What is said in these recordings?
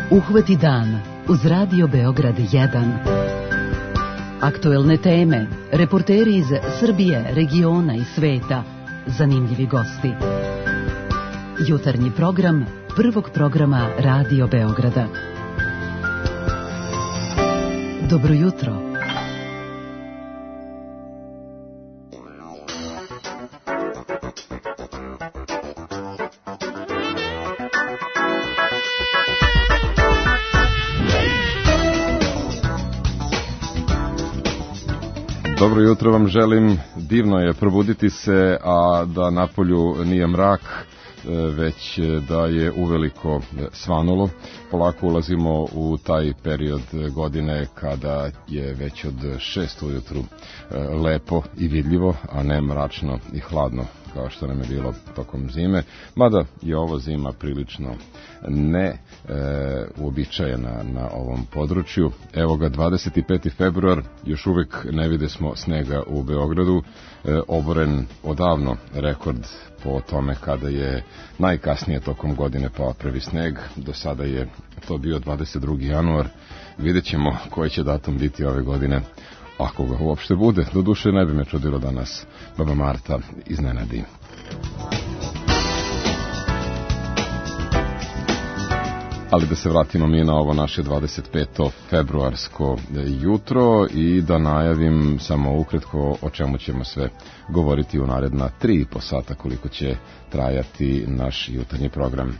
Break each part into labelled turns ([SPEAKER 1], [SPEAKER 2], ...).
[SPEAKER 1] Uhvati dan uz Radio Beograd 1. Aktuelne teme, reporteri iz Srbije, regiona i sveta, zanimljivi gosti. Jutarnji program prvog programa Radio Beograda. Dobro jutro.
[SPEAKER 2] Dobro jutro vam želim, divno je probuditi se, a da napolju nije mrak, već da je uveliko svanulo. Polako ulazimo u taj period godine kada je već od 6 ujutru lepo i vidljivo, a ne mračno i hladno kao što nam je bilo tokom zime, mada je ovo zima prilično uobičajena na ovom području. Evo ga 25. februar, još uvek ne vide smo snega u Beogradu, oboren odavno rekord po tome kada je najkasnije tokom godine pao prvi sneg. Do sada je to bio 22. januar, vidjet ćemo koji će datum biti ove godine, ako ga uopšte bude. Doduše ne bi me čudilo da nas baba Marta iznenadi. Ali da se vratimo mi na ovo naše 25. februarsko jutro i da najavim samo ukratko o čemu ćemo sve govoriti u naredna 3,5 sata koliko će trajati naš jutarnji program.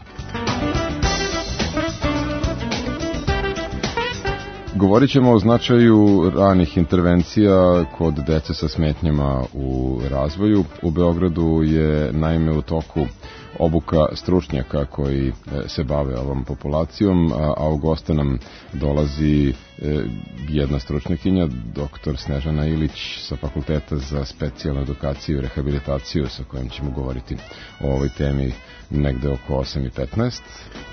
[SPEAKER 2] Govorit ćemo o značaju ranih intervencija kod dece sa smetnjama u razvoju. U Beogradu je naime u toku obuka stručnjaka koji se bave ovom populacijom, a u goste nam dolazi jedna stručnjakinja, dr. Snežana Ilić sa Fakulteta za specijalnu edukaciju i rehabilitaciju, sa kojom ćemo govoriti o ovoj temi negde oko 8:15.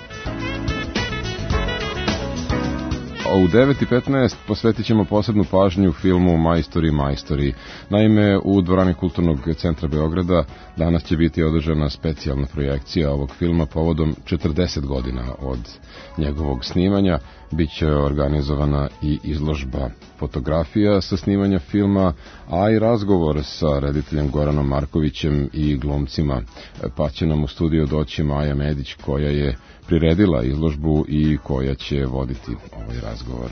[SPEAKER 2] U 9:15 posvetit ćemo posebnu pažnju filmu Majstori. Naime, u dvorani Kulturnog centra Beograda danas će biti održana specijalna projekcija ovog filma povodom 40 godina od njegovog snimanja. Biće organizovana i izložba fotografija sa snimanja filma, a i razgovor sa rediteljem Goranom Markovićem i glumcima. Pa će nam u studiju doći Maja Medić, koja je priredila izložbu i koja će voditi ovaj razgovor.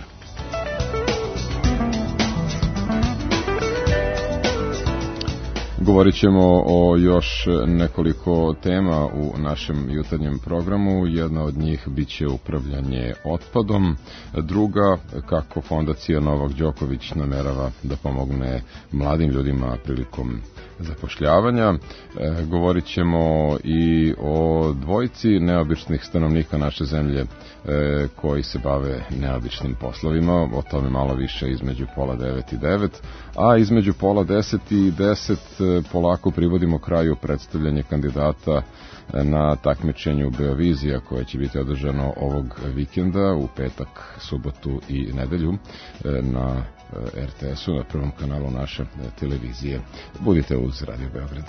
[SPEAKER 2] Govorit ćemo o još nekoliko tema u našem jutarnjem programu. Jedna od njih biće upravljanje otpadom, druga kako Fondacija Novak Đoković namerava da pomogne mladim ljudima prilikom zapošljavanja. Govorit ćemo i o dvojici neobičnih stanovnika naše zemlje koji se bave neobičnim poslovima, o tome malo više između 8:30 i 9, a između 9:30 i 10 polako privodimo kraju predstavljanje kandidata na takmičenju Beovizija koje će biti održano ovog vikenda u petak, subotu i nedelju na RTS-u, na prvom kanalu naše televizije. Budite uz Radio Beograd.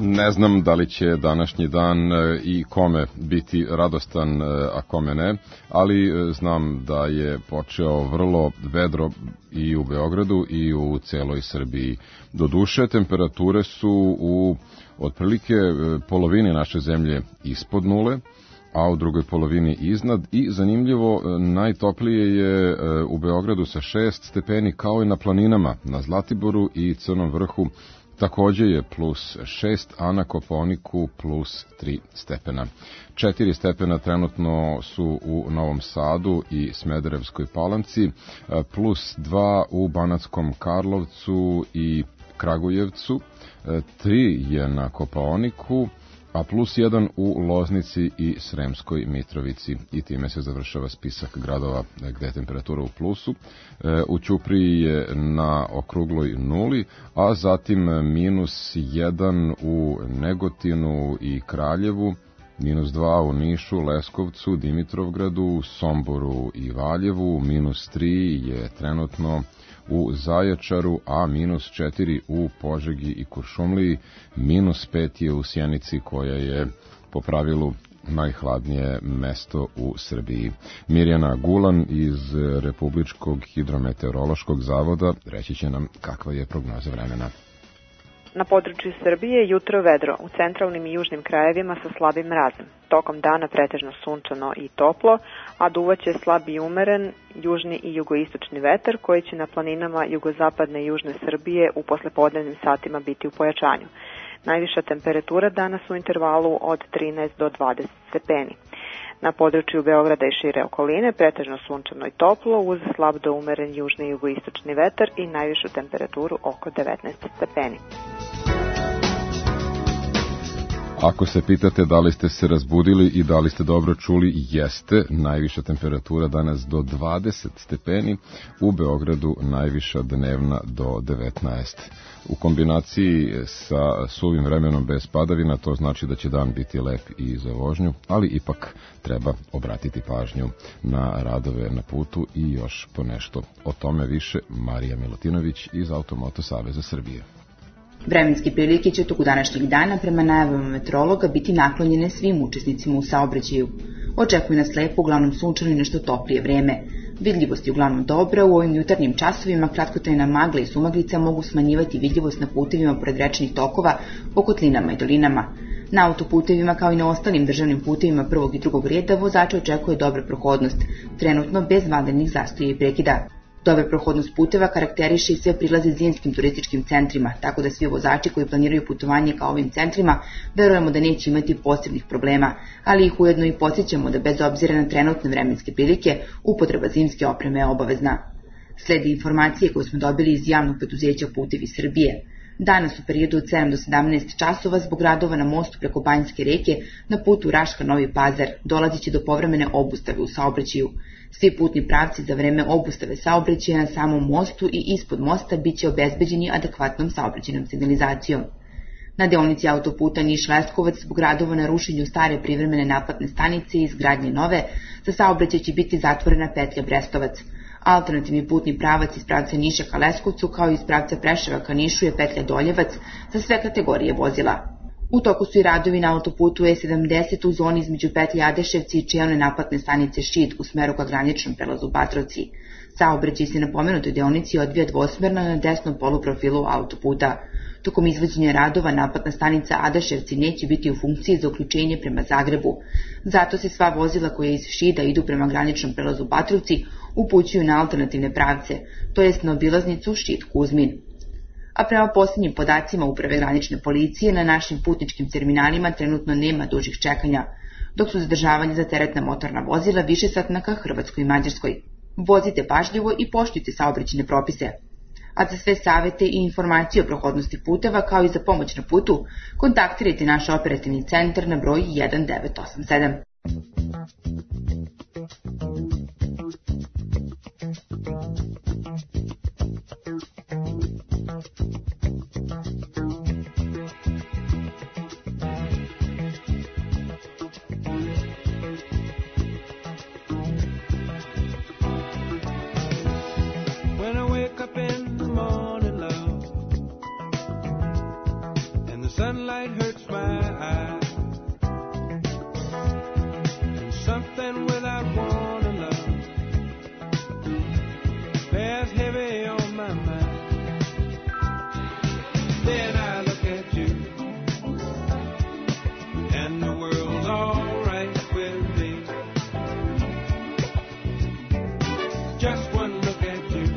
[SPEAKER 2] Ne znam da li će današnji dan i kome biti radostan, a kome ne, ali znam da je počeo vrlo vedro i u Beogradu i u celoj Srbiji. Doduše, temperature su u otprilike polovini naše zemlje ispod nule, a u drugoj polovini iznad i zanimljivo najtoplije je u Beogradu sa 6 stepeni kao i na planinama, na Zlatiboru i Crnom vrhu takođe je plus 6, a na Kopaoniku plus 3 stepena. 4 stepena trenutno su u Novom Sadu i Smederevskoj Palanci, plus 2 u Banatskom Karlovcu i Kragujevcu, 3 je na Kopaoniku, a plus 1 u Loznici i Sremskoj Mitrovici. I time se završava spisak gradova gde je temperatura u plusu. U Ćupriji je na okrugloj nuli, a zatim minus 1 u Negotinu i Kraljevu, minus 2 u Nišu, Leskovcu, Dimitrovgradu, Somboru i Valjevu, minus 3 je trenutno u Zaječaru, a minus 4 u Požegi i Kuršumliji, minus 5 je u Sjenici koja je po pravilu najhladnije mesto u Srbiji. Mirjana Gulan iz Republičkog hidrometeorološkog zavoda reći će nam kakva je prognoza vremena.
[SPEAKER 3] Na području Srbije jutro vedro, u centralnim i južnim krajevima sa slabim mrazom. Tokom dana pretežno sunčano i toplo, a duvaće slab i umeren južni i jugoistočni vetar koji će na planinama jugozapadne i južne Srbije u poslepodnevnim satima biti u pojačanju. Najviša temperatura danas u intervalu od 13 do 20 stepeni. Na području Beograda i šire okoline pretežno sunčano i toplo uz slab do umeren južni i jugoistočni vetar i najvišu temperaturu oko 19 stepeni.
[SPEAKER 2] Ako se pitate da li ste se razbudili i da li ste dobro čuli, jeste. Najviša temperatura danas do 20 stepeni, u Beogradu najviša dnevna do 19. U kombinaciji sa suvim vremenom bez padavina, to znači da će dan biti lep i za vožnju, ali ipak treba obratiti pažnju na radove na putu i još po nešto. O tome više Marija Milutinović iz Automoto Saveza Srbije.
[SPEAKER 4] Vremenske prilike će toku današnjeg dana prema najavama meteorologa biti naklonjene svim učesnicima u saobraćaju. Očekuje nas lepo, uglavnom sunčano i nešto toplije vreme. Vidljivost je uglavnom dobra, u ovim jutarnjim časovima kratkotrajna magla i sumaglica mogu smanjivati vidljivost na putevima pored rečnih tokova, po kotlinama i dolinama. Na autoputevima kao i na ostalim državnim putevima prvog i drugog reda vozača očekuje dobra prohodnost, trenutno bez vanrednih zastoja i prekida. Dobra prohodnost puteva karakteriše i sve prilaze zimskim turističkim centrima, tako da svi vozači koji planiraju putovanje ka ovim centrima verujemo da neće imati posebnih problema, ali ih ujedno i podsjećamo da bez obzira na trenutne vremenske prilike, upotreba zimske opreme je obavezna. Sledi informacije koje smo dobili iz javnog preduzeća Putevi Srbije. Danas u periodu od 7 do 17 časova zbog radova na mostu preko Banjske reke na putu Raška-Novi Pazar dolazit će do povremene obustave u saobraćaju. Svi putni pravci za vreme obustave saobraćaja na samom mostu i ispod mosta bit će obezbeđeni adekvatnom saobraćajnom signalizacijom. Na deonici autoputa Niš-Leskovac zbog radova na rušenju stare privremene naplatne stanice i izgradnje nove, za saobraćaj će biti zatvorena petlja Brestovac. Alternativni putni pravac iz pravca Niša ka Leskovcu kao i iz pravca Preševa ka Nišu je petlja Doljevac za sve kategorije vozila. U toku su i radovi na autoputu E70 u zoni između petlje Adeševci i čelne naplatne stanice Šid u smeru ka graničnom prelazu Batrovci. Saobraćaj se na pomenutoj deonici odvija dvosmerno na desnom poluprofilu autoputa. Tokom izvođenja radova naplatna stanica Adaševci neće biti u funkciji za uključenje prema Zagrebu. Zato se sva vozila koja iz Šida idu prema graničnom prelazu Batrovci upućuju na alternativne pravce, to jest na obilaznicu Šid-Kuzmin. A prema posljednjim podacima Uprave granične policije na našim putničkim terminalima trenutno nema dužih čekanja, dok su zadržavanja za teretna motorna vozila višesatna ka Hrvatskoj i Mađarskoj. Vozite pažljivo i poštujte saobraćajne propise. A za sve savete i informacije o prohodnosti puteva kao i za pomoć na putu, kontaktirajte naš operativni centar na broj 1987.
[SPEAKER 5] sunlight hurts my eyes, and something without one of love bears heavy on my mind. Then I look at you, and the world's all right with me. Just one look at you,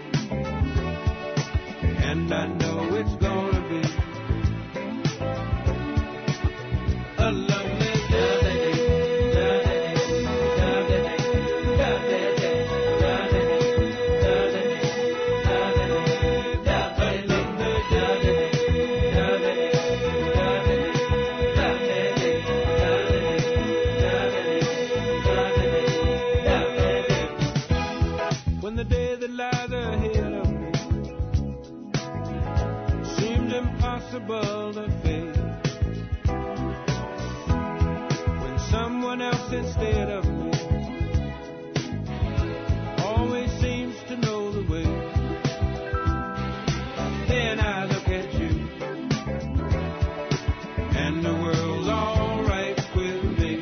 [SPEAKER 5] and I know it's gonna be a lovely day. When the day that lies ahead of me seems impossible to face, when someone else instead of me always seems to know the way, then I look at you, and the world's all right with me.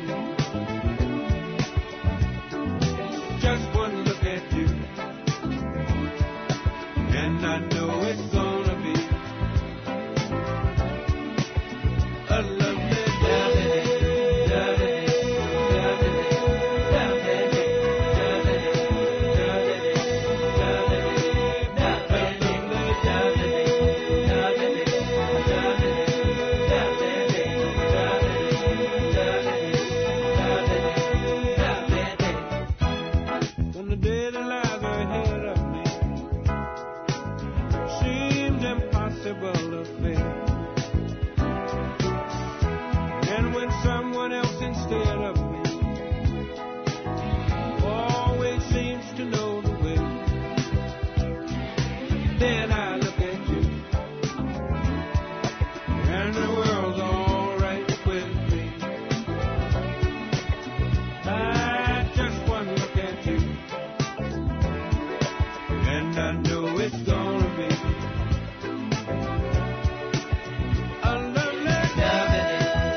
[SPEAKER 5] Just one look at you, and I know it's gonna be a lovely day. When the day that lies ahead of me seems impossible to face, and when someone else instead of me always seems to know the way, then I look at you, and the world's all right with me. I just one look at you, and I know it's gonna be a lovely day.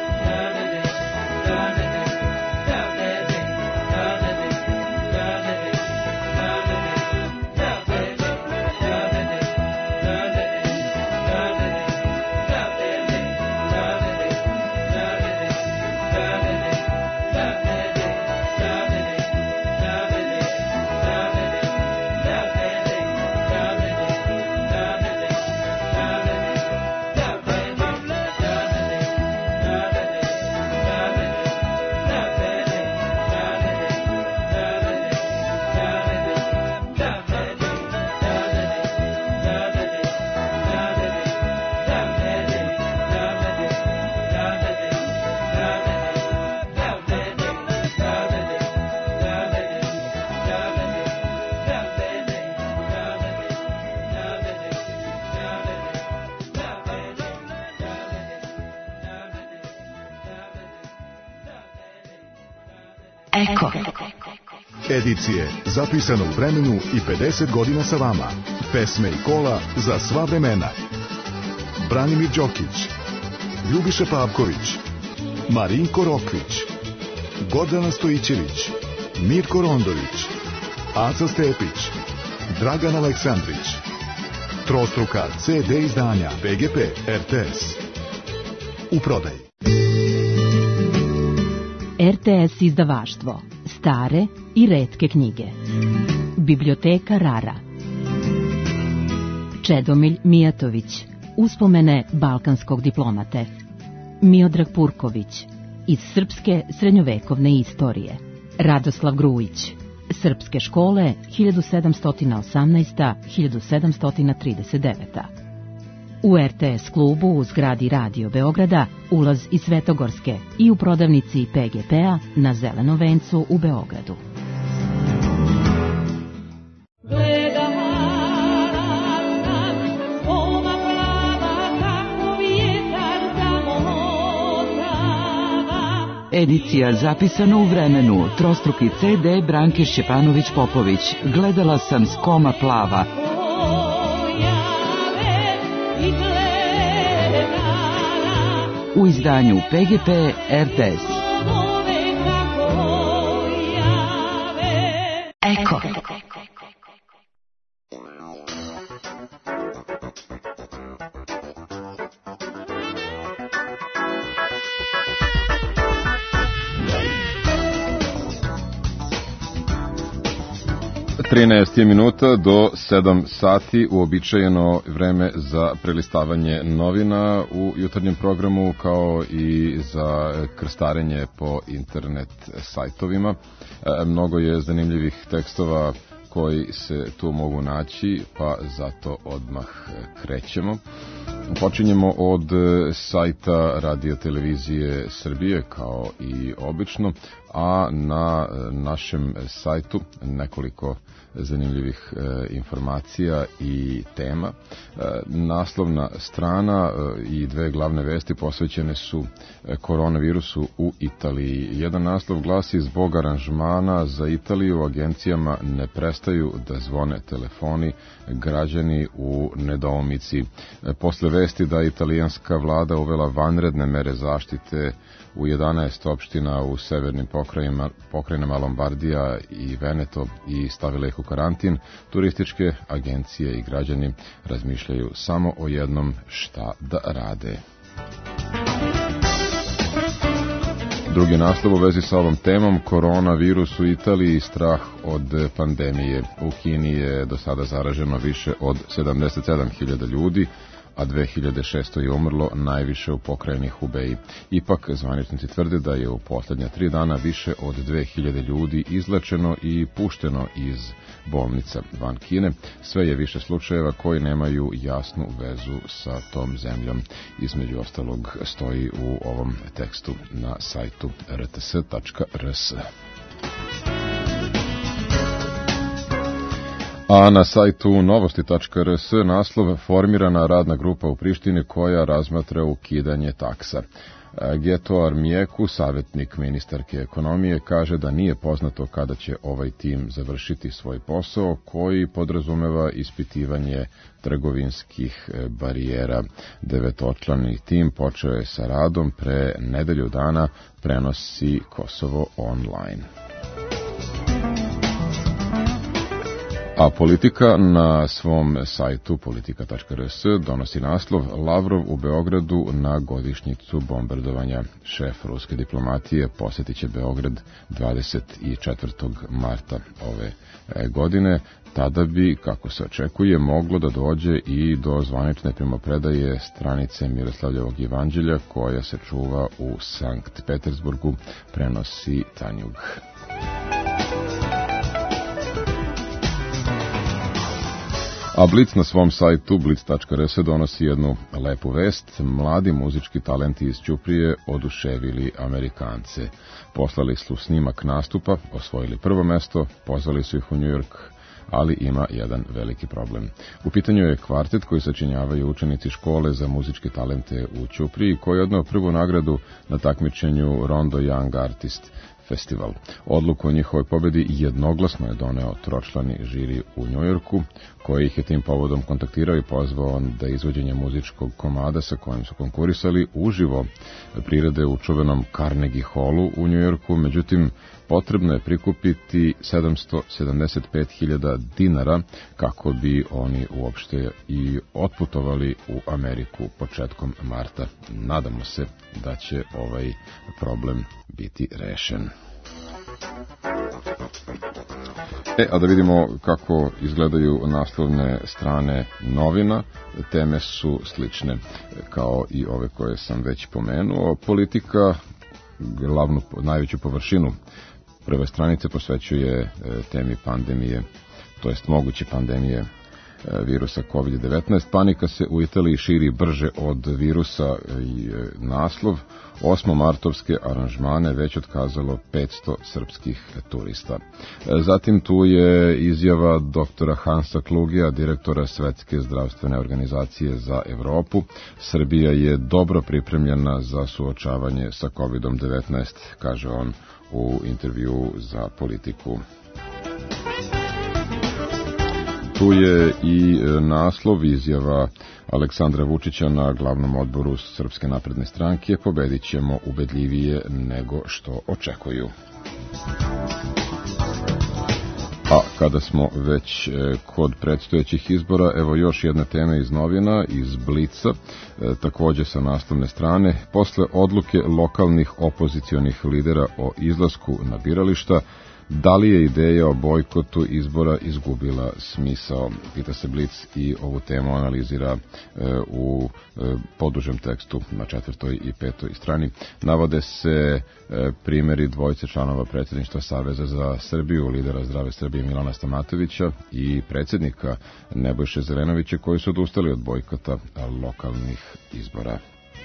[SPEAKER 6] Eko. Edicije zapisane u vremenu i 50 godina sa vama. Pesme i kola za sva vremena. Branimir Đokić, Ljubiša Pavković, Marinko Rokvić, Gordana Stojićević, Mirko Rondović, Aca Stepić, Dragan Aleksandrić. Trostruka CD izdanja PGP RTS. U prodaji.
[SPEAKER 1] RTS izdavaštvo. Stare i retke knjige. Biblioteka Rara. Čedomilj Mijatović. Uspomene balkanskog diplomate. Miodrag Purković. Iz srpske srednjovekovne istorije. Radoslav Grujić. Srpske škole 1718-1739. U RTS klubu u zgradi Radio Beograda ulaz iz Svetogorske i u prodavnici PGP-a na Zelenom vencu u Beogradu.
[SPEAKER 7] Edicija zapisana u vremenu. Trostruki CD Branke Šćepanović-Popović. Gledala sam s koma plava. u izdanju PGP RTS.
[SPEAKER 1] Eko.
[SPEAKER 2] 13 minuta do 7 sati, uobičajeno vreme za prelistavanje novina u jutarnjem programu, kao i za krstarenje po internet sajtovima. Mnogo je zanimljivih tekstova koji se tu mogu naći, pa zato odmah krećemo. Počinjemo od sajta Radio Televizije Srbije, kao i obično, a na našem sajtu nekoliko zanimljivih informacija i tema. Naslovna strana i dve glavne vesti posvećene su koronavirusu u Italiji. Jedan naslov glasi: zbog aranžmana za Italiju agencijama ne prestaju da zvone telefoni, građani u nedoumici. Posle vesti da italijanska vlada uvela vanredne mere zaštite u 11 opština u severnim pokrajinama Lombardija i Veneto i stavila ih u karantin, turističke agencije i građani razmišljaju samo o jednom: šta da rade. Drugi naslov u vezi sa ovom temom: koronavirus u Italiji, strah od pandemije. U Kini je do sada zaraženo više od 77.000 ljudi, a 2600 je umrlo, najviše u pokrajini Hubei. Ipak, zvaničnici tvrde da je u posljednja 3 dana više od 2000 ljudi izlečeno i pušteno iz bolnica van Kine. Sve je više slučajeva koji nemaju jasnu vezu sa tom zemljom. Između ostalog stoji u ovom tekstu na sajtu rts.rs. A na sajtu novosti.rs naslov: formirana radna grupa u Prištini koja razmatra ukidanje taksa. Geto Armijeku, savjetnik ministarke ekonomije, kaže da nije poznato kada će ovaj tim završiti svoj posao, koji podrazumeva ispitivanje trgovinskih barijera. 9-člani tim počeo je sa radom pre nedelju dana, prenosi Kosovo online. A Politika na svom sajtu politika.rs donosi naslov: Lavrov u Beogradu na godišnjicu bombardovanja. Šef ruske diplomatije posjetit će Beograd 24. marta ove godine. Tada bi, kako se očekuje, moglo da dođe i do zvanične primopredaje stranice Miroslavljevog evanđelja, koja se čuva u Sankt Petersburgu, prenosi Tanjug. A Blic na svom sajtu blic.rs donosi jednu lepu vest: mladi muzički talenti iz Ćuprije oduševili Amerikance. Poslali su snimak nastupa, osvojili prvo mesto, pozvali su ih u New York, ali ima jedan veliki problem. U pitanju je kvartet koji sačinjavaju učenici škole za muzičke talente u Ćupriji, koji je odneo prvu nagradu na takmičenju Rondo Young Artist Festival. Odluku o njihovoj pobedi jednoglasno je doneo tročlani žiri u Njujorku, koji ih je tim povodom kontaktirao i pozvao da izvođenje muzičkog komada sa kojim su konkurisali uživo prirede u čuvenom Carnegie Hallu u Njujorku. Međutim, potrebno je prikupiti 775.000 dinara kako bi oni uopšte i otputovali u Ameriku početkom marta. Nadamo se da će ovaj problem biti rešen. A da vidimo kako izgledaju naslovne strane novina. Teme su slične kao i ove koje sam već pomenuo. Politika najveću površinu prve stranice posvećuje temi pandemije, to jest moguće pandemije virusa COVID-19. Panika se u Italiji širi brže od virusa i naslov: 8. martovske aranžmane već otkazalo 500 srpskih turista. Zatim tu je izjava doktora Hansa Klugija, direktora Svetske zdravstvene organizacije za Evropu. Srbija je dobro pripremljena za suočavanje sa COVID-19, kaže on u intervjuu za Politiku. Tu je i naslov, izjava Aleksandra Vučića na glavnom odboru Srpske napredne stranke pobedit ćemo ubedljivije nego što očekuju. A kada smo već kod predstojećih izbora, evo još jedna tema iz novina, iz Blica, takođe sa naslovne strane. Posle odluke lokalnih opozicionih lidera o izlasku na birališta, da li je ideja o bojkotu izbora izgubila smisao? Pita se Blic i ovu temu analizira u podužem tekstu na 4. i 5. strani. Navode se primjeri dvojice članova predsjedništva Saveza za Srbiju, lidera Zdrave Srbije Milana Stamatovića i predsjednika Nebojše Zelenovića, koji su odustali od bojkota lokalnih izbora.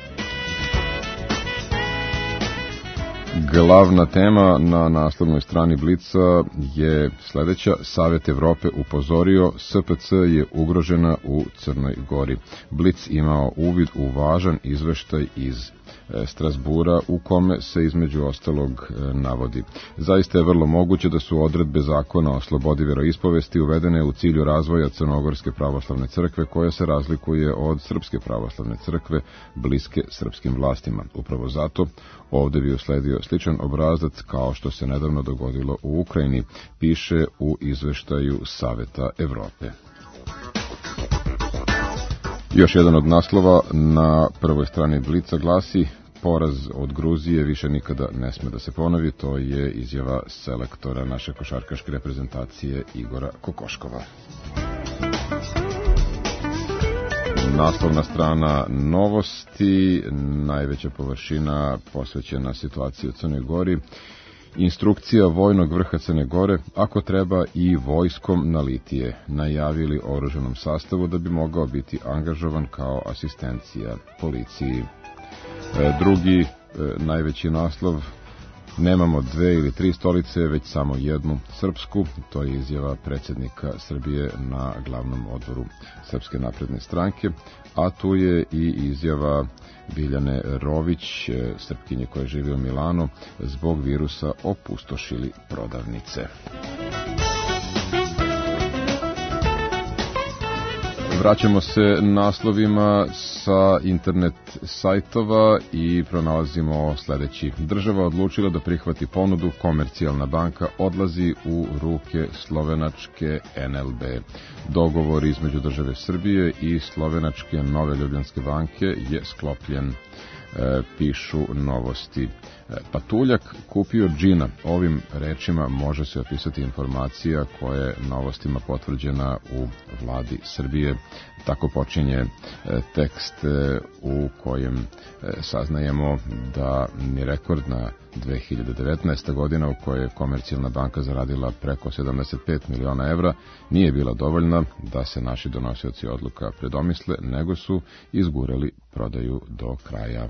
[SPEAKER 2] Glavna tema na naslovnoj strani Blica je sledeća. Savet Evrope upozorio, SPC je ugrožena u Crnoj Gori. Blic imao uvid u važan izveštaj iz Strasbura u kome se između ostalog navodi: zaista je vrlo moguće da su odredbe zakona o slobodi veroispovesti uvedene u cilju razvoja Crnogorske pravoslavne crkve, koja se razlikuje od Srpske pravoslavne crkve bliske srpskim vlastima. Upravo zato ovde bi usledio sličan obrazac kao što se nedavno dogodilo u Ukrajini, piše u izveštaju Saveta Evrope. Još jedan od naslova na prvoj strani Blica glasi: poraz od Gruzije više nikada ne sme da se ponovi. To je izjava selektora naše košarkaške reprezentacije Igora Kokoškova. Naslovna strana Novosti, najveća površina posvećena situaciji u Crnoj Gori. Instrukcija vojnog vrha Crne Gore, ako treba i vojskom na litije, najavili oružanom sastavu da bi mogao biti angažovan kao asistencija policiji. Drugi najveći naslov: nemamo 2 ili 3 stolice, već samo jednu srpsku. To je izjava predsjednika Srbije na glavnom odboru Srpske napredne stranke, a tu je i izjava Biljane Rović, Srpkinje koja živi u Milanu, zbog virusa opustošili prodavnice. Vraćamo se naslovima sa internet sajtova i pronalazimo sledeći. Država odlučila da prihvati ponudu, Komercijalna banka odlazi u ruke slovenačke NLB. Dogovor između države Srbije i slovenačke Nove Ljubljanske banke je sklopljen, pišu Novosti. Patuljak kupio džina. Ovim rečima može se opisati informacija koja je Novostima potvrđena u vladi Srbije. Tako počinje tekst u kojem saznajemo da ni rekordna 2019. godina, u kojoj je Komercijalna banka zaradila preko 75 miliona evra, nije bila dovoljna da se naši donosioci odluka predomisle, nego su izgurali prodaju do kraja.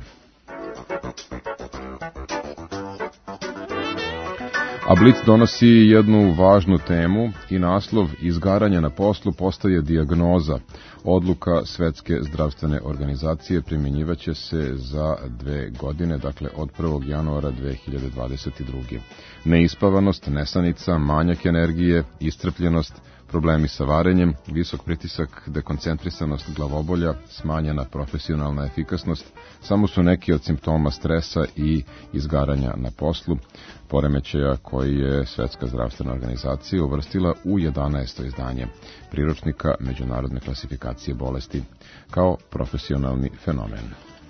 [SPEAKER 2] A Blic donosi jednu važnu temu i naslov: izgaranje na poslu postaje dijagnoza. Odluka Svetske zdravstvene organizacije primjenjivaće se za 2 godine, dakle od 1. januara 2022. Neispavanost, nesanica, manjak energije, iscrpljenost, problemi sa varenjem, visok pritisak, dekoncentrisanost, glavobolja, smanjena profesionalna efikasnost samo su neki od simptoma stresa i izgaranja na poslu, poremećaja koji je Svetska zdravstvena organizacija uvrstila u 11. izdanje priručnika Međunarodne klasifikacije bolesti kao profesionalni fenomen.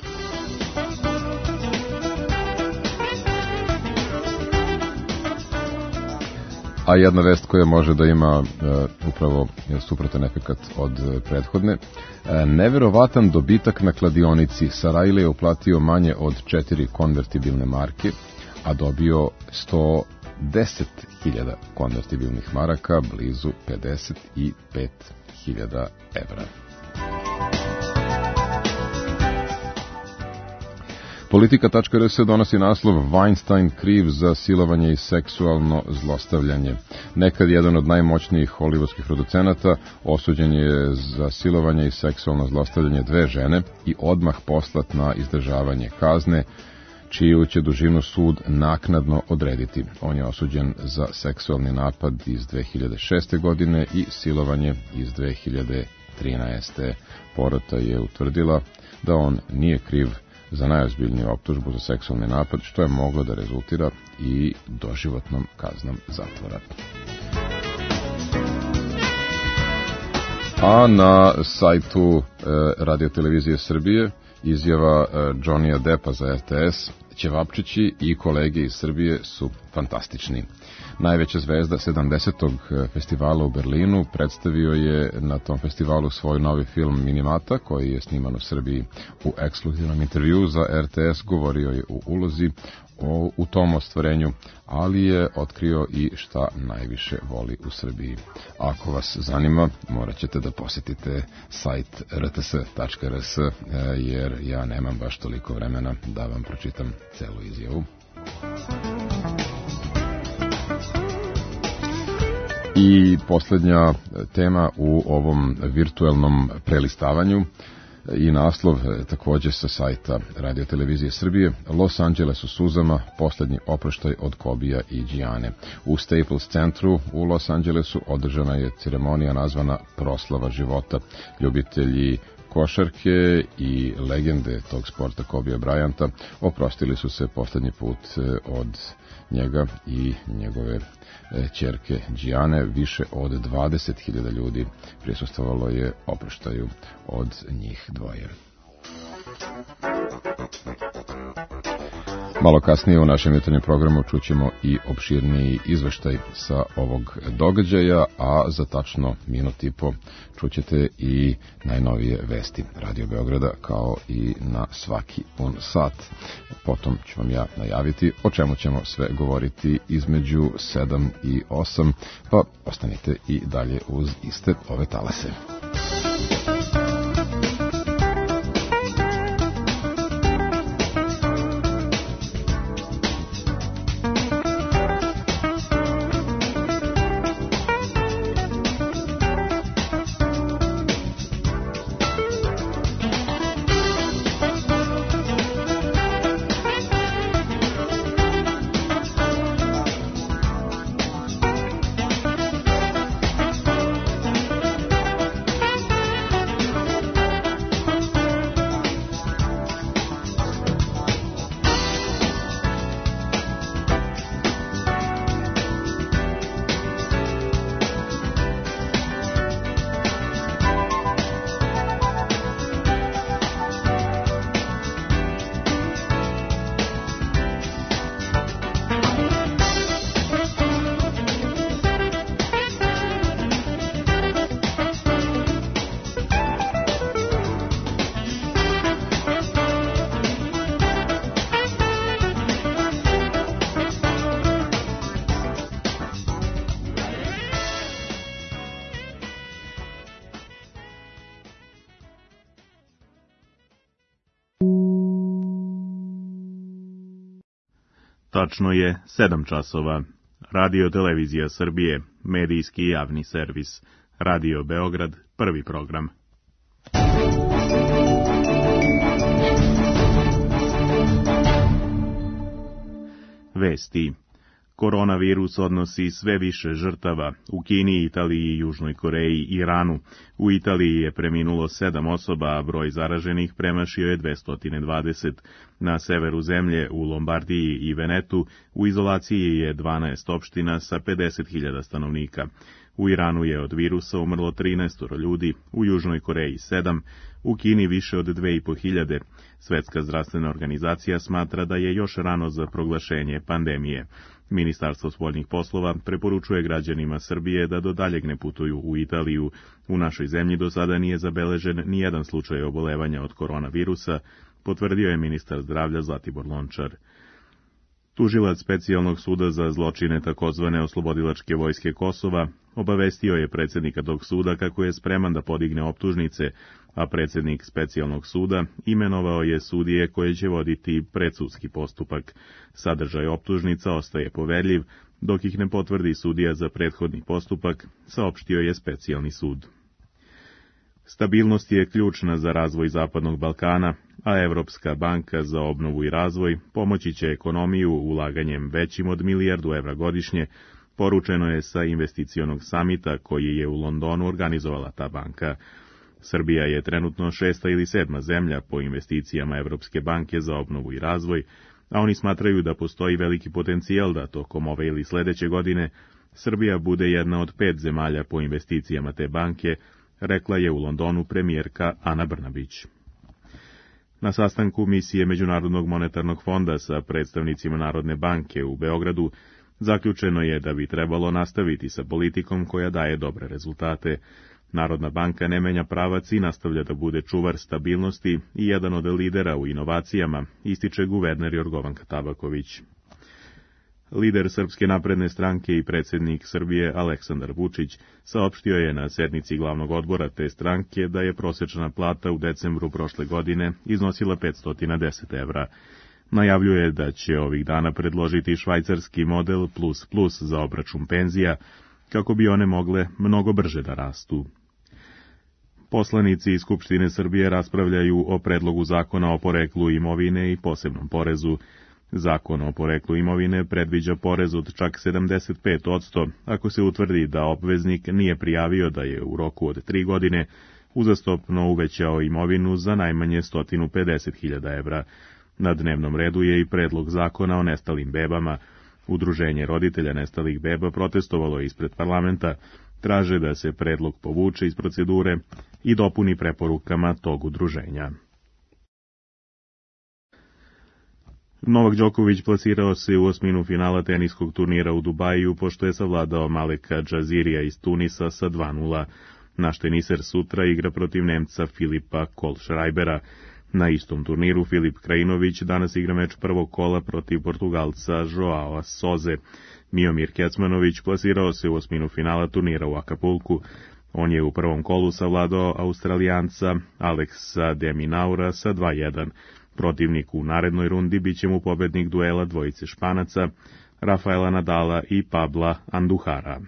[SPEAKER 2] A jedna vest koja može da ima upravo suprotan efekat od prethodne. Neverovatan dobitak na kladionici. Sarajli je uplatio manje od 4 konvertibilne marke, a dobio 110.000 konvertibilnih maraka, blizu 55.000 evra. Politika.rs donosi naslov: Weinstein kriv za silovanje i seksualno zlostavljanje. Nekad jedan od najmoćnijih hollywoodskih producenata osuđen je za silovanje i seksualno zlostavljanje 2 žene i odmah poslat na izdržavanje kazne, čiju će dužinu sud naknadno odrediti. On je osuđen za seksualni napad iz 2006. godine i silovanje iz 2011. 2013. Porota je utvrdila da on nije kriv za najozbiljniju optužbu za seksualni napad, što je moglo da rezultira i doživotnom kaznom zatvora. A na sajtu Radio-televizije Srbije izjava Johnnyja Deppa za RTS: ćevapčići i kolege iz Srbije su fantastični. Najveća zvezda 70. festivala u Berlinu predstavio je na tom festivalu svoj novi film Minimata, koji je sniman u Srbiji. U ekskluzivnom intervjuu za RTS govorio je u ulozi u tom ostvarenju, ali je otkrio i šta najviše voli u Srbiji. Ako vas zanima, morat ćete da posjetite sajt rts.rs, jer ja nemam baš toliko vremena da vam pročitam celu izjavu. I posljednja tema u ovom virtuelnom prelistavanju i naslov također sa sajta Radio-televizije Srbije: Los Angeles u suzama, posljednji oproštaj od Kobija i Giane. U Staples centru u Los Angelesu održana je ceremonija nazvana Proslava života. Ljubitelji košarke i legende tog sporta Kobija Bryanta oprostili su se posljednji put od njega i njegove ćerke Giane. Više od 20.000 ljudi prisustvovalo je oproštaju od njih dvoje. Malo kasnije u našem jutarnjem programu čućemo i opširniji izveštaj sa ovog događaja, a za tačno minut i po čućete i najnovije vesti Radio Beograda, kao i na svaki pun sat. Potom ću vam ja najaviti o čemu ćemo sve govoriti između 7 i 8, pa ostanite i dalje uz iste ove talase.
[SPEAKER 8] Tačno je 7 časova. Radio-televizija Srbije, medijski javni servis. Radio Beograd, prvi program. Vesti. Koronavirus odnosi sve više žrtava u Kini, Italiji, Južnoj Koreji i Iranu. U Italiji je preminulo 7 osoba, a broj zaraženih premašio je 220. Na severu zemlje, u Lombardiji i Venetu, u izolaciji je 12 opština sa 50.000 stanovnika. U Iranu je od virusa umrlo 13 ljudi, u Južnoj Koreji 7, u Kini više od 2.500. Svetska zdravstvena organizacija smatra da je još rano za proglašenje pandemije. Ministarstvo spoljnih poslova preporučuje građanima Srbije da do daljeg ne putuju u Italiju. U našoj zemlji do sada nije zabeležen ni jedan slučaj obolevanja od koronavirusa, potvrdio je ministar zdravlja Zlatibor Lončar. Tužilac specijalnog suda za zločine takozvane oslobodilačke vojske Kosova obavestio je predsjednika tog suda kako je spreman da podigne optužnice, a predsjednik specijalnog suda imenovao je sudije koje će voditi predsudski postupak. Sadržaj optužnica ostaje poverljiv, dok ih ne potvrdi sudija za prethodni postupak, saopštio je specijalni sud. Stabilnost je ključna za razvoj Zapadnog Balkana, a Evropska banka za obnovu i razvoj pomoći će ekonomiju ulaganjem većim od 1 milijardu evra godišnje, poručeno je sa investicionog samita koji je u Londonu organizovala ta banka. Srbija je trenutno 6. ili 7. zemlja po investicijama Evropske banke za obnovu i razvoj, a oni smatraju da postoji veliki potencijal da tokom ove ili sledeće godine Srbija bude jedna od 5 zemalja po investicijama te banke, rekla je u Londonu premijerka Ana Brnabić. Na sastanku misije Međunarodnog monetarnog fonda sa predstavnicima Narodne banke u Beogradu zaključeno je da bi trebalo nastaviti sa politikom koja daje dobre rezultate. Narodna banka ne menja pravac i nastavlja da bude čuvar stabilnosti i jedan od lidera u inovacijama, ističe guverner Jorgovanka Tabaković. Lider Srpske napredne stranke i predsjednik Srbije Aleksandar Vučić saopštio je na sednici glavnog odbora te stranke da je prosječna plata u decembru prošle godine iznosila 510 evra. Najavljuje da će ovih dana predložiti švajcarski model plus za obračun penzija, kako bi one mogle mnogo brže da rastu. Poslanici iz Skupštine Srbije raspravljaju o predlogu zakona o poreklu imovine i posebnom porezu. Zakon o poreklu imovine predviđa porez od čak 75% ako se utvrdi da obveznik nije prijavio da je u roku od 3 godine uzastopno uvećao imovinu za najmanje 150.000 evra. Na dnevnom redu je i predlog zakona o nestalim bebama. Udruženje roditelja nestalih beba protestovalo je ispred parlamenta, traže da se predlog povuče iz procedure i dopuni preporukama tog udruženja. Novak Đoković plasirao se u osminu finala teniskog turnira u Dubaju, pošto je savladao Maleka Džazirija iz Tunisa sa 2:0. Naš teniser sutra igra protiv Nemca Filipa Kohlschreibera. Na istom turniru Filip Krajinović danas igra meč prvog kola protiv Portugalca Joao Soze. Miomir Kecmanović plasirao se u osminu finala turnira u Akapulku. On je u prvom kolu savladao Australijanca Aleksa de Minaura sa 2:1. Protivnik u narednoj rundi biće mu pobednik duela dvojice Španaca, Rafaela Nadala i Pabla Anduhara.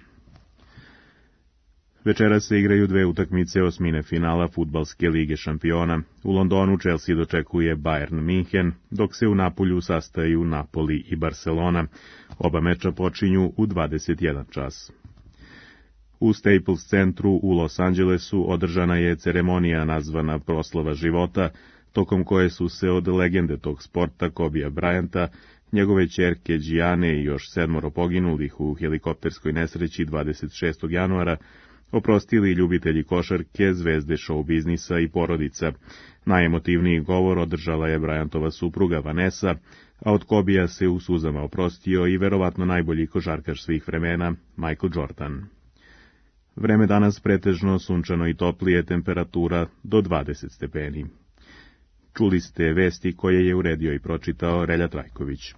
[SPEAKER 8] Večeras se igraju 2 utakmice osmine finala Fudbalske lige šampiona. U Londonu Chelsea dočekuje Bayern Minhen, dok se u Napolju sastaju Napoli i Barcelona. Oba meča počinju u 21 čas. U Staples centru u Los Angelesu održana je ceremonija nazvana Proslava života, tokom koje su se od legende tog sporta Kobija Bryanta, njegove ćerke Gianne i još 7 poginulih u helikopterskoj nesreći 26. januara oprostili ljubitelji košarke, zvezde show biznisa i porodica. Najemotivniji govor održala je Bryantova supruga Vanessa, a od Kobija se u suzama oprostio i verovatno najbolji košarkaš svih vremena, Michael Jordan. Vreme danas pretežno sunčano i toplije, temperatura do 20 stepeni. Čuli ste vesti koje je uredio i pročitao Relja Trajković.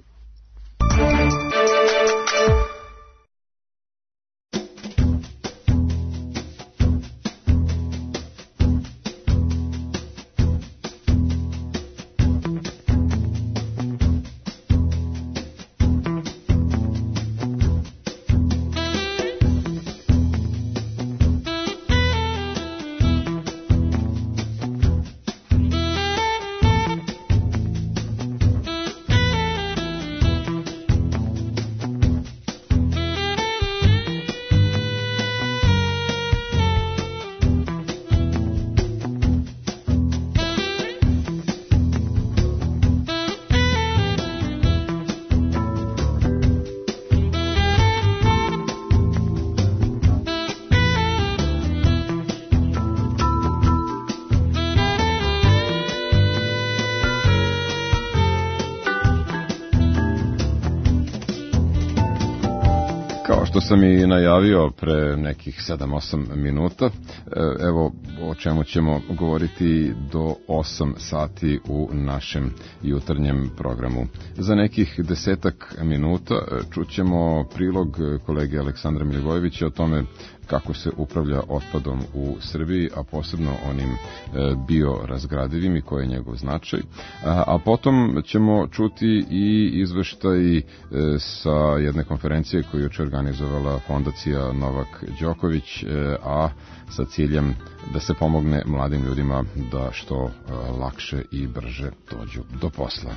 [SPEAKER 2] Što sam i najavio pre nekih 7-8 minuta, evo o čemu ćemo govoriti do 8 sati u našem jutarnjem programu. Za nekih 10 minuta čućemo prilog kolege Aleksandra Milivojevića o tome kako se upravlja otpadom u Srbiji, a posebno onim biorazgradivim i koji je njegov značaj. A potom ćemo čuti i izveštaj sa jedne konferencije koju je organizovala fondacija Novak Đoković, a sa ciljem da se pomogne mladim ljudima da što lakše i brže dođu do posla.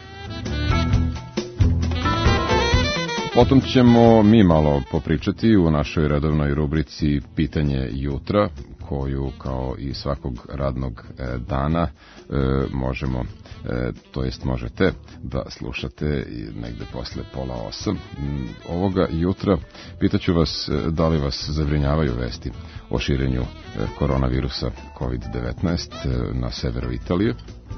[SPEAKER 2] Potom ćemo mi malo popričati u našoj redovnoj rubrici Pitanje jutra, koju kao i svakog radnog dana možemo, to jest možete da slušate negde posle 7:30. Ovoga jutra pitaću vas da li vas zabrinjavaju vesti o širenju koronavirusa COVID-19 na severu Italije.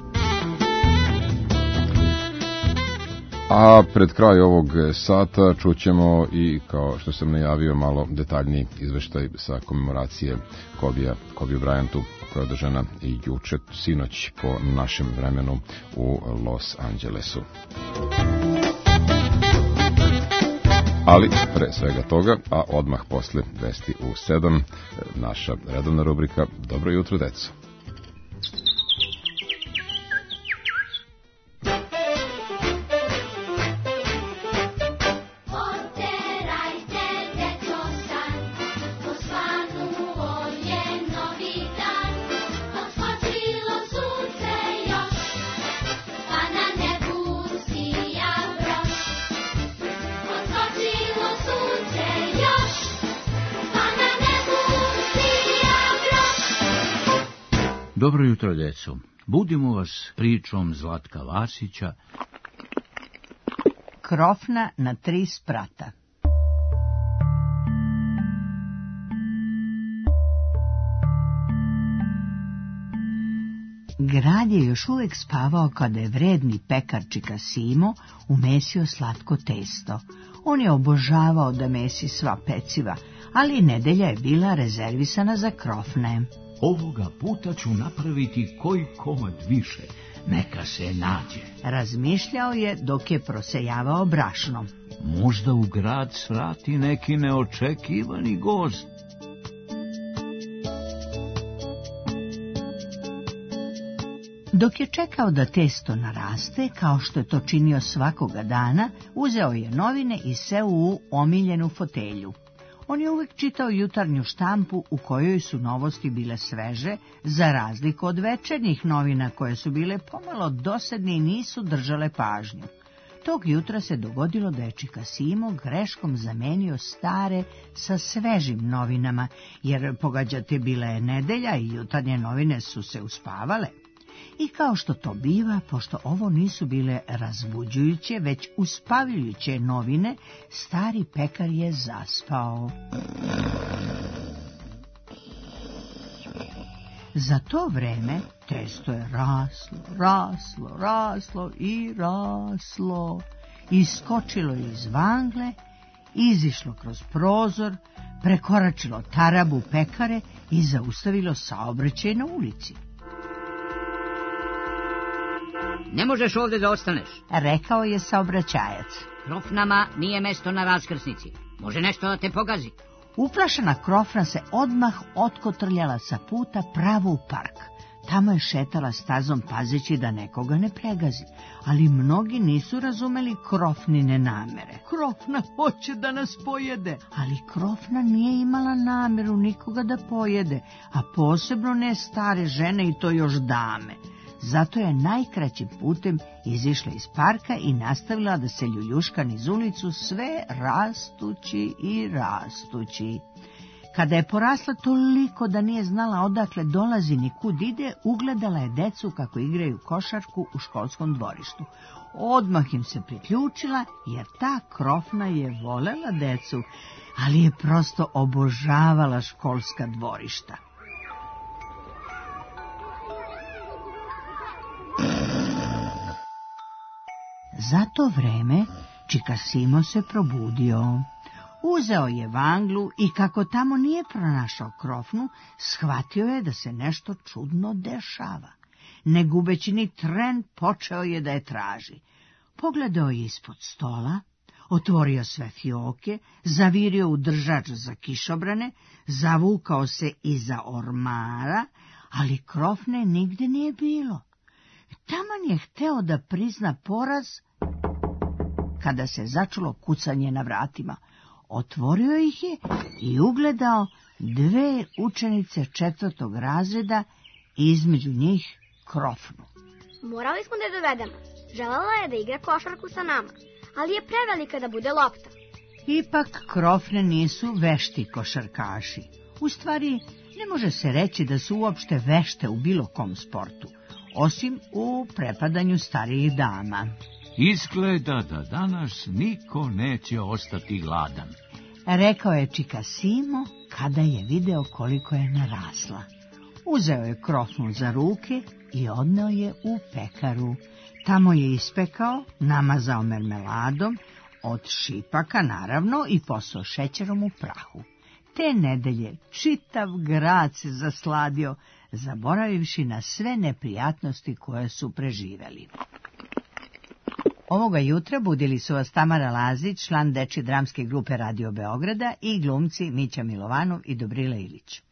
[SPEAKER 2] A pred kraj ovog sata čućemo i, kao što sam najavio, malo detaljniji izveštaj sa komemoracije Kobe Bryantu, koja je održana i juče, sinoć po našem vremenu u Los Angelesu. Ali pre svega toga, a odmah posle vesti u 7, naša redovna rubrika Dobro jutro, deco.
[SPEAKER 9] Dobro jutro, deco. Budimo vas pričom Zlatka Vasića.
[SPEAKER 10] Krofna na 3 sprata. Grad je još uvek spavao kada je vredni pekar Čika Simo umesio slatko testo. On je obožavao da mesi sva peciva, ali nedelja je bila rezervisana za krofne.
[SPEAKER 9] Ovoga puta ću napraviti koji komad više, neka se nađe.
[SPEAKER 10] Razmišljao je dok je prosejavao brašno.
[SPEAKER 9] Možda u grad svrati neki neočekivani gost.
[SPEAKER 10] Dok je čekao da testo naraste, kao što je to činio svakoga dana, uzeo je novine i seo u omiljenu fotelju. On je uvek čitao jutarnju štampu u kojoj su novosti bile sveže, za razliku od večernjih novina koje su bile pomalo dosadne i nisu držale pažnju. Tog jutra se dogodilo da je Čika Simo greškom zamenio stare sa svežim novinama, jer pogađate, bila je nedelja i jutarnje novine su se uspavale. I kao što to biva, pošto ovo nisu bile razbuđujuće, već uspavljujuće novine, stari pekar je zaspao. Za to vreme testo je raslo, iskočilo iz vangle, izišlo kroz prozor, prekoračilo tarabu pekare i zaustavilo saobraćaj na ulici.
[SPEAKER 11] Ne možeš ovdje da ostaneš,
[SPEAKER 10] rekao je saobraćajac.
[SPEAKER 11] Krofnama nije mesto na raskrsnici. Može nešto da te pogazi.
[SPEAKER 10] Uplašena krofna se odmah otkotrljala sa puta pravo u park. Tamo je šetala stazom pazeći da nekoga ne pregazi, ali mnogi nisu razumeli krofnine namere. Krofna hoće da nas pojede, ali krofna nije imala nameru nikoga da pojede, a posebno ne stare žene i to još dame. Zato je najkraćim putem izišla iz parka i nastavila da se ljuljuška niz ulicu, sve rastući i rastući. Kada je porasla toliko da nije znala odakle dolazi ni kud ide, ugledala je decu kako igraju košarku u školskom dvorištu. Odmah im se priključila, jer ta krofna je volela decu, ali je prosto obožavala školska dvorišta. Za to vreme Čika Simo se probudio. Uzeo je vanglu i kako tamo nije pronašao krofnu, shvatio je da se nešto čudno dešava. Ne gubeći ni tren, počeo je da je traži. Pogledao je ispod stola, otvorio sve fioke, zavirio u držač za kišobrane, zavukao se iza ormara, ali krofne nigde nije bilo. Taman je hteo da prizna poraz, kada se začulo kucanje na vratima. Otvorio ih je i ugledao 2 učenice 4. razreda i između njih krofnu.
[SPEAKER 12] Morali smo da je dovedemo. Želela je da igra košarku sa nama, ali je prevelika da bude lopta.
[SPEAKER 10] Ipak krofne nisu vešti košarkaši. U stvari, Ne može se reći da su uopšte vešte u bilo kom sportu, osim u prepadanju starijih dama.
[SPEAKER 9] Izgleda da danas niko neće ostati gladan,
[SPEAKER 10] rekao je čika Simo kada je video koliko je narasla. Uzeo je Krofnu za ruke i odneo je u pekaru. Tamo je ispekao, namazao mermeladom, od šipaka naravno i poslao šećerom u prahu. Te nedelje čitav grad se zasladio, zaboravivši na sve neprijatnosti koje su preživeli. Ovoga jutra budili su vas Tamara Lazić, član dečje dramske grupe Radio Beograda, i glumci Mića Milovanov i Dobrila Ilić.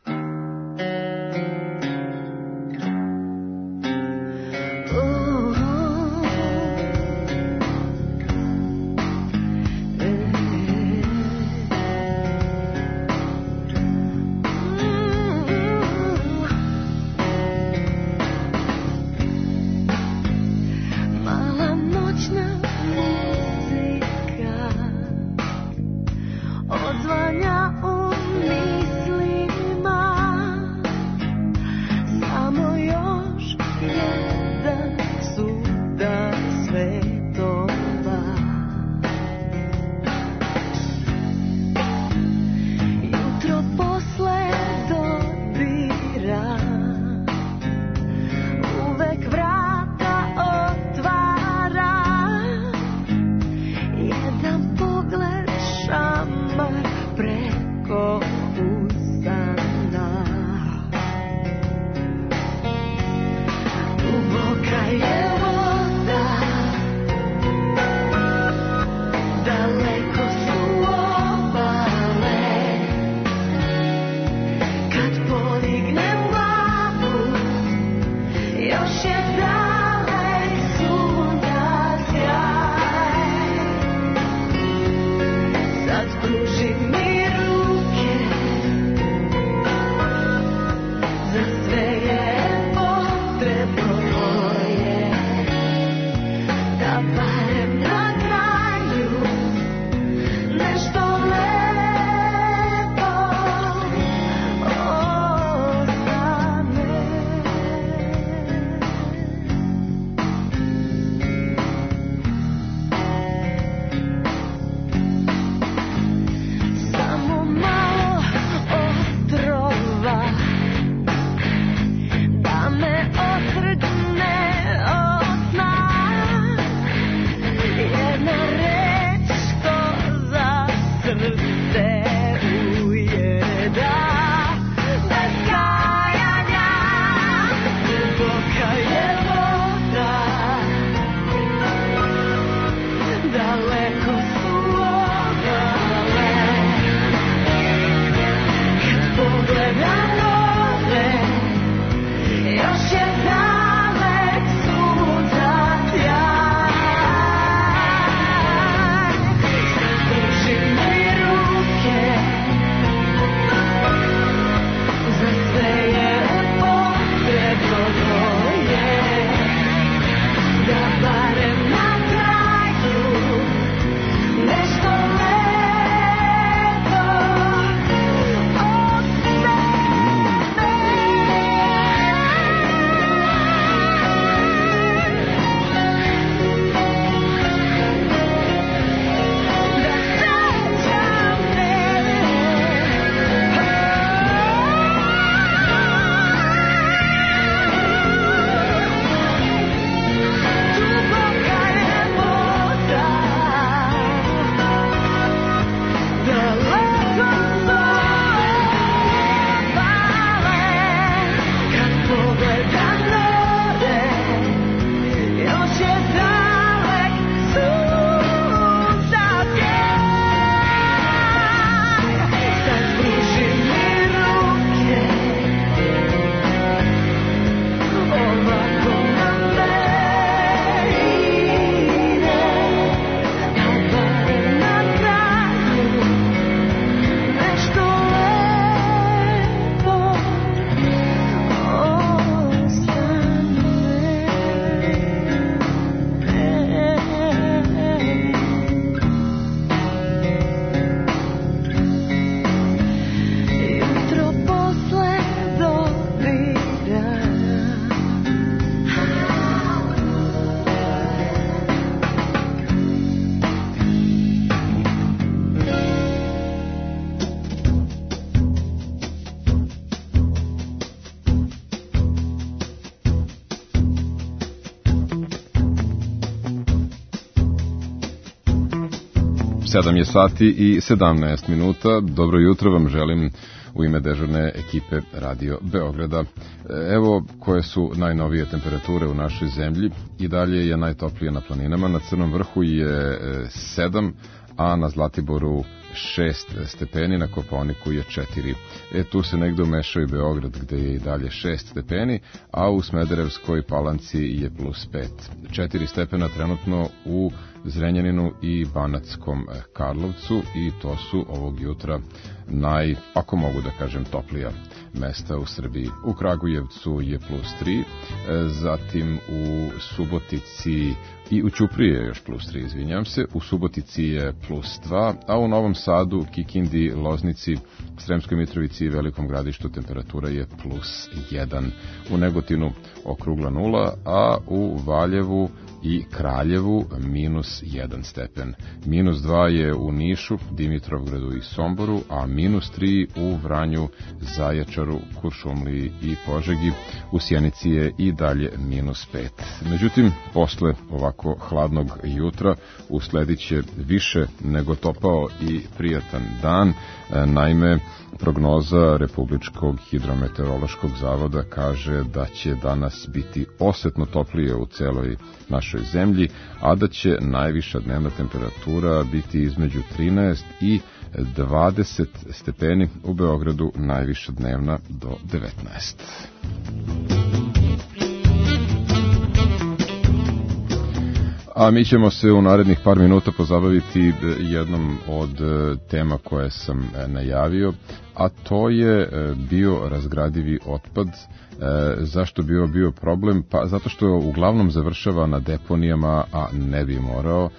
[SPEAKER 2] 7 je sati i 17 minuta. Dobro jutro vam želim u ime dežurne ekipe Radio Beograda. Evo koje su najnovije temperature u našoj zemlji. I dalje je najtoplije na planinama. Na Crnom vrhu je 7, a na Zlatiboru 6 stepeni, na Kopaoniku je 4. Tu se negde umešao i Beograd gde je i dalje 6 stepeni, a u Smederevskoj Palanci je plus 5. 4 stepena trenutno u Zrenjaninu i Banatskom Karlovcu i to su ovog jutra ako mogu da kažem, toplija mesta u Srbiji. U Kragujevcu je plus 3, zatim u Subotici i u Ćupriji je još plus 3, izvinjam se, u Subotici je plus 2, a u Novom Sadu, Kikindi, Loznici, Sremskoj Mitrovici i Velikom Gradištu temperatura je plus 1. U Negotinu okrugla 0, a u Valjevu i Kraljevu minus 1 stepen. Minus 2 je u Nišu, Dimitrovgradu i Somboru, a minus 3 u Vranju, Zaječaru, Kuršumliji i Požegi. U Sjenici je i dalje minus 5. Međutim, posle ovako hladnog jutra usledit će više nego topao i prijatan dan. Naime, prognoza Republičkog hidrometeorološkog zavoda kaže da će danas biti osetno toplije u celoj našoj zemlji, a da će najviša dnevna temperatura biti između 13 i 20 stepeni, u Beogradu najviša dnevna do 19. A mi ćemo se u narednih par minuta pozabaviti jednom od tema koje sam najavio, a to je biorazgradivi otpad. Zašto bi ovo bio problem? Pa zato što uglavnom završava na deponijama, a ne bi morao,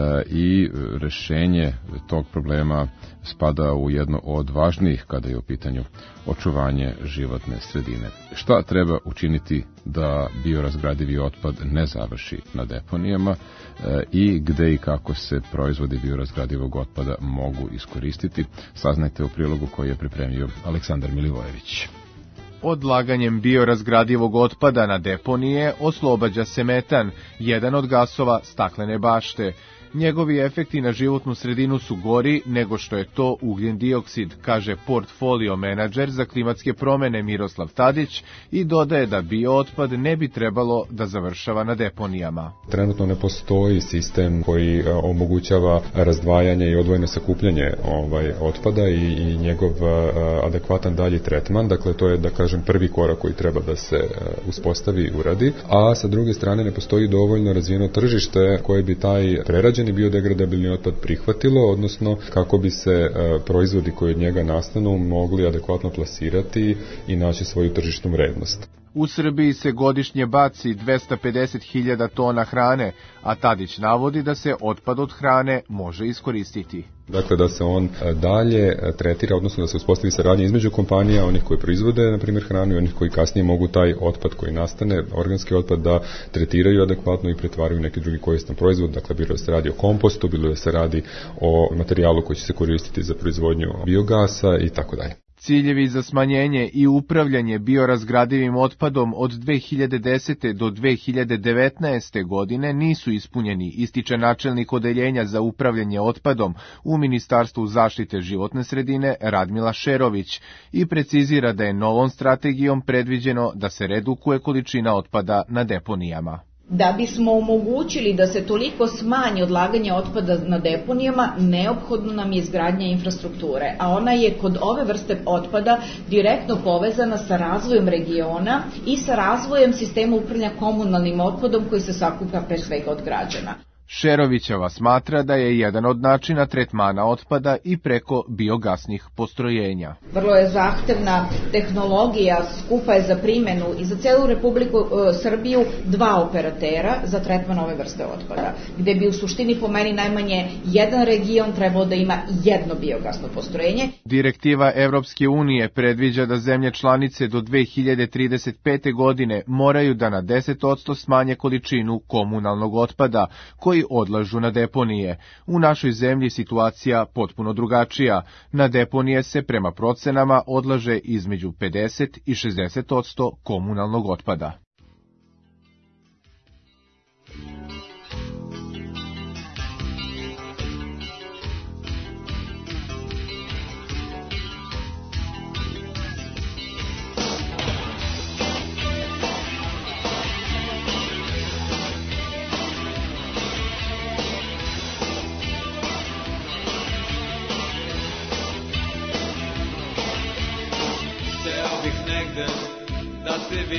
[SPEAKER 2] i rešenje tog problema spada u jedno od važnijih kada je u pitanju očuvanje životne sredine. Šta treba učiniti da biorazgradivi otpad ne završi na deponijama i gde i kako se proizvodi biorazgradivog otpada mogu iskoristiti? Saznajte u prilogu koji je pripremio Aleksandar Milivojević.
[SPEAKER 13] Odlaganjem biorazgradivog otpada na deponije oslobađa se metan, jedan od gasova staklene bašte. Njegovi efekti na životnu sredinu su gori nego što je to ugljen dioksid, kaže portfolio menadžer za klimatske promene Miroslav Tadić i dodaje da biootpad ne bi trebalo da završava na deponijama.
[SPEAKER 14] Trenutno ne postoji sistem koji omogućava razdvajanje i odvojeno sakupljanje otpada i njegov adekvatan dalji tretman. Dakle, to je, da kažem, prvi korak koji treba da se uspostavi i uradi, a sa druge strane ne postoji dovoljno razvijeno tržište koje bi taj prerađen biodegradabilni otpad prihvatilo, odnosno kako bi se proizvodi koji od njega nastanu mogli adekvatno plasirati i naći svoju tržišnu vrednost.
[SPEAKER 13] U Srbiji se godišnje baci 250.000 tona hrane, a Tadić navodi da se otpad od hrane može iskoristiti.
[SPEAKER 14] Dakle, da se on dalje tretira, odnosno da se uspostavi saradnja između kompanija, onih koji proizvode, na primjer, hranu i onih koji kasnije mogu taj otpad koji nastane, organski otpad, da tretiraju adekvatno i pretvaraju neki drugi koristan proizvod. Dakle, bilo da se radi o kompostu, bilo da se radi o materijalu koji će se koristiti za proizvodnju biogasa i tako dalje.
[SPEAKER 13] Ciljevi za smanjenje i upravljanje biorazgradivim otpadom od 2010. do 2019. godine nisu ispunjeni, ističe načelnik odeljenja za upravljanje otpadom u Ministarstvu zaštite životne sredine Radmila Šerović i precizira da je novom strategijom predviđeno da se redukuje količina otpada na deponijama.
[SPEAKER 15] Da bismo omogućili da se toliko smanji odlaganje otpada na deponijama, neophodno nam je izgradnja infrastrukture, a ona je kod ove vrste otpada direktno povezana sa razvojem regiona i sa razvojem sistema upravljanja komunalnim otpadom koji se sakuplja pre svega od građana.
[SPEAKER 13] Šerovićeva smatra da je jedan od načina tretmana otpada i preko biogasnih postrojenja.
[SPEAKER 15] Vrlo je zahtevna tehnologija, skupa je za primjenu i za celu Republiku Srbiju 2 operatera za tretman ove vrste otpada, gde bi u suštini po meni najmanje jedan region trebao da ima jedno biogasno postrojenje.
[SPEAKER 13] Direktiva Evropske unije predviđa da zemlje članice do 2035. godine moraju da na 10% smanje količinu komunalnog otpada koji odlažu na deponije. U našoj zemlji situacija potpuno drugačija. Na deponije se prema procenama odlaže između 50 i 60% komunalnog otpada.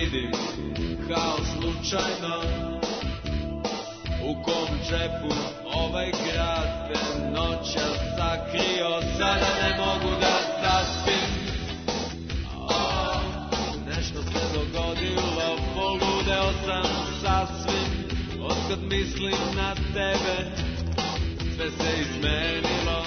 [SPEAKER 5] vidim kao slučajno, u kom džepu ovaj grad te noćas sakrio. Sada ne mogu da zaspim, nešto se dogodilo, poludeo sam sasvim. Otkad mislim na tebe, sve se izmenilo.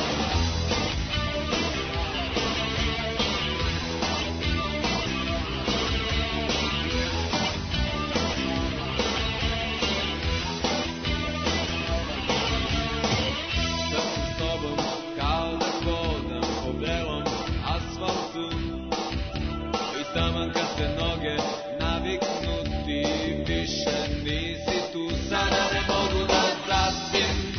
[SPEAKER 5] Taman kad se noge naviknu ti više nisi tu. Sada ne mogu da zaspim,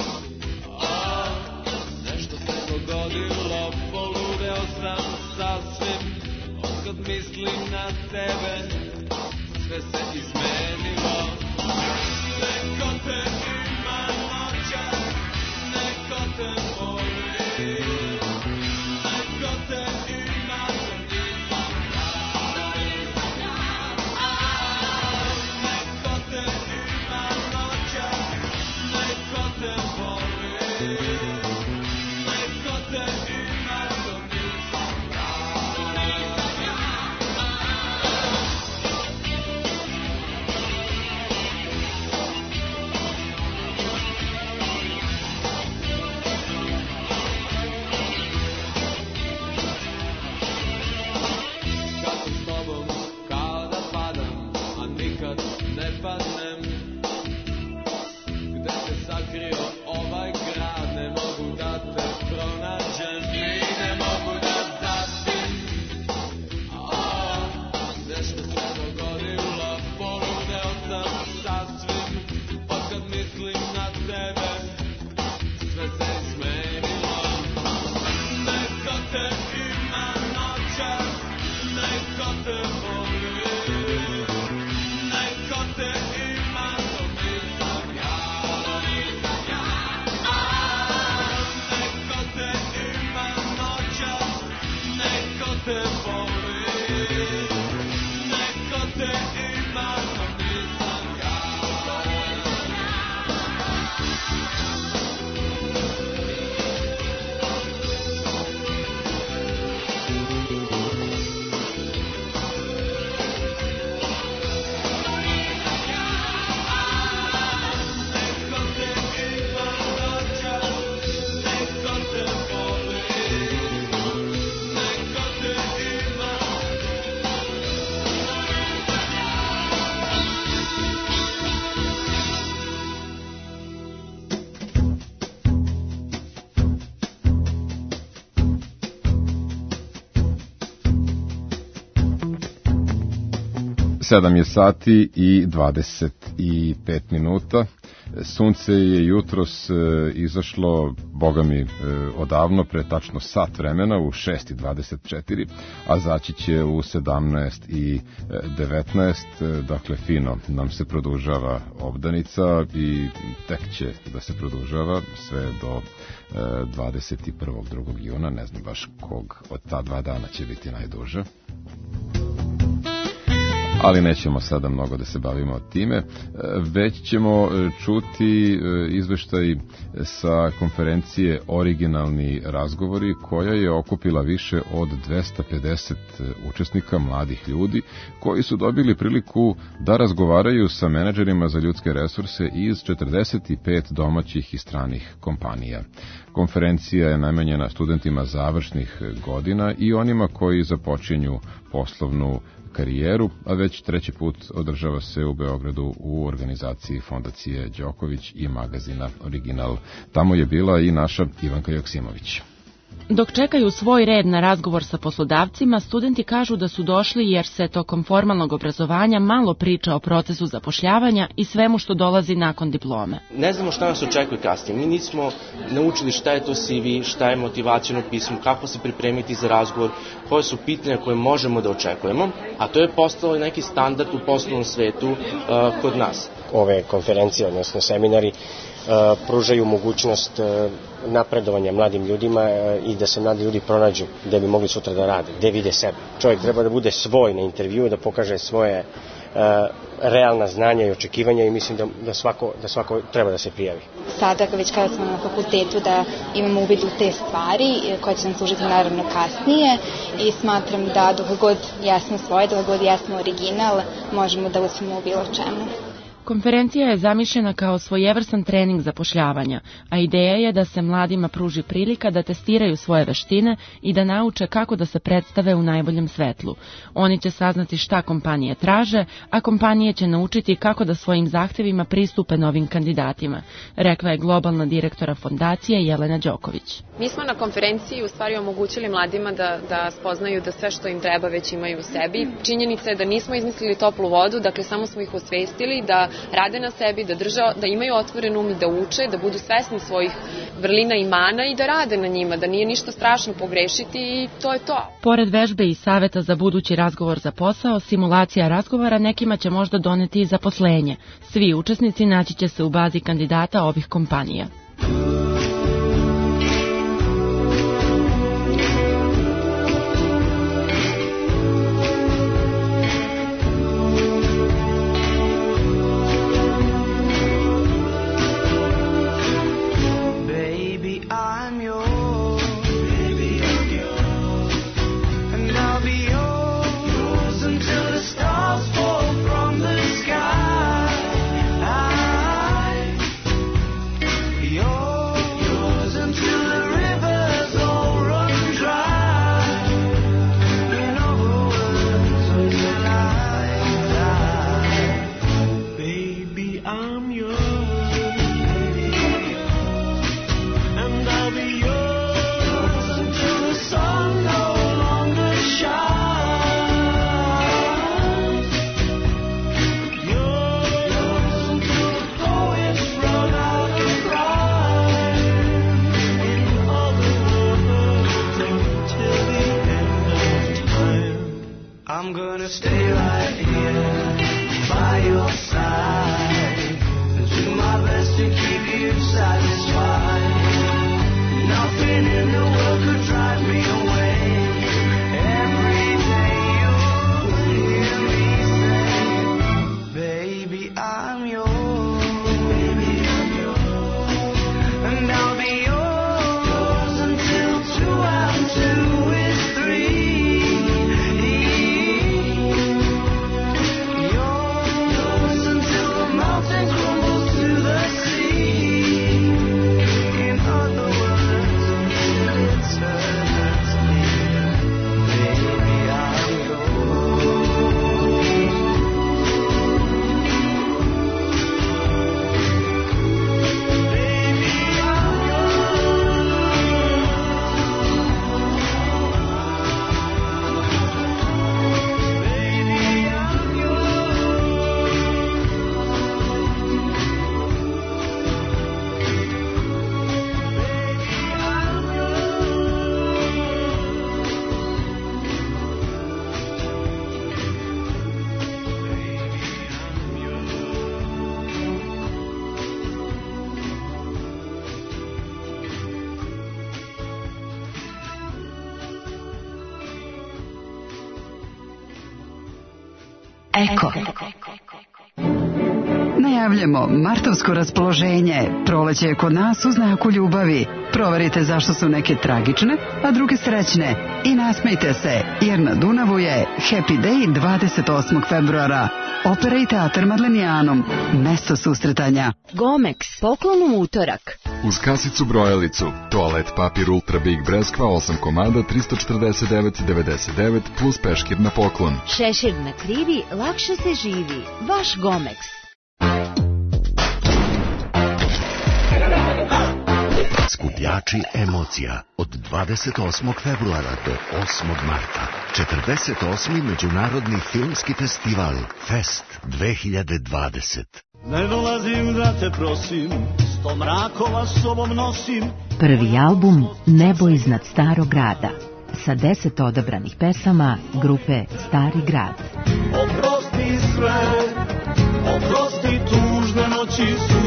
[SPEAKER 5] nešto se dogodilo, poludeo sam sasvim. Otkad mislim na tebe, sve se izmenilo. Neko te ima noćas, neko te voli, neko te ima.
[SPEAKER 2] Sedam je sati i 25 minuta. Sunce je jutros izašlo, boga mi, odavno, pre tačno sat vremena, u 6:24, a zaći će u 17:19, dakle fino nam se produžava obdanica i tek će da se produžava sve do 21. 2. juna, ne znam baš kog od ta 2 dana će biti najduže. Ali nećemo sada mnogo da se bavimo time, već ćemo čuti izveštaj sa konferencije Originalni razgovori, koja je okupila više od 250 učesnika, mladih ljudi, koji su dobili priliku da razgovaraju sa menadžerima za ljudske resurse iz 45 domaćih i stranih kompanija. Konferencija je namenjena studentima završnih godina i onima koji započinju poslovnu karijeru, a već 3. put održava se u Beogradu u organizaciji Fondacije Đoković i magazina Original. Tamo je bila i naša Ivanka Joksimović.
[SPEAKER 16] Dok čekaju svoj red na razgovor sa poslodavcima, studenti kažu da su došli jer se tokom formalnog obrazovanja malo priča o procesu zapošljavanja i svemu što dolazi nakon diplome.
[SPEAKER 17] Ne znamo šta nas očekuje kasnije. Mi nismo naučili šta je to CV, šta je motivaciono pismo, kako se pripremiti za razgovor, koje su pitanja koje možemo da očekujemo, a to je postalo neki standard u poslovnom svetu kod nas.
[SPEAKER 18] ove konferencije, odnosno seminari, pružaju mogućnost napredovanja mladim ljudima i da se mladi ljudi pronađu gde bi mogli sutra da rade, gde vide sebe. Čovjek treba da bude svoj na intervjuu, da pokaže svoje realna znanja i očekivanja i mislim da svako treba da se prijavi.
[SPEAKER 19] Sada, već kada smo na fakultetu, da imamo uvid u te stvari koje će nam služiti naravno kasnije i smatram da dok god jesmo svoje, dok god jesmo original, možemo da uspemo u bilo čemu.
[SPEAKER 16] Konferencija je zamišljena kao svojevrstan trening zapošljavanja, a ideja je da se mladima pruži prilika da testiraju svoje veštine i da nauče kako da se predstave u najboljem svetlu. Oni će saznati šta kompanije traže, a kompanije će naučiti kako da svojim zahtevima pristupe novim kandidatima, rekla je globalna direktora fondacije Jelena Đoković.
[SPEAKER 20] Mi smo na konferenciji u stvari omogućili mladima da spoznaju da sve što im treba već imaju u sebi. Činjenica je da nismo izmislili toplu vodu, dakle samo smo ih osvestili da rade na sebi, da imaju otvoren um i da uče, da budu svesni svojih vrlina i mana i da rade na njima, da nije ništa strašno pogrešiti i to je to.
[SPEAKER 16] Pored vežbe i saveta za budući razgovor za posao, simulacija razgovora nekima će možda doneti i zaposlenje. Svi učesnici naći će se u bazi kandidata ovih kompanija.
[SPEAKER 21] Eko. Najavljamo martovsko raspoloženje. Proleće je kod nas u znaku ljubavi. Proverite zašto su neke tragične, a druge srećne. I nasmejte se, jer na Dunavu je Happy Day 28. februara. Opera i teatar Madlenijanom. Mesto susretanja.
[SPEAKER 22] Gomex, poklon u utorak.
[SPEAKER 23] Uz kasicu brojalicu, toalet papir Ultra Big Breskva 8 komada 349,99 plus peškir na poklon.
[SPEAKER 22] Šešir na krivi, lakše se živi. Vaš Gomex.
[SPEAKER 24] Skupljači emocija od 28. februara do 8. marta. 48. Međunarodni filmski festival Fest 2020.
[SPEAKER 25] Ne dolazim da te prosim, 100 mrakova s sobom nosim.
[SPEAKER 1] Prvi album Nebo iznad starog grada sa 10 odabranih pesama grupe Stari grad.
[SPEAKER 25] Oprosti sve, oprosti tužno.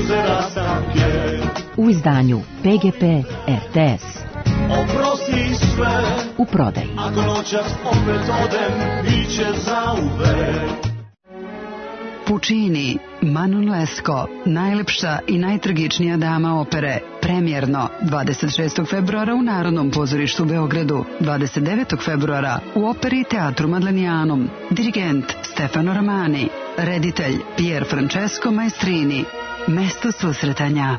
[SPEAKER 25] uzera sam tje.
[SPEAKER 1] U izdanju PGP RTS.
[SPEAKER 25] Oprosti sve,
[SPEAKER 1] u prodaji.
[SPEAKER 25] Ako noćas opet odem, bit će zauvek.
[SPEAKER 21] Puccini, Manon Lescaut, najlepša i najtragičnija dama opere, premijerno 26. februara u Narodnom pozorištu u Beogradu, 29. februara u Operi i teatru Madlenijanum, dirigent Stefano Ramani, reditelj Pier Francesco Maestrini, mesto susretanja.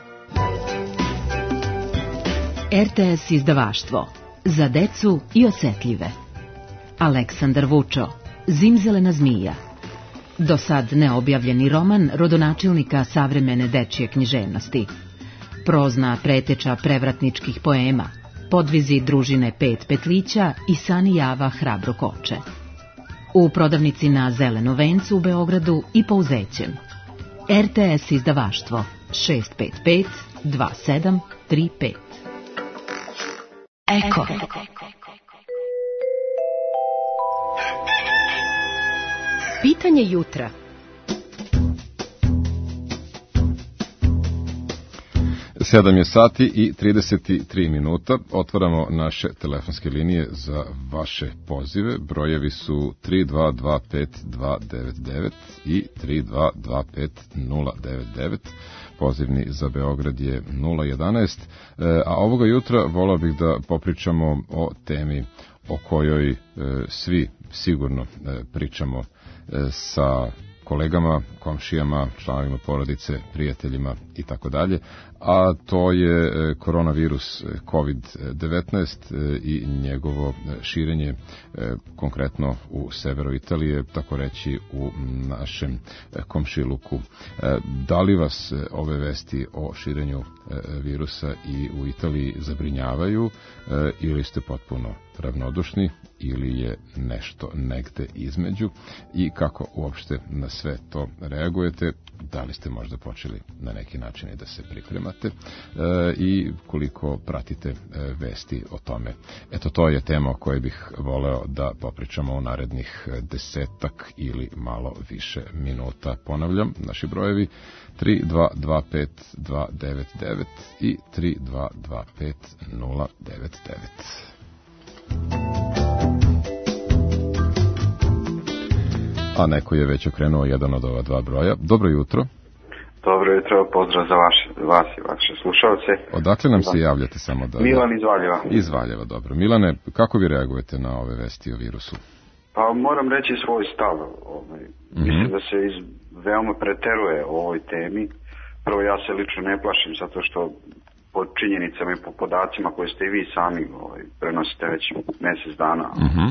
[SPEAKER 1] RTS izdavaštvo, za decu i osetljive. Aleksandar Vučo, Zimzelena zmija. Do sad neobjavljeni roman rodonačelnika savremene dečje književnosti. Prozna preteča prevratničkih poema, podvizi družine Pet petlića i Sani Java hrabro koče. U prodavnici na Zeleno vencu u Beogradu i Pouzećem. RTS izdavaštvo 655 2735.
[SPEAKER 21] Eko.
[SPEAKER 1] Pitanje jutra.
[SPEAKER 2] Sedam je sati i 33 minuta. Otvaramo naše telefonske linije za vaše pozive. Brojevi su 3225-299 i 3225-099. Pozivni za Beograd je 011. A ovoga jutra volao bih da popričamo o temi o kojoj svi sigurno pričamo sa kolegama, komšijama, članovima porodice, prijateljima i tako dalje, a to je koronavirus COVID-19 i njegovo širenje konkretno u severu Italije, tako reći u našem komšiluku. Da li vas ove vesti o širenju virusa i u Italiji zabrinjavaju ili ste potpuno ravnodušni ili je nešto negde između i kako uopšte na sve to reagujete, da li ste možda počeli na neki način i da se pripremate i koliko pratite vesti o tome. Eto, to je tema o kojoj bih voleo da popričamo u narednih 10 ili malo više minuta. Ponavljam, naši brojevi 3225-299 i 3225-099. A neko je već okrenuo jedan od ova dva broja. Dobro jutro.
[SPEAKER 3] Dobro jutro, pozdrav za vas i vaše slušalce.
[SPEAKER 2] Odakle nam se javljate samo da...
[SPEAKER 3] Milan iz Valjeva.
[SPEAKER 2] Iz Valjeva, dobro. Milane, kako vi reagujete na ove vesti o virusu?
[SPEAKER 3] Pa moram reći svoj stav. Mislim da se veoma preteruje o ovoj temi. Prvo, ja se lično ne plašim zato što po činjenicama i po podacima koje ste i vi sami prenosite već mjesec dana.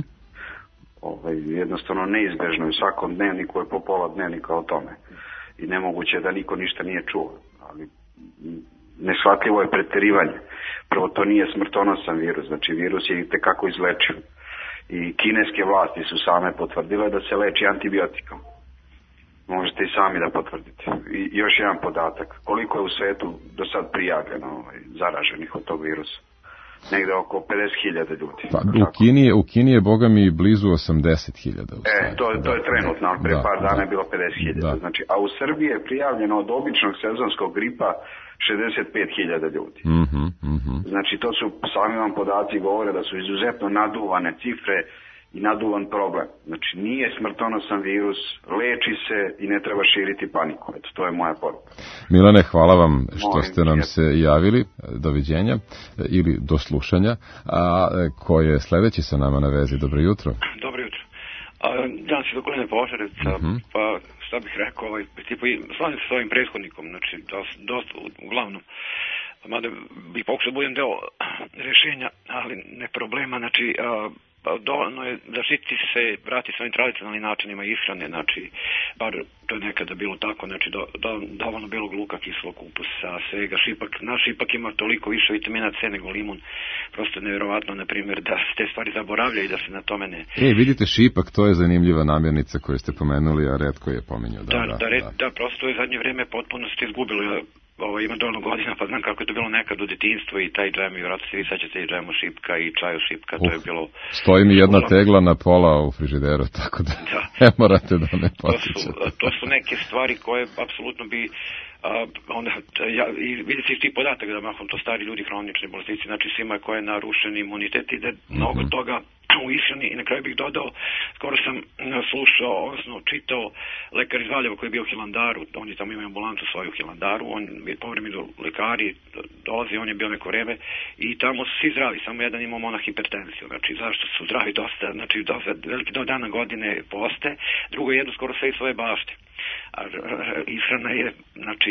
[SPEAKER 3] Jednostavno neizbežno je u svakom dnevniku je po pola dnevnika o tome. I nemoguće je da niko ništa nije čuo. Ali neshvatljivo je preterivanje. Prvo, to nije smrtonosan virus. Znači, virus je itekako izlečiv. I kineske vlasti su same potvrdile da se leči antibiotikom. Možete i sami da potvrdite. I još jedan podatak. Koliko je u svetu do sad prijavljeno zaraženih od tog virusa? Negde oko 50.000 ljudi.
[SPEAKER 2] Pa, u Kini je, boga mi, blizu 80.000.
[SPEAKER 3] To je trenutno, ali pre par dana je bilo 50.000. Znači, a u Srbiji je prijavljeno od običnog sezonskog gripa 65.000 ljudi. Znači, to su, sami vam podaci govore da su izuzetno naduvane cifre i naduvan problem. Znači, nije smrtonosan virus, leči se i ne treba širiti paniku. Eto, to je moja poruka.
[SPEAKER 2] Milane, hvala vam što ste nam se javili. Doviđenja ili do slušanja. A ko je sledeći sa nama na vezi? Dobro jutro.
[SPEAKER 4] Dobro jutro. Danas je Dokoline Požareca, pa šta bih rekao, slažem se s ovim prethodnikom, znači dosta uglavnom. Mada bih pokušao da budem deo rešenja, ali ne problema, znači dovoljno je da zaštiti se, vrati svojim tradicionalnim načinima ishrane, znači, bar to je nekada bilo tako, znači dovoljno belog luka, kiselog kupusa, svega, naš šipak ima toliko više vitamina C nego limun, prosto nevjerovatno, na primjer, da se te stvari zaboravljaju i da se na tome ne...
[SPEAKER 2] Vidite, šipak, to je zanimljiva namirnica koju ste pomenuli, a retko je pominjao.
[SPEAKER 4] Da, prosto je zadnje vreme potpuno ste izgubilo, ima dovoljno godina, pa znam kako je to bilo nekad u detinjstvu i taj džem, i vjerojatno se vi sećate i džemu šipka i čaju šipka, to je bilo...
[SPEAKER 2] Stoji mi jedna tegla na pola u frižideru, tako da ne morate da me podsjećate.
[SPEAKER 4] To su neke stvari koje apsolutno bi onda vidi se iz tih podataka da mahom to stari ljudi, hronični bolesnici, znači svima koje je narušen imunitet i da mnogo toga u ishrani. I na kraju bih dodao, skoro sam slušao, odnosno čitao lekar iz Valjeva koji je bio u Hilandaru, oni tamo imaju ambulantu svoju u Hilandaru, on je povremeno lekari, dolazi, on je bio neko vreme i tamo su svi zdravi, samo jedan imao ona hipertenziju, znači zašto su zdravi dosta, znači veliki do dana godine poste, drugo jedu skoro sve iz svoje bašte. A ishrana je, znači,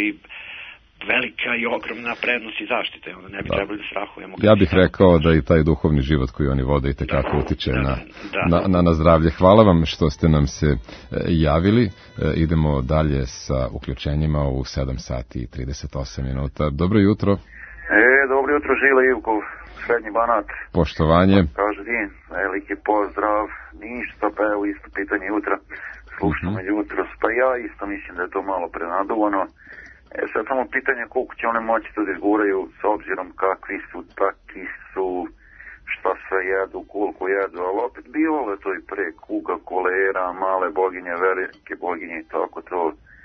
[SPEAKER 4] velika i ogromna prednost i zaštita, onda ne bi trebali da strahujemo.
[SPEAKER 2] Ja bih rekao da i taj duhovni život koji oni vode i tekako utiče na zdravlje. Hvala vam što ste nam se javili. Idemo dalje sa uključenjima u 7 sati i 38 minuta. Dobro jutro.
[SPEAKER 6] Dobro jutro, Žile Ivkov, Srednji Banat.
[SPEAKER 2] Poštovanje.
[SPEAKER 6] Kaže Din, veliki pozdrav, ništa, pa evo isto pitanje jutra. Slušamo jutros, pa ja isto mislim da je to malo prenaduvano. Sad samo pitanje koliko će one moći to da izguraju s obzirom kakvi su, takvi su, šta sve jedu, koliko jedu, ali opet bivalo je to i pre kuga, kolera, male boginje, velike boginje i tako to.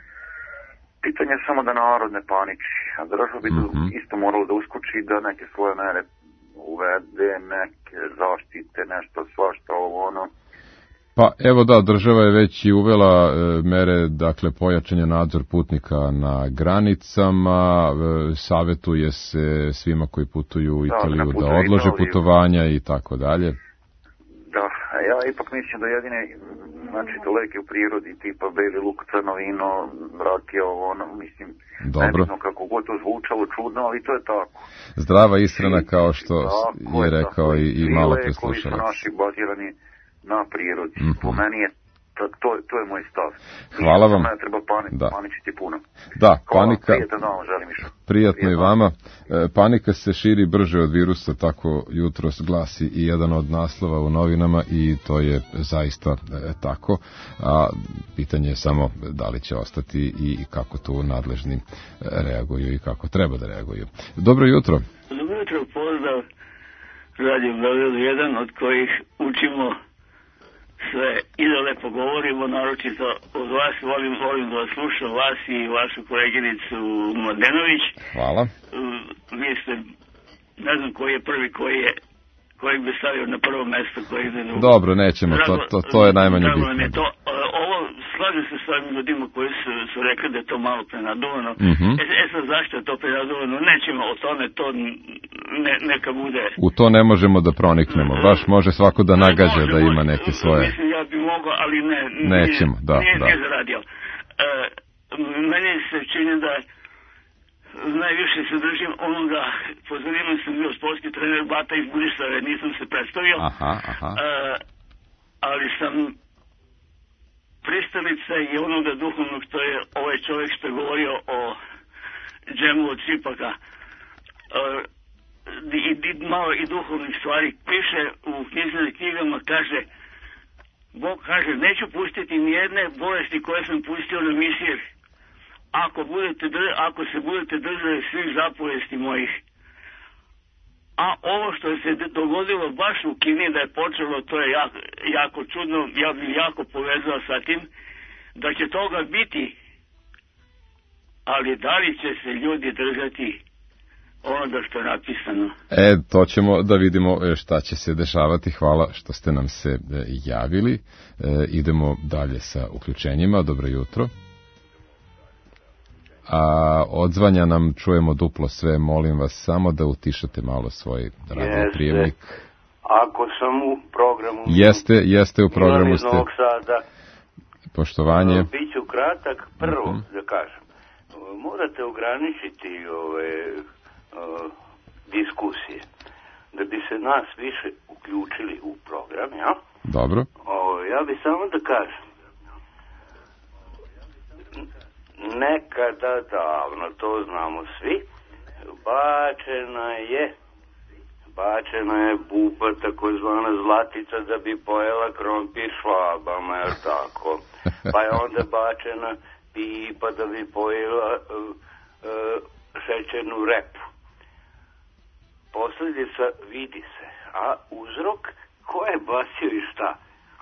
[SPEAKER 6] Pitanje je samo da narod ne paniči, a država bi isto moralo da uskoči da neke svoje mere uvede, neke zaštite, nešto svašta ovo ono.
[SPEAKER 2] Pa evo da, država je već i uvela mere, dakle pojačanje nadzor putnika na granicama, savjetuje se svima koji putuju u Italiju da odlože putovanja i tako dalje.
[SPEAKER 6] Da, a ja ipak mislim da jedine, znači to leke u prirodi, tipa beli luk, crno vino, rakija, ono, mislim, nebitno kako god to zvučalo čudno, ali to je tako.
[SPEAKER 2] Zdrava ishrana kao što je rekao i malo preslušalac.
[SPEAKER 6] Svi lekovi su naši bazirani na prirodi. Po meni je to je moj stav.
[SPEAKER 2] Hvala vam.
[SPEAKER 6] Ne treba paničiti puno.
[SPEAKER 2] Da, panika.
[SPEAKER 6] Prijatno
[SPEAKER 2] i vama. Panika se širi brže od virusa, tako jutros glasi i jedan od naslova u novinama i to je zaista tako. A pitanje je samo da li će ostati i kako tu nadležni reaguju i kako treba da reaguju. Dobro jutro.
[SPEAKER 7] Dobro jutro, pozdrav. Radio Beograd 1 od kojih učimo sve i da lepo govorimo, naročito od vas, volim da vas slušam, vas i vašu koleginicu Mladenović.
[SPEAKER 2] Hvala.
[SPEAKER 7] Vi ste, ne znam koji je prvi, kojeg bi stavio na prvo mesto.
[SPEAKER 2] Dobro, nećemo, to je najmanje bitno.
[SPEAKER 7] Ovo, slažem se s ovim ljudima koji su rekli da je to malo prenaduvano. Sad zašto je to prenaduvano? Nećemo o tome, to neka bude.
[SPEAKER 2] U to ne možemo da proniknemo, baš može svako da nagađa da ima neke svoje.
[SPEAKER 7] Mislim, ja bi mogao, ali
[SPEAKER 2] nećemo,
[SPEAKER 7] nije zaradio. Meni se čini da najviše se držim onoga, po zanimanju sam bio sportski trener Bata iz Budisave, nisam se predstavio, ali sam pristalica i onoga duhovnog, to je ovaj čovjek što je govorio o džemu od cipaka. Malo i duhovnih stvari piše u knjigama, kaže, Bog kaže, neću pustiti nijedne bolesti koje sam pustio na misije, ako se budete držali svih zapovesti mojih. A ovo što se dogodilo baš u Kini da je počelo, to je jako čudno, ja bih jako povezao sa tim, da će toga biti, ali da li će se ljudi držati onoga što je napisano?
[SPEAKER 2] To ćemo da vidimo šta će se dešavati. Hvala što ste nam se javili. Idemo dalje sa uključenjima. Dobro jutro. A odzvanja nam, čujemo duplo sve, molim vas samo da utišate malo svoj radio prijemnik.
[SPEAKER 6] Ako sam u programu...
[SPEAKER 2] Jeste u programu ste.
[SPEAKER 6] Novog Sada.
[SPEAKER 2] Poštovanje.
[SPEAKER 6] Biću kratak, prvo da kažem. Morate ograničiti diskusije da bi se nas više uključili u program, ja?
[SPEAKER 2] Dobro.
[SPEAKER 6] Ja bi samo da kažem, nekada davno, to znamo svi, bačena je buba, takozvana Zlatica, da bi pojela krompir švabama, jer tako. Pa je onda bačena pipa da bi pojela šećernu repu. Posljedica vidi se, a uzrok, ko je bacio i šta?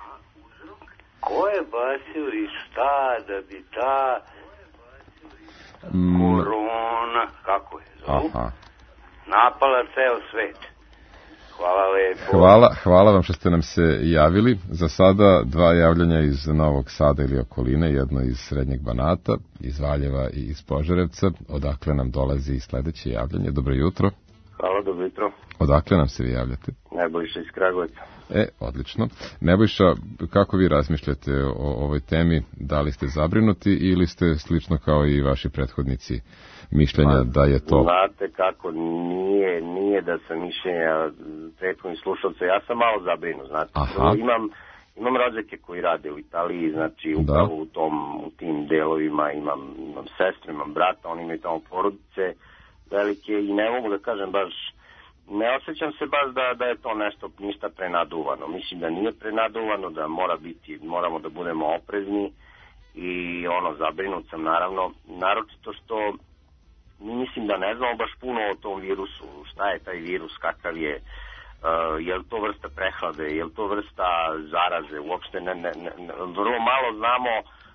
[SPEAKER 6] Ko je bacio i šta da bi ta
[SPEAKER 8] Korona, kako je zovu, napala ceo svet. Hvala lepo.
[SPEAKER 2] Hvala vam što ste nam se javili. Za sada 2 javljanja iz Novog Sada ili okoline, jedno iz Srednjeg Banata, iz Valjeva i iz Požarevca. Odakle nam dolazi sledeće javljanje? Dobro jutro.
[SPEAKER 8] Hvala, dobro jutro.
[SPEAKER 2] Odakle nam se vi javljate?
[SPEAKER 8] Nebojša iz Kragujevca.
[SPEAKER 2] Odlično. Nebojša, kako vi razmišljate o ovoj temi? Da li ste zabrinuti ili ste slično kao i vaši prethodnici mišljenja da je to...
[SPEAKER 8] Znate kako, nije da sam mišljenja prethodnih slušalca, ja sam malo zabrinut, znate. Imam rođake koji rade u Italiji, znači upravo u tim delovima imam sestru, imam brata, oni imaju tamo porodice velike i ne mogu da kažem baš, ne osjećam se baš da je to ništa prenaduvano. Mislim da nije prenaduvano, da moramo da budemo oprezni i zabrinut sam naročito što mislim da ne znamo baš puno o tom virusu, šta je taj virus, kakav je, je li to vrsta prehlade, je li to vrsta zaraze, uopšte vrlo malo znamo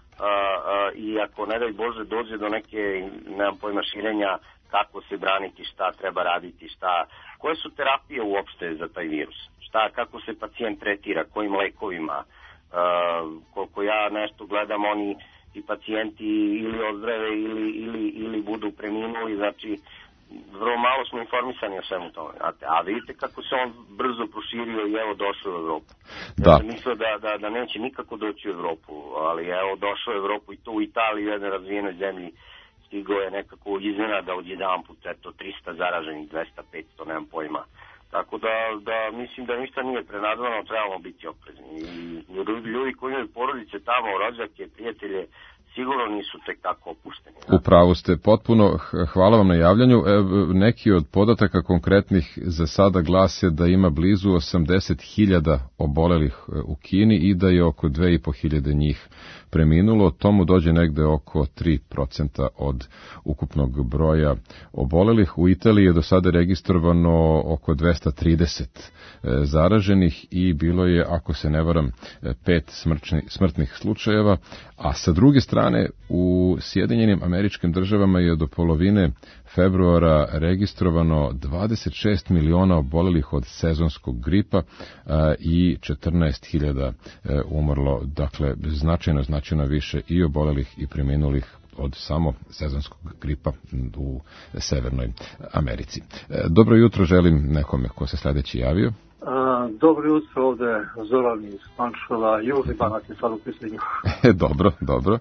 [SPEAKER 8] i ako ne daj Bože dođe do neke, nemam pojma, širenja, kako se braniti, šta treba raditi, koje su terapije uopšte za taj virus, kako se pacijent tretira, kojim lekovima, koliko ja nešto gledam, oni i pacijenti ili ozdrave ili budu preminuli, znači vrlo malo smo informisani o svemu tome, a vidite kako se on brzo proširio i evo došao u Evropu. Ja sam mislio da neće nikako doći u Evropu, ali evo došao u Evropu i to u Italiji, u jednoj razvijenoj zemlji, stigao je nekako iznenada odjedanput, 300 zaraženih, 200, 500, nemam pojma. Tako da mislim da ništa nije prenadvano, trebamo biti oprezni. I ljudi koji imaju porodice tamo, rođake, prijatelje, sigurno nisu tek tako opušteni.
[SPEAKER 2] Upravo ste potpuno, hvala vam na javljanju. Neki od podataka konkretnih za sada glase da ima blizu 80.000 obolelih u Kini i da je oko 2.500 njih preminulo. Tomu dođe negde oko 3% od ukupnog broja obolelih. U Italiji je do sada registrovano oko 230 zaraženih i bilo je, ako se ne varam, 5 smrtnih slučajeva, a sa druge strane u Sjedinjenim Američkim Državama je do polovine februara registrovano 26 miliona obolelih od sezonskog gripa i 14.000 umrlo, dakle značajno više i obolelih i preminulih od samo sezonskog gripa u Severnoj Americi. Dobro jutro želim nekome ko se sledeći javio.
[SPEAKER 9] Dobro jutro, ovde Zoran iz Pančeva, Južni Banat je sad u pitanju.
[SPEAKER 2] Dobro.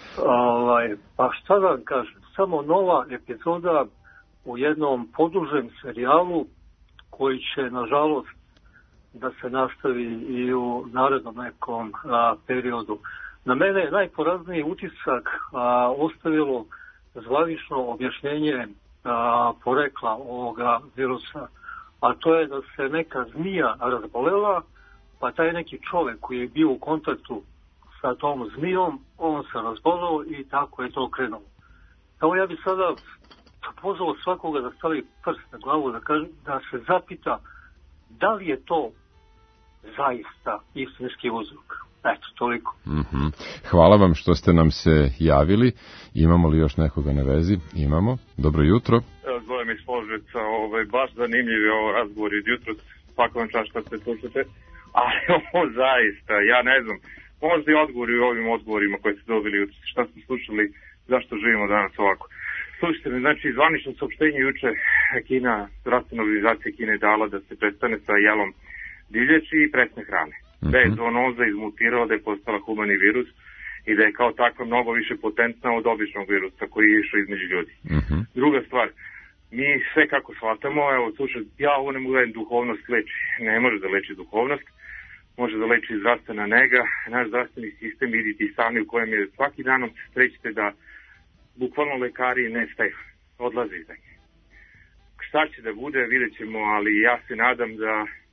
[SPEAKER 9] Pa šta da vam kažem, samo nova epizoda u jednom podužem serijalu koji će, nažalost, da se nastavi i u narednom nekom periodu. Na mene je najporazniji utisak ostavilo zvanično objašnjenje porekla ovoga virusa, a to je da se neka zmija razbolela, pa taj neki čovek koji je bio u kontaktu sa tom zmijom, on se razboleo i tako je to krenulo. Evo ja bi sada pozvao svakoga da stavi prst na glavu, da se zapita da li je to zaista istinski uzrok. Eto, toliko.
[SPEAKER 2] Hvala vam što ste nam se javili. Imamo li još nekoga na vezi? Imamo. Dobro jutro.
[SPEAKER 10] Zovem iz Požarevca, baš zanimljiv je ovo razgovor iz jutra, svaka vam čast kad se slušate, ali ovo zaista, ja ne znam, možda i odgovori u ovim odgovorima koje ste dobili jutro, šta smo slušali, zašto živimo danas ovako. Slušajte me, znači, zvanično saopštenje juče zdravstvena organizacija Kine je dala da se prestane sa jelom divljači i presne hrane. Da je zoonoza izmutirala, da je postala humani virus i da je kao takva mnogo više potentna od običnog virusa koji je išao između ljudi. Druga stvar, mi sve kako shvatamo, evo slušaj, ja ovo ne mogu da duhovnost leči. Ne može da leči duhovnost, može da leči zdravstvena nega. Naš zdravstveni sistem, vidite i sami u kojem je svaki danom se srećete da bukvalno lekari nestaju, odlaze iz neke. Šta će da bude, vidjet ćemo, ali ja se nadam da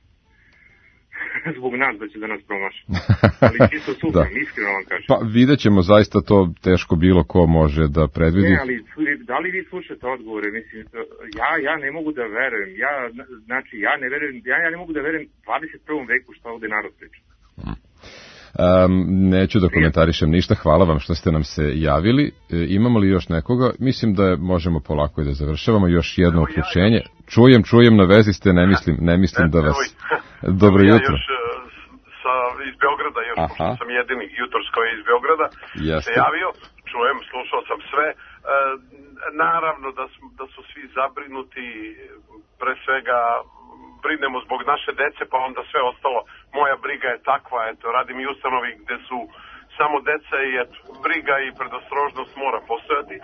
[SPEAKER 10] zbog nas da će da nas promaši. Ali čisto sumnjam, iskreno vam kažem.
[SPEAKER 2] Pa vidjet ćemo, zaista to teško bilo ko može da predvidi.
[SPEAKER 10] Ne, ali da li vi slušate odgovore? Mislim, ja ne mogu da verujem. Ja ne mogu da verujem 21. veku šta ovde narod priča.
[SPEAKER 2] Neću da komentarišem ništa, hvala vam što ste nam se javili. Imamo li još nekoga? Mislim da možemo polako i da završavamo. Još jedno uključenje. Čujem, na vezi ste, ne mislim da vas... Dobro jutro.
[SPEAKER 11] Iz Beograda, još pošto sam jedini jutros koji je iz Beograda se javio, čujem, slušao sam sve. Naravno da su svi zabrinuti, pre svega brinemo zbog naše dece, pa onda sve ostalo. Moja briga je takva, eto, radim i ustanovi gde su samo deca i eto, briga i predostrožnost mora postojati.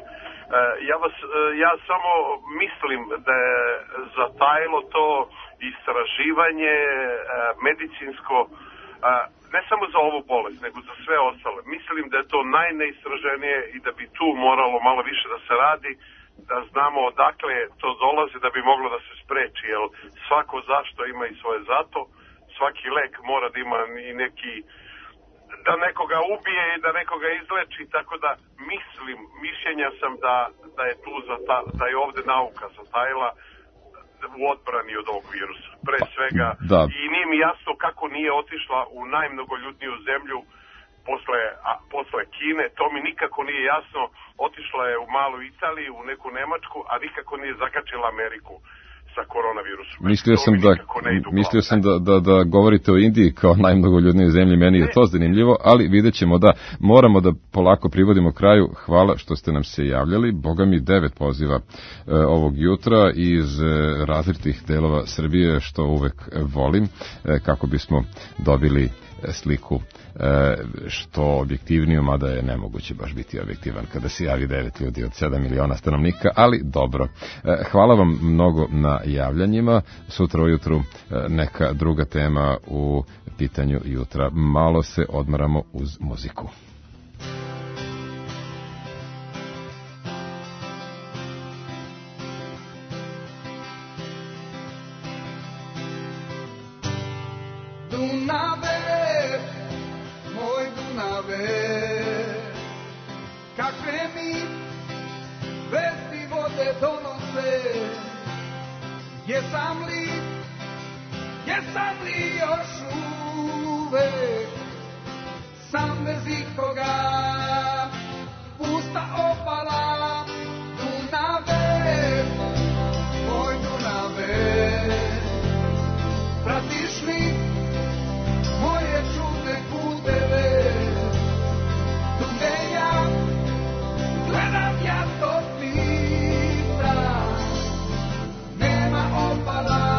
[SPEAKER 11] Ja samo mislim da je zatajilo to istraživanje medicinsko, ne samo za ovu bolest, nego za sve ostale. Mislim da je to najneistraženije i da bi tu moralo malo više da se radi, da znamo odakle to dolazi, da bi moglo da se spreči, jer svako zašto ima i svoje zato, svaki lek mora da ima i neki, da nekoga ubije i da nekoga izleči, tako da mišljenja sam da je tu, da je ovde nauka zatajila u odbrani od ovog virusa. Pre svega, i nije mi jasno kako nije otišla u najmnogoljudniju zemlju posle Kine, to mi nikako nije jasno. Otišla je u malu Italiju, u neku Nemačku, a nikako nije zakačila Ameriku sa koronavirusom.
[SPEAKER 2] Mislio sam da govorite o Indiji kao najmnogoljudnijoj zemlji, meni je to zanimljivo, ali vidjet ćemo da moramo da polako privodimo kraju. Hvala što ste nam se javljali. Boga mi 9 poziva ovog jutra iz različitih delova Srbije, što uvek volim, kako bismo dobili sliku što objektivniju, mada je nemoguće baš biti objektivan kada se javi 9 ljudi od 7 miliona stanovnika, ali dobro. Hvala vam mnogo na javljanjima. Sutra ujutru neka druga tema u pitanju jutra. Malo se odmaramo uz muziku.
[SPEAKER 12] Jesam li još uvek sam bez ikoga, pusta opala, Dunave, moj Dunave, pratiš li moje čudne puteve, gde ja gledam, ja to pitam, nema opala.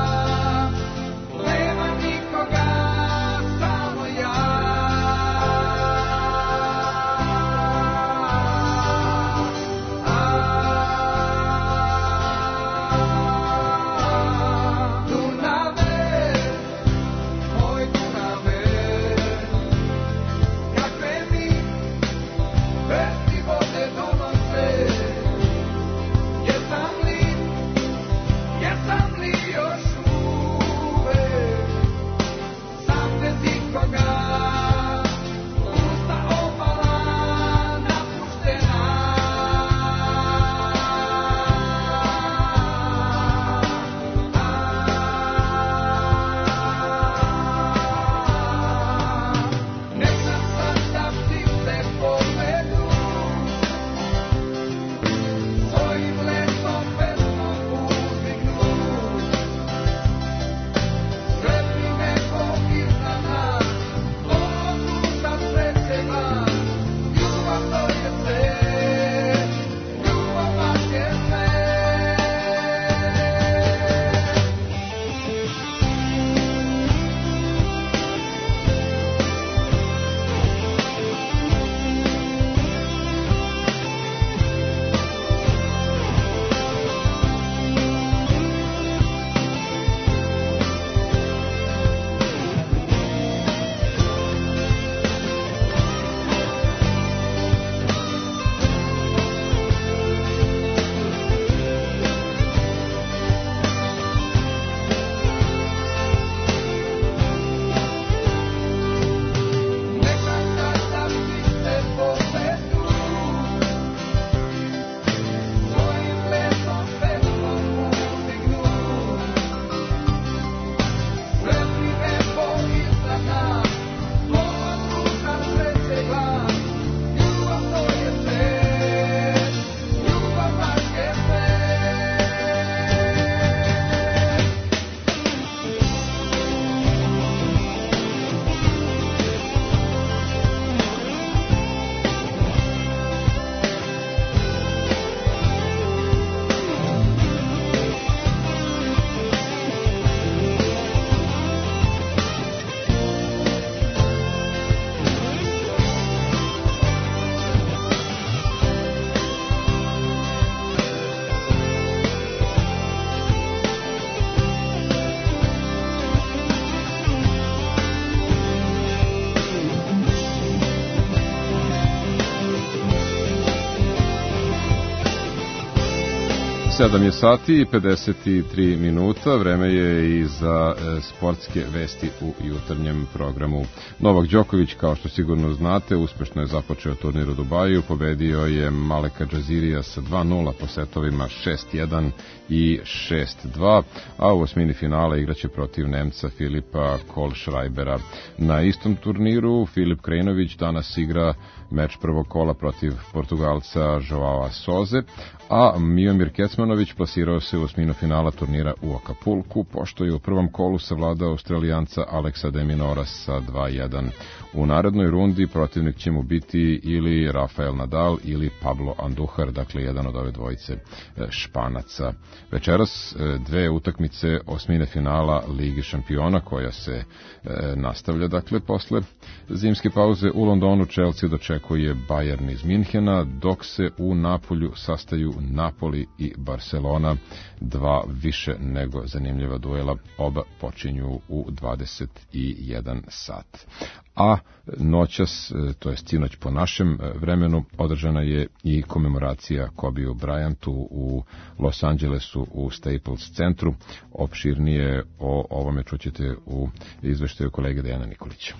[SPEAKER 2] 7 je sati i 53 minuta, vreme je i za sportske vesti u jutarnjem programu. Novak Đoković, kao što sigurno znate, uspešno je započeo turnir u Dubaju, pobedio je Maleka Džazirija sa 2-0 po setovima 6-1 i 6-2, a u osmini finala igraće protiv Nemca Filipa Kohlschreibera. Na istom turniru Filip Krajinović danas igra meč prvog kola protiv Portugalca Joao Souze, a Miomir Kecmanović plasirao se u osminu finala turnira u Acapulku, pošto je u prvom kolu savladao Australijanca Aleksa de Minora sa 2-1. U narednoj rundi protivnik će mu biti ili Rafael Nadal ili Pablo Andujar, dakle jedan od ove dvojice Španaca. Večeras dve utakmice osmine finala Lige šampiona, koja se nastavlja, dakle, posle zimske pauze. U Londonu Chelsea dočekuje Bayern iz Minhena, dok se u Napolju sastaju Napoli i Barcelona, dva više nego zanimljiva duela, oba počinju u 21 sat. A noćas, to je sinoć po našem vremenu, održana je i komemoracija Kobiju Bryantu u Los Angelesu u Staples centru. Opširnije o ovome čućete u izveštaju kolege Dejana Nikolića.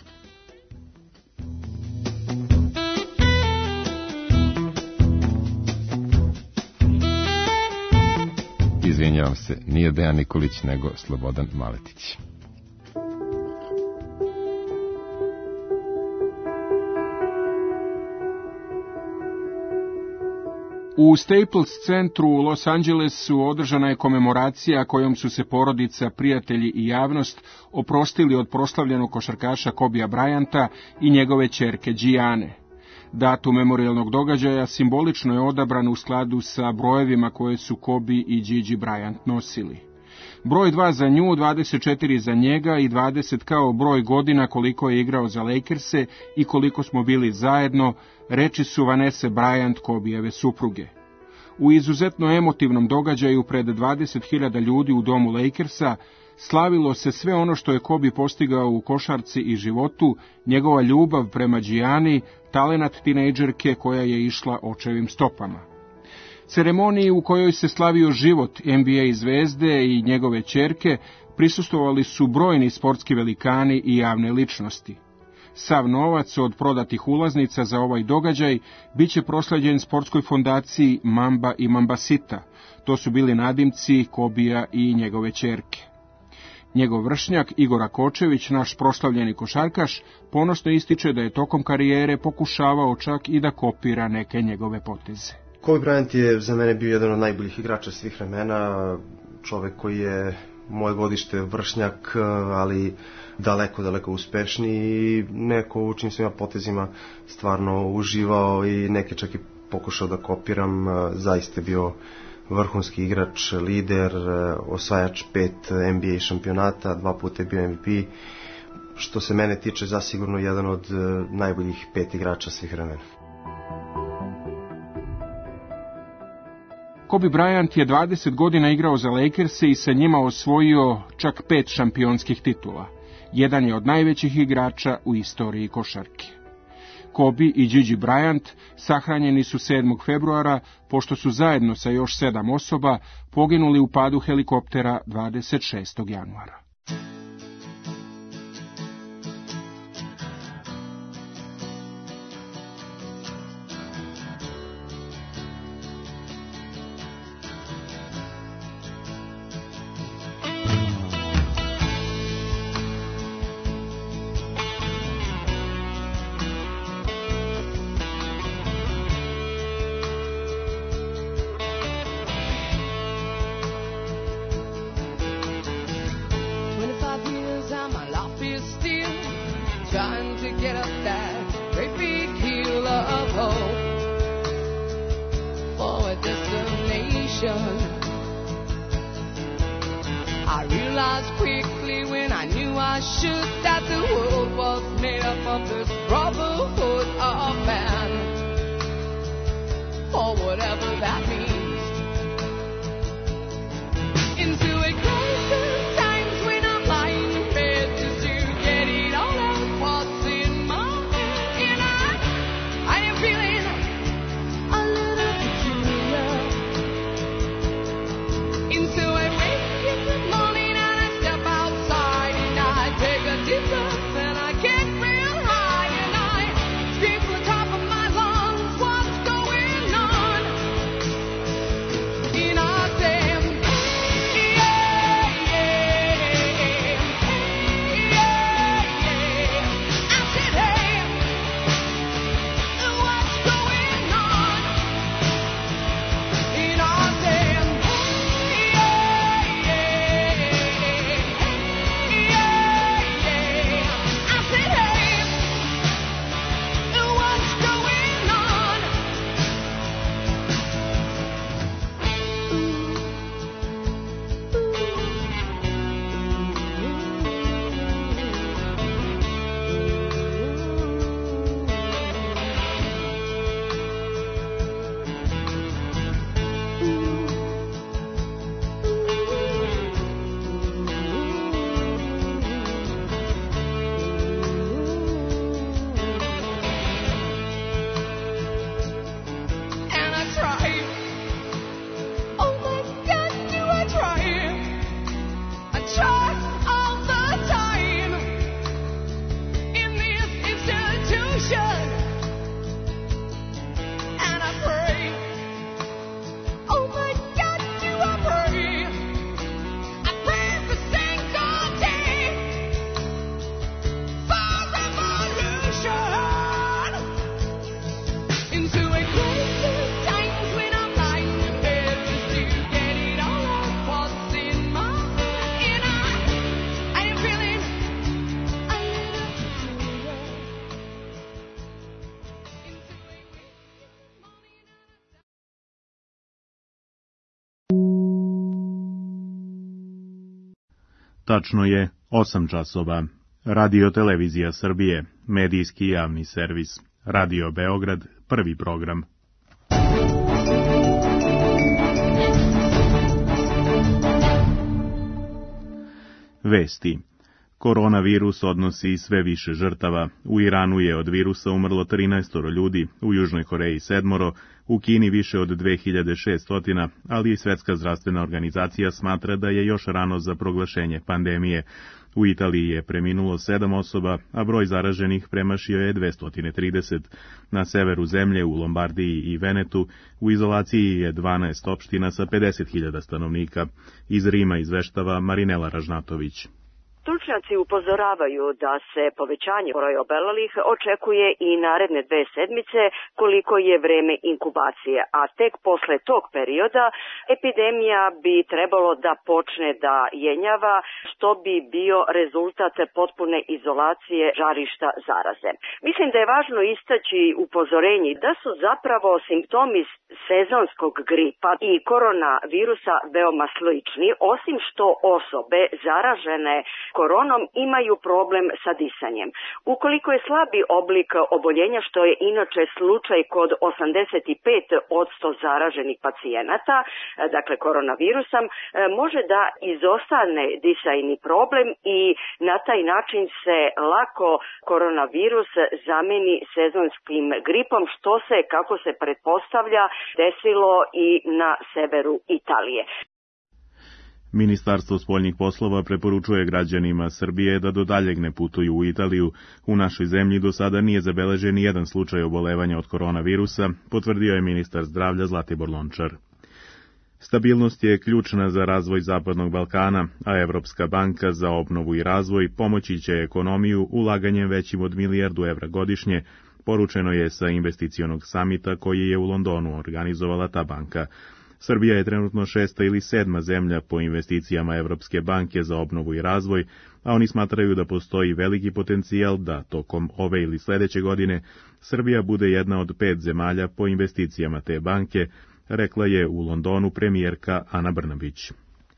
[SPEAKER 2] Izvinjavam se, nije Dejan Nikolić, nego Slobodan Maletić.
[SPEAKER 5] U Staples centru u Los Angelesu održana je komemoracija kojom su se porodica, prijatelji i javnost oprostili od proslavljenog košarkaša Kobija Bryanta i njegove ćerke Gianne. Datum memorijalnog događaja simbolično je odabran u skladu sa brojevima koje su Kobe i Gigi Bryant nosili. Broj 2 za nju, 24 za njega i 20 kao broj godina koliko je igrao za Lakerse i koliko smo bili zajedno, reči su Vanessa Bryant, Kobijeve supruge. U izuzetno emotivnom događaju pred 20.000 ljudi u domu Lakersa slavilo se sve ono što je Kobe postigao u košarci i životu, njegova ljubav prema Gianni, talenat tinejdžerke koja je išla očevim stopama. Ceremoniji u kojoj se slavio život NBA zvezde i njegove ćerke prisustvovali su brojni sportski velikani i javne ličnosti. Sav novac od prodatih ulaznica za ovaj događaj biće prosleđen sportskoj fondaciji Mamba i Mambasita. To su bili nadimci Kobija i njegove ćerke. Njegov vršnjak Igor Rakočević, naš proslavljeni košarkaš, ponosno ističe da je tokom karijere pokušavao čak i da kopira neke njegove poteze.
[SPEAKER 13] Kobe Bryant je za mene bio jedan od najboljih igrača svih vremena, čovek koji je moje godište vršnjak, ali daleko uspešniji i neko u čim svima potezima stvarno uživao i neke čak i pokušao da kopiram. Zaista je bio vrhunski igrač, lider, osvajač 5 NBA šampionata, 2 puta je bio MVP. Što se mene tiče, zasigurno jedan od najboljih 5 igrača svih vremena.
[SPEAKER 5] Kobe Bryant je 20 godina igrao za Lakerse i sa njima osvojio čak 5 šampionskih titula. Jedan je od najvećih igrača u istoriji košarke. Kobe i Gigi Bryant sahranjeni su 7. februara, pošto su zajedno sa još 7 osoba poginuli u padu helikoptera 26. januara.
[SPEAKER 14] Tačno je 8 časova. Radio Televizija Srbije, medijski javni servis. Radio Beograd, prvi program. Vesti. Koronavirus odnosi sve više žrtava. U Iranu je od virusa umrlo 13 ljudi, u Južnoj Koreji 7, u Kini više od 2600, ali i Svetska zdravstvena organizacija smatra da je još rano za proglašenje pandemije. U Italiji je preminulo 7 osoba, a broj zaraženih premašio je 230. Na severu zemlje, u Lombardiji i Venetu, u izolaciji je 12 opština sa 50.000 stanovnika. Iz Rima izveštava Marinela Ražnatović.
[SPEAKER 15] Stručnjaci upozoravaju da se povećanje broja obolelih očekuje i naredne 2 sedmice koliko je vreme inkubacije, a tek posle tog perioda epidemija bi trebalo da počne da jenjava, što bi bio rezultat potpune izolacije žarišta zaraze. Mislim da je važno istaći upozorenje da su zapravo simptomi sezonskog gripa i koronavirusa veoma slični, osim što osobe zaražene koronom imaju problem sa disanjem. Ukoliko je slabi oblik oboljenja, što je inače slučaj kod 85% zaraženih pacijenata, dakle koronavirusom, može da izostane disajni problem i na taj način se lako koronavirus zameni sezonskim gripom, što se, kako se pretpostavlja, desilo i na severu Italije.
[SPEAKER 14] Ministarstvo spoljnih poslova preporučuje građanima Srbije da do daljeg ne putuju u Italiju. U našoj zemlji do sada nije zabeležen ni jedan slučaj obolevanja od koronavirusa, potvrdio je ministar zdravlja Zlatibor Lončar. Stabilnost je ključna za razvoj Zapadnog Balkana, a Evropska banka za obnovu i razvoj pomoći će ekonomiju ulaganjem većim od 1 milijardu evra godišnje, poručeno je sa investicionog samita koji je u Londonu organizovala ta banka. Srbija je trenutno 6. ili 7. zemlja po investicijama Evropske banke za obnovu i razvoj, a oni smatraju da postoji veliki potencijal da tokom ove ili sledeće godine Srbija bude jedna od 5 zemalja po investicijama te banke, rekla je u Londonu premijerka Ana Brnabić.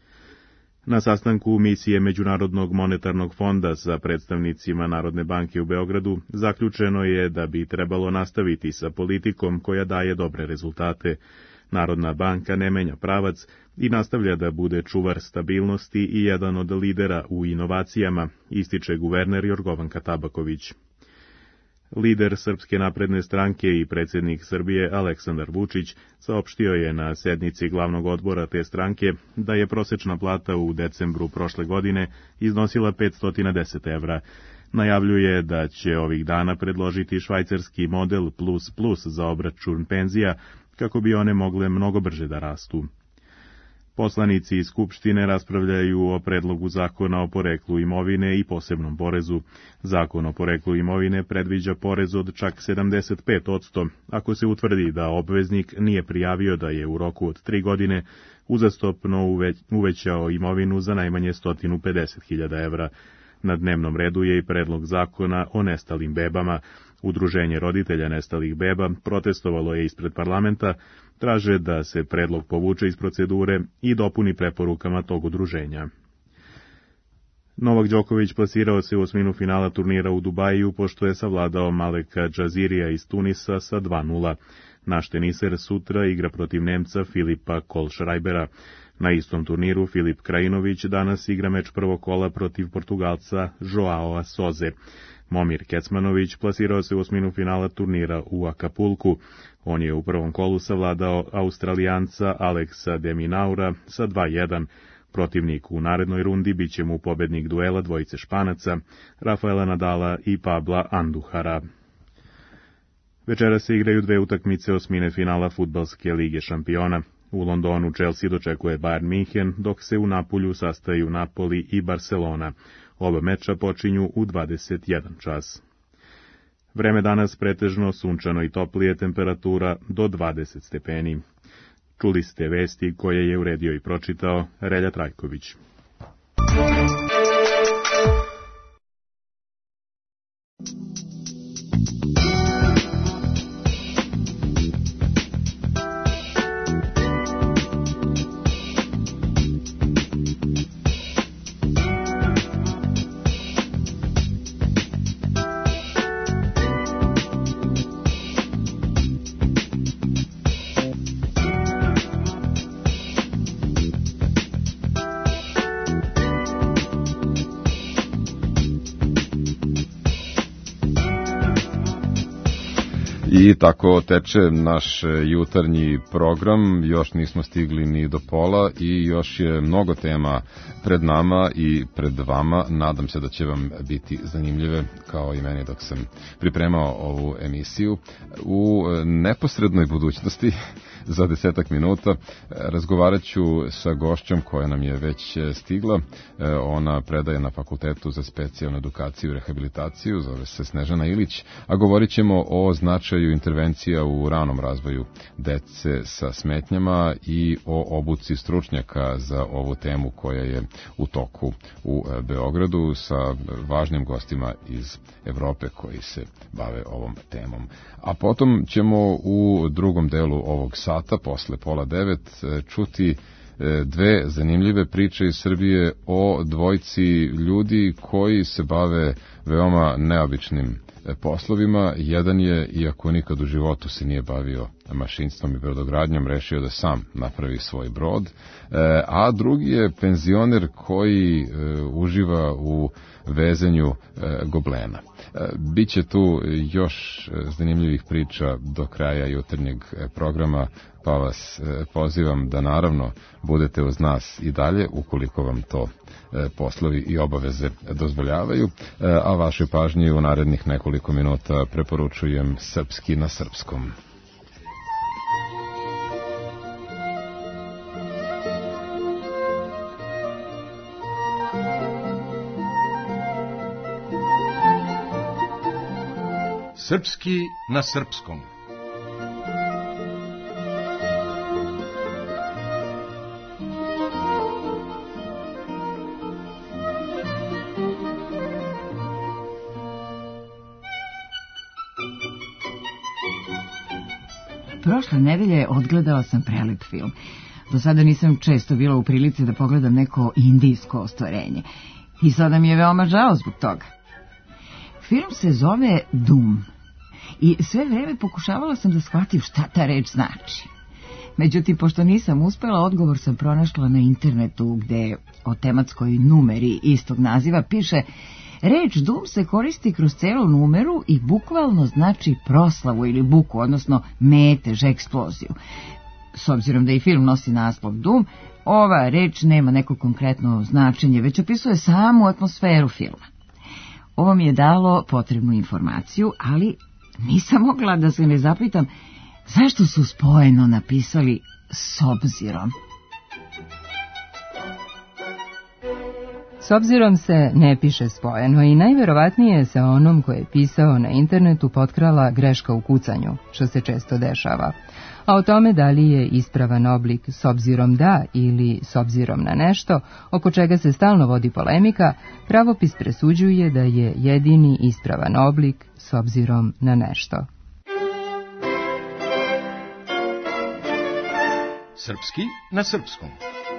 [SPEAKER 14] Na sastanku misije Međunarodnog monetarnog fonda sa predstavnicima Narodne banke u Beogradu zaključeno je da bi trebalo nastaviti sa politikom koja daje dobre rezultate. Narodna banka ne menja pravac i nastavlja da bude čuvar stabilnosti i jedan od lidera u inovacijama, ističe guverner Jorgovanka Tabaković. Lider Srpske napredne stranke i predsjednik Srbije Aleksandar Vučić saopštio je na sednici glavnog odbora te stranke da je prosečna plata u decembru prošle godine iznosila 510 evra. Najavljuje da će ovih dana predložiti švajcarski model plus za obračun penzija, kako bi one mogle mnogo brže da rastu. Poslanici iz Skupštine raspravljaju o predlogu zakona o poreklu imovine i posebnom porezu. Zakon o poreklu imovine predviđa porez od čak 75%, ako se utvrdi da obveznik nije prijavio da je u roku od 3 godine uzastopno uvećao imovinu za najmanje 150.000 evra. Na dnevnom redu je i predlog zakona o nestalim bebama. Udruženje roditelja nestalih beba protestovalo je ispred parlamenta, traže da se predlog povuče iz procedure i dopuni preporukama tog udruženja. Novak Đoković plasirao se u osminu finala turnira u Dubaju, pošto je savladao Maleka Džazirija iz Tunisa sa 2:0. Naš teniser sutra igra protiv Nemca Filipa Kohlschreibera. Na istom turniru Filip Krajinović danas igra meč prvog kola protiv Portugalca Joaoa Soze. Momir Kecmanović plasirao se u osminu finala turnira u Akapulku. On je u prvom kolu savladao Australijanca Aleksa de Minaura sa 2:1. Protivnik u narednoj rundi biće mu pobednik duela dvojice Španaca, Rafaela Nadala i Pabla Anduhara. Večera se igraju 2 utakmice osmine finala fudbalske lige šampiona. U Londonu Chelsea dočekuje Bayern München, dok se u Napulju sastaju Napoli i Barcelona. Oba meča počinju u 21 čas. Vreme danas pretežno sunčano i toplije, temperatura do 20 stepeni. Čuli ste vesti koje je uredio i pročitao Relja Trajković.
[SPEAKER 2] I tako teče naš jutarnji program, još nismo stigli ni do pola i još je mnogo tema pred nama i pred vama. Nadam se da će vam biti zanimljive, kao i meni dok sam pripremao ovu emisiju. U neposrednoj budućnosti, za 10 minuta, razgovarat ću sa gošćom koja nam je već stigla. Ona predaje na Fakultetu za specijalnu edukaciju i rehabilitaciju, zove se Snežana Ilić, a govorit ćemo o značaju intervencija u ranom razvoju dece sa smetnjama i o obuci stručnjaka za ovu temu koja je u toku u Beogradu sa važnim gostima iz Evrope koji se bave ovom temom. A potom ćemo u drugom delu ovog sata, posle 8:30, čuti dve zanimljive priče iz Srbije o dvojci ljudi koji se bave veoma neobičnim poslovima. Jedan je, iako nikad u životu se nije bavio mašinstvom i brodogradnjom, rešio da sam napravi svoj brod, a drugi je penzioner koji uživa u vezanju goblena. Biće tu još zanimljivih priča do kraja jutarnjeg programa, pa vas pozivam da naravno budete uz nas i dalje, ukoliko vam to poslovi i obaveze dozvoljavaju, a vašoj pažnji u narednih nekoliko minuta preporučujem Srpski na srpskom.
[SPEAKER 16] Srpski na srpskom.
[SPEAKER 17] Prošle nedelje odgledala sam prelep film. Do sada nisam često bila u prilici da pogledam neko indijsko ostvarenje. I sada mi je veoma žao zbog toga. Film se zove Doom. I sve vreme pokušavala sam da shvatim šta ta reč znači. Međutim, pošto nisam uspela, odgovor sam pronašla na internetu gde o tematskoj numeri istog naziva piše: reč Doom se koristi kroz celu numeru i bukvalno znači proslavu ili buku, odnosno metež, eksploziju. S obzirom da i film nosi naslov Doom, ova reč nema neko konkretno značenje, već opisuje samu atmosferu filma. Ovo mi je dalo potrebnu informaciju, ali nisam mogla da se ne zapitam zašto su spojeno napisali s obzirom.
[SPEAKER 18] S obzirom se ne piše spojeno i najverovatnije se onom ko je pisao na internetu potkrala greška u kucanju, što se često dešava. A o tome da li je ispravan oblik s obzirom da ili s obzirom na nešto, oko čega se stalno vodi polemika, pravopis presuđuje da je jedini ispravan oblik s obzirom na nešto.
[SPEAKER 16] Srpski na srpskom.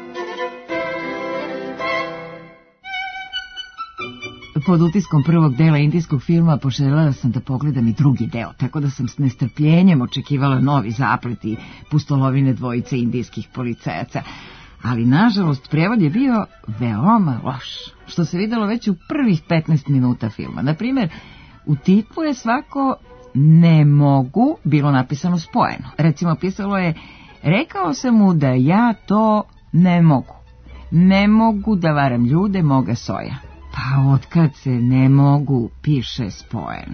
[SPEAKER 17] Pod utiskom prvog dela indijskog filma poželjela sam da pogledam i drugi deo, tako da sam s nestrpljenjem očekivala novi zaplet i pustolovine dvojice indijskih policajaca. Ali, nažalost, prevod je bio veoma loš, što se videlo već u prvih 15 minuta filma. Naprimjer, u titlu je svako ne mogu bilo napisano spojeno. Recimo, pisalo je: rekao sam mu da ja to ne mogu. Ne mogu da varam ljude moga soja. Pa otkad se ne mogu piše spojeno?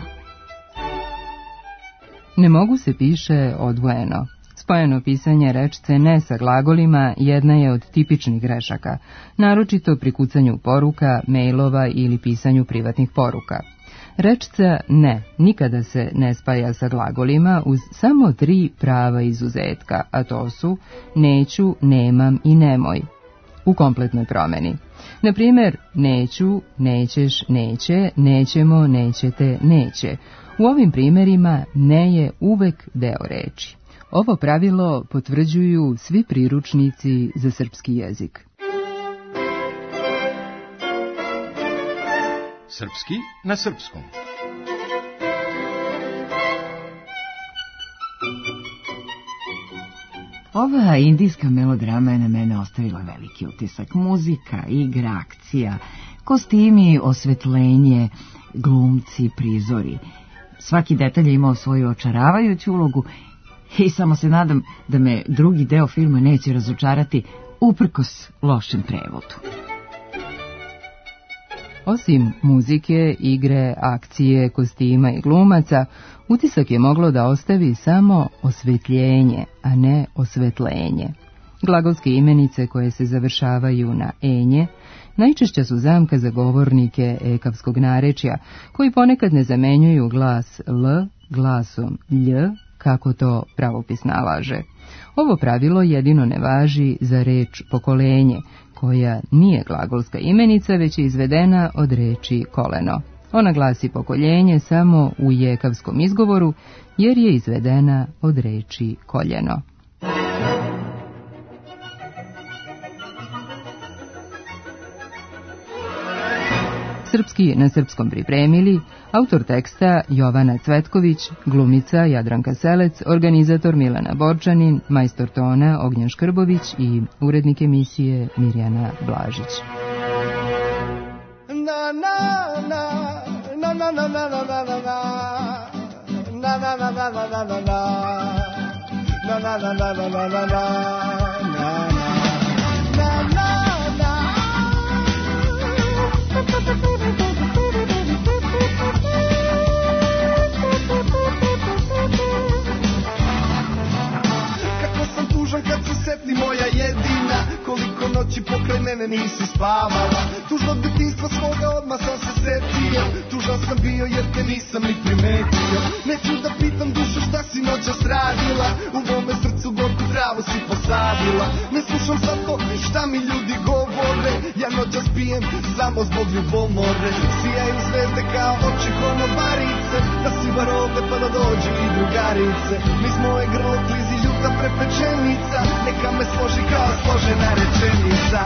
[SPEAKER 18] Ne mogu se piše odvojeno. Spojeno pisanje rečce ne sa glagolima jedna je od tipičnih grešaka, naročito pri kucanju poruka, mailova ili pisanju privatnih poruka. Rečca ne nikada se ne spaja sa glagolima uz samo 3 prava izuzetka, a to su neću, nemam i nemoj. U kompletnoj promeni. Na primjer, neću, nećeš, neće, nećemo, nećete, neće. U ovim primjerima ne je uvek deo reči. Ovo pravilo potvrđuju svi priručnici za srpski jezik.
[SPEAKER 16] Srpski na srpskom.
[SPEAKER 17] Ova indijska melodrama je na mene ostavila veliki utisak. Muzika, igra, akcija, kostimi, osvetljenje, glumci, prizori. Svaki detalj je imao svoju očaravajuću ulogu i samo se nadam da me drugi deo filma neće razočarati uprkos lošem prevodu.
[SPEAKER 18] Osim muzike, igre, akcije, kostima i glumaca, utisak je moglo da ostavi samo osvetljenje, a ne osvetlenje. Glagolske imenice koje se završavaju na enje najčešća su zamka za govornike ekavskog narečja, koji ponekad ne zamenjuju glas L glasom lj, kako to pravopis nalaže. Ovo pravilo jedino ne važi za reč pokolenje, koja nije glagolska imenica, već je izvedena od reči koleno. Ona glasi pokoljenje samo u jekavskom izgovoru, jer je izvedena od reči koljeno. Srpski na srpskom pripremili autor teksta Jovana Cvetković, glumica Jadranka Selec, organizator Milana Borčanin, majstor tona Ognjen Škrbović i urednik emisije Mirjana Blažić.
[SPEAKER 19] Kad se setni moja jedina, koliko noći pokraj mene nisi spavala. Tužnog detinjstva svoga odmah sam se setio, tužan sam bio jer te nisam ni primetio. Neću da pitam dušu šta si noćas radila, u mome srcu gorku travu si posadila. Ne slušam sad to šta mi ljudi govore, ja noćas pijem samo zbog ljubomore. Sijaju zvezde kao oči konobarice, da si bar ovde pa da dođu i drugarice. Niz moje grlo klizi ljuta prepečenica, neka me složi kao složena rečenica.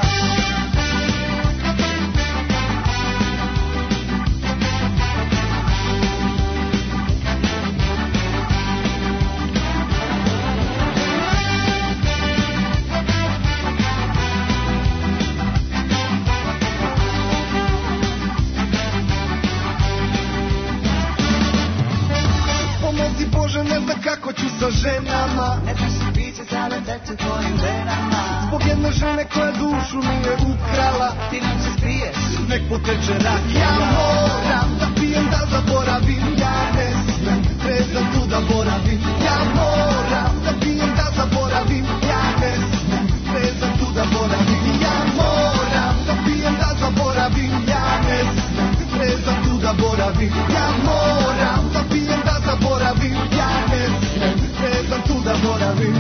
[SPEAKER 19] Pomozi Bože, ne znam kako ću sa ženama, ne znaš se piće sada teče tvojim venama. Zbog jedne žene koja dušu mi je ukrala, ti noće spiješ, nek poteče rak. Ja moram da pijem da zaboravim, ja ne smem trezan tu da boravim. Ja moram da pijem da zaboravim, ja ne smem trezan tu da boravim. Ja moram da pijem da zaboravim, ja ne smem trezan tu da boravim. Ja moram da pijem da zaboravim, ja ne smem trezan tu da boravim.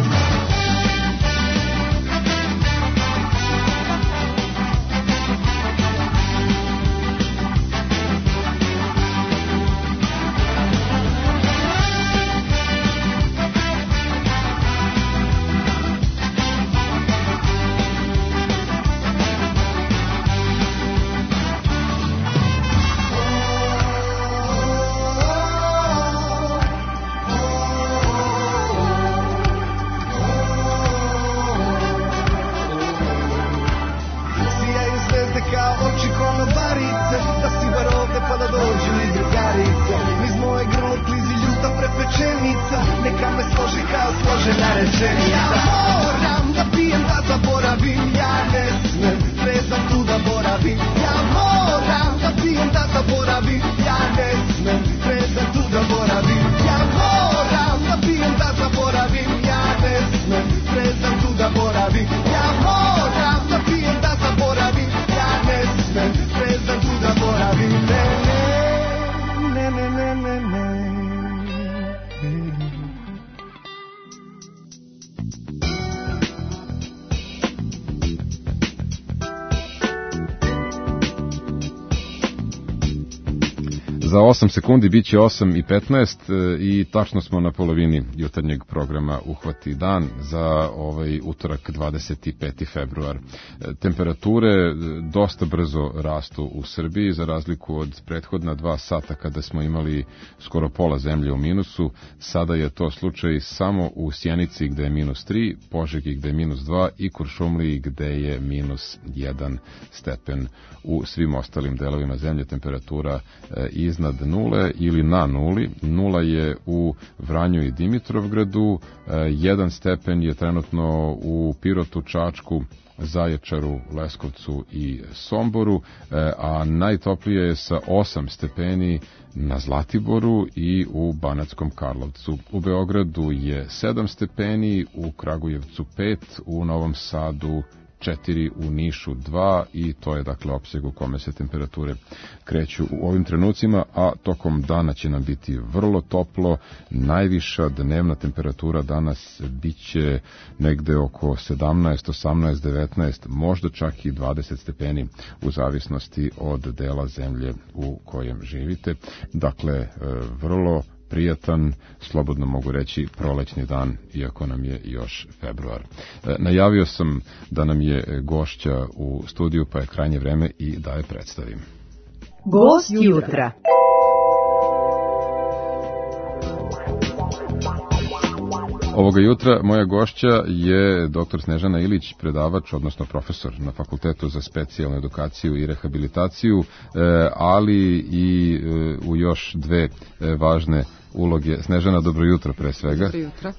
[SPEAKER 2] Za 8 sekundi bit će 8:15 i tačno smo na polovini jutarnjeg programa Uhvati dan za ovaj utorak 25. februar. Temperature dosta brzo rastu u Srbiji, za razliku od prethodna 2 sata kada smo imali skoro pola zemlje u minusu. Sada je to slučaj samo u Sjenici gde je -3, Požegi gde je -2 i Kuršumliji gde je -1 stepen. U svim ostalim delovima zemlje temperatura iznad iznad nule ili na nuli. Nula je u Vranju i Dimitrovgradu, 1 stepen je trenutno u Pirotu, Čačku, Zaječaru, Leskovcu i Somboru, a najtoplije je sa 8 stepeni na Zlatiboru i u Banatskom Karlovcu. U Beogradu je 7 stepeni, u Kragujevcu 5, u Novom Sadu 4, u Nišu 2 i to je dakle opseg u kome se temperature kreću u ovim trenucima, a tokom dana će nam biti vrlo toplo. Najviša dnevna temperatura danas biće negde oko 17, 18, 19, možda čak i 20 stepeni u zavisnosti od dela zemlje u kojem živite. Dakle, vrlo prijatan, slobodno mogu reći, prolećni dan, iako nam je još februar. Najavio sam da nam je gošća u studiju, pa je krajnje vreme i da je predstavim.
[SPEAKER 1] Gost jutra.
[SPEAKER 2] Ovoga jutra moja gošća je dr. Snežana Ilić, predavač, odnosno profesor na Fakultetu za specijalnu edukaciju i rehabilitaciju, ali i u još dve važne uloge. Snežana, dobro jutro pre svega.
[SPEAKER 20] Dobro jutro.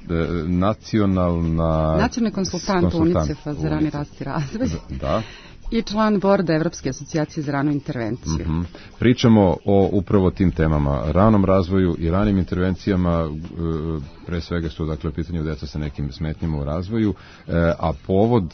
[SPEAKER 2] Nacionalni
[SPEAKER 20] konsultant UNICEF-a za rani rast i razvoj.
[SPEAKER 2] Da.
[SPEAKER 20] I član borda Evropske asocijacije za ranu intervenciju.
[SPEAKER 2] Pričamo o upravo tim temama, ranom razvoju i ranim intervencijama, pre svega su dakle u pitanju deca sa nekim smetnjama u razvoju, a povod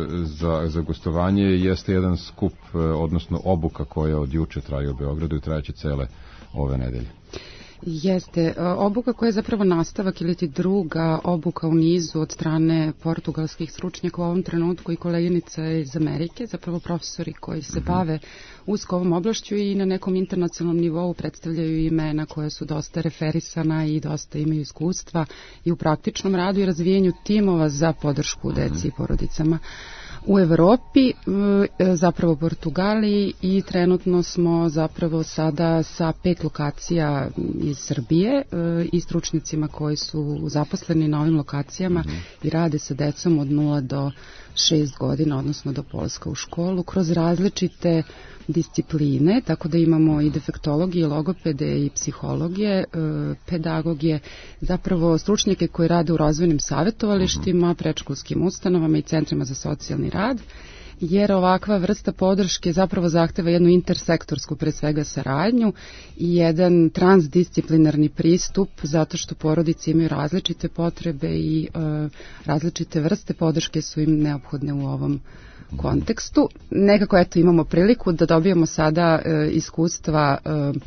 [SPEAKER 2] za gostovanje jeste jedan skup, odnosno obuka koja od juče traje u Beogradu i trajeće cele ove nedelje.
[SPEAKER 20] Jeste, obuka koja je zapravo nastavak ili ti druga obuka u nizu od strane portugalskih stručnjaka u ovom trenutku i koleginica iz Amerike, zapravo profesori koji se bave usko ovom oblašću i na nekom internacionalnom nivou predstavljaju imena koja su dosta referisana i dosta imaju iskustva i u praktičnom radu i razvijenju timova za podršku deci i porodicama u Evropi, zapravo Portugaliji, i trenutno smo zapravo sada sa 5 lokacija iz Srbije i stručnicima koji su zaposleni na ovim lokacijama i rade sa decom od 0 do 6 godina, odnosno do polaska u školu, kroz različite discipline, tako da imamo i defektologije, logopede i psihologije, pedagogije, zapravo stručnjake koji rade u razvojnim savjetovalištima, predškolskim ustanovama i centrima za socijalni rad, jer ovakva vrsta podrške zapravo zahteva jednu intersektorsku pre svega saradnju i jedan transdisciplinarni pristup, zato što porodice imaju različite potrebe i različite vrste podrške su im neophodne u ovom kontekstu. Nekako eto imamo priliku da dobijemo sada iskustva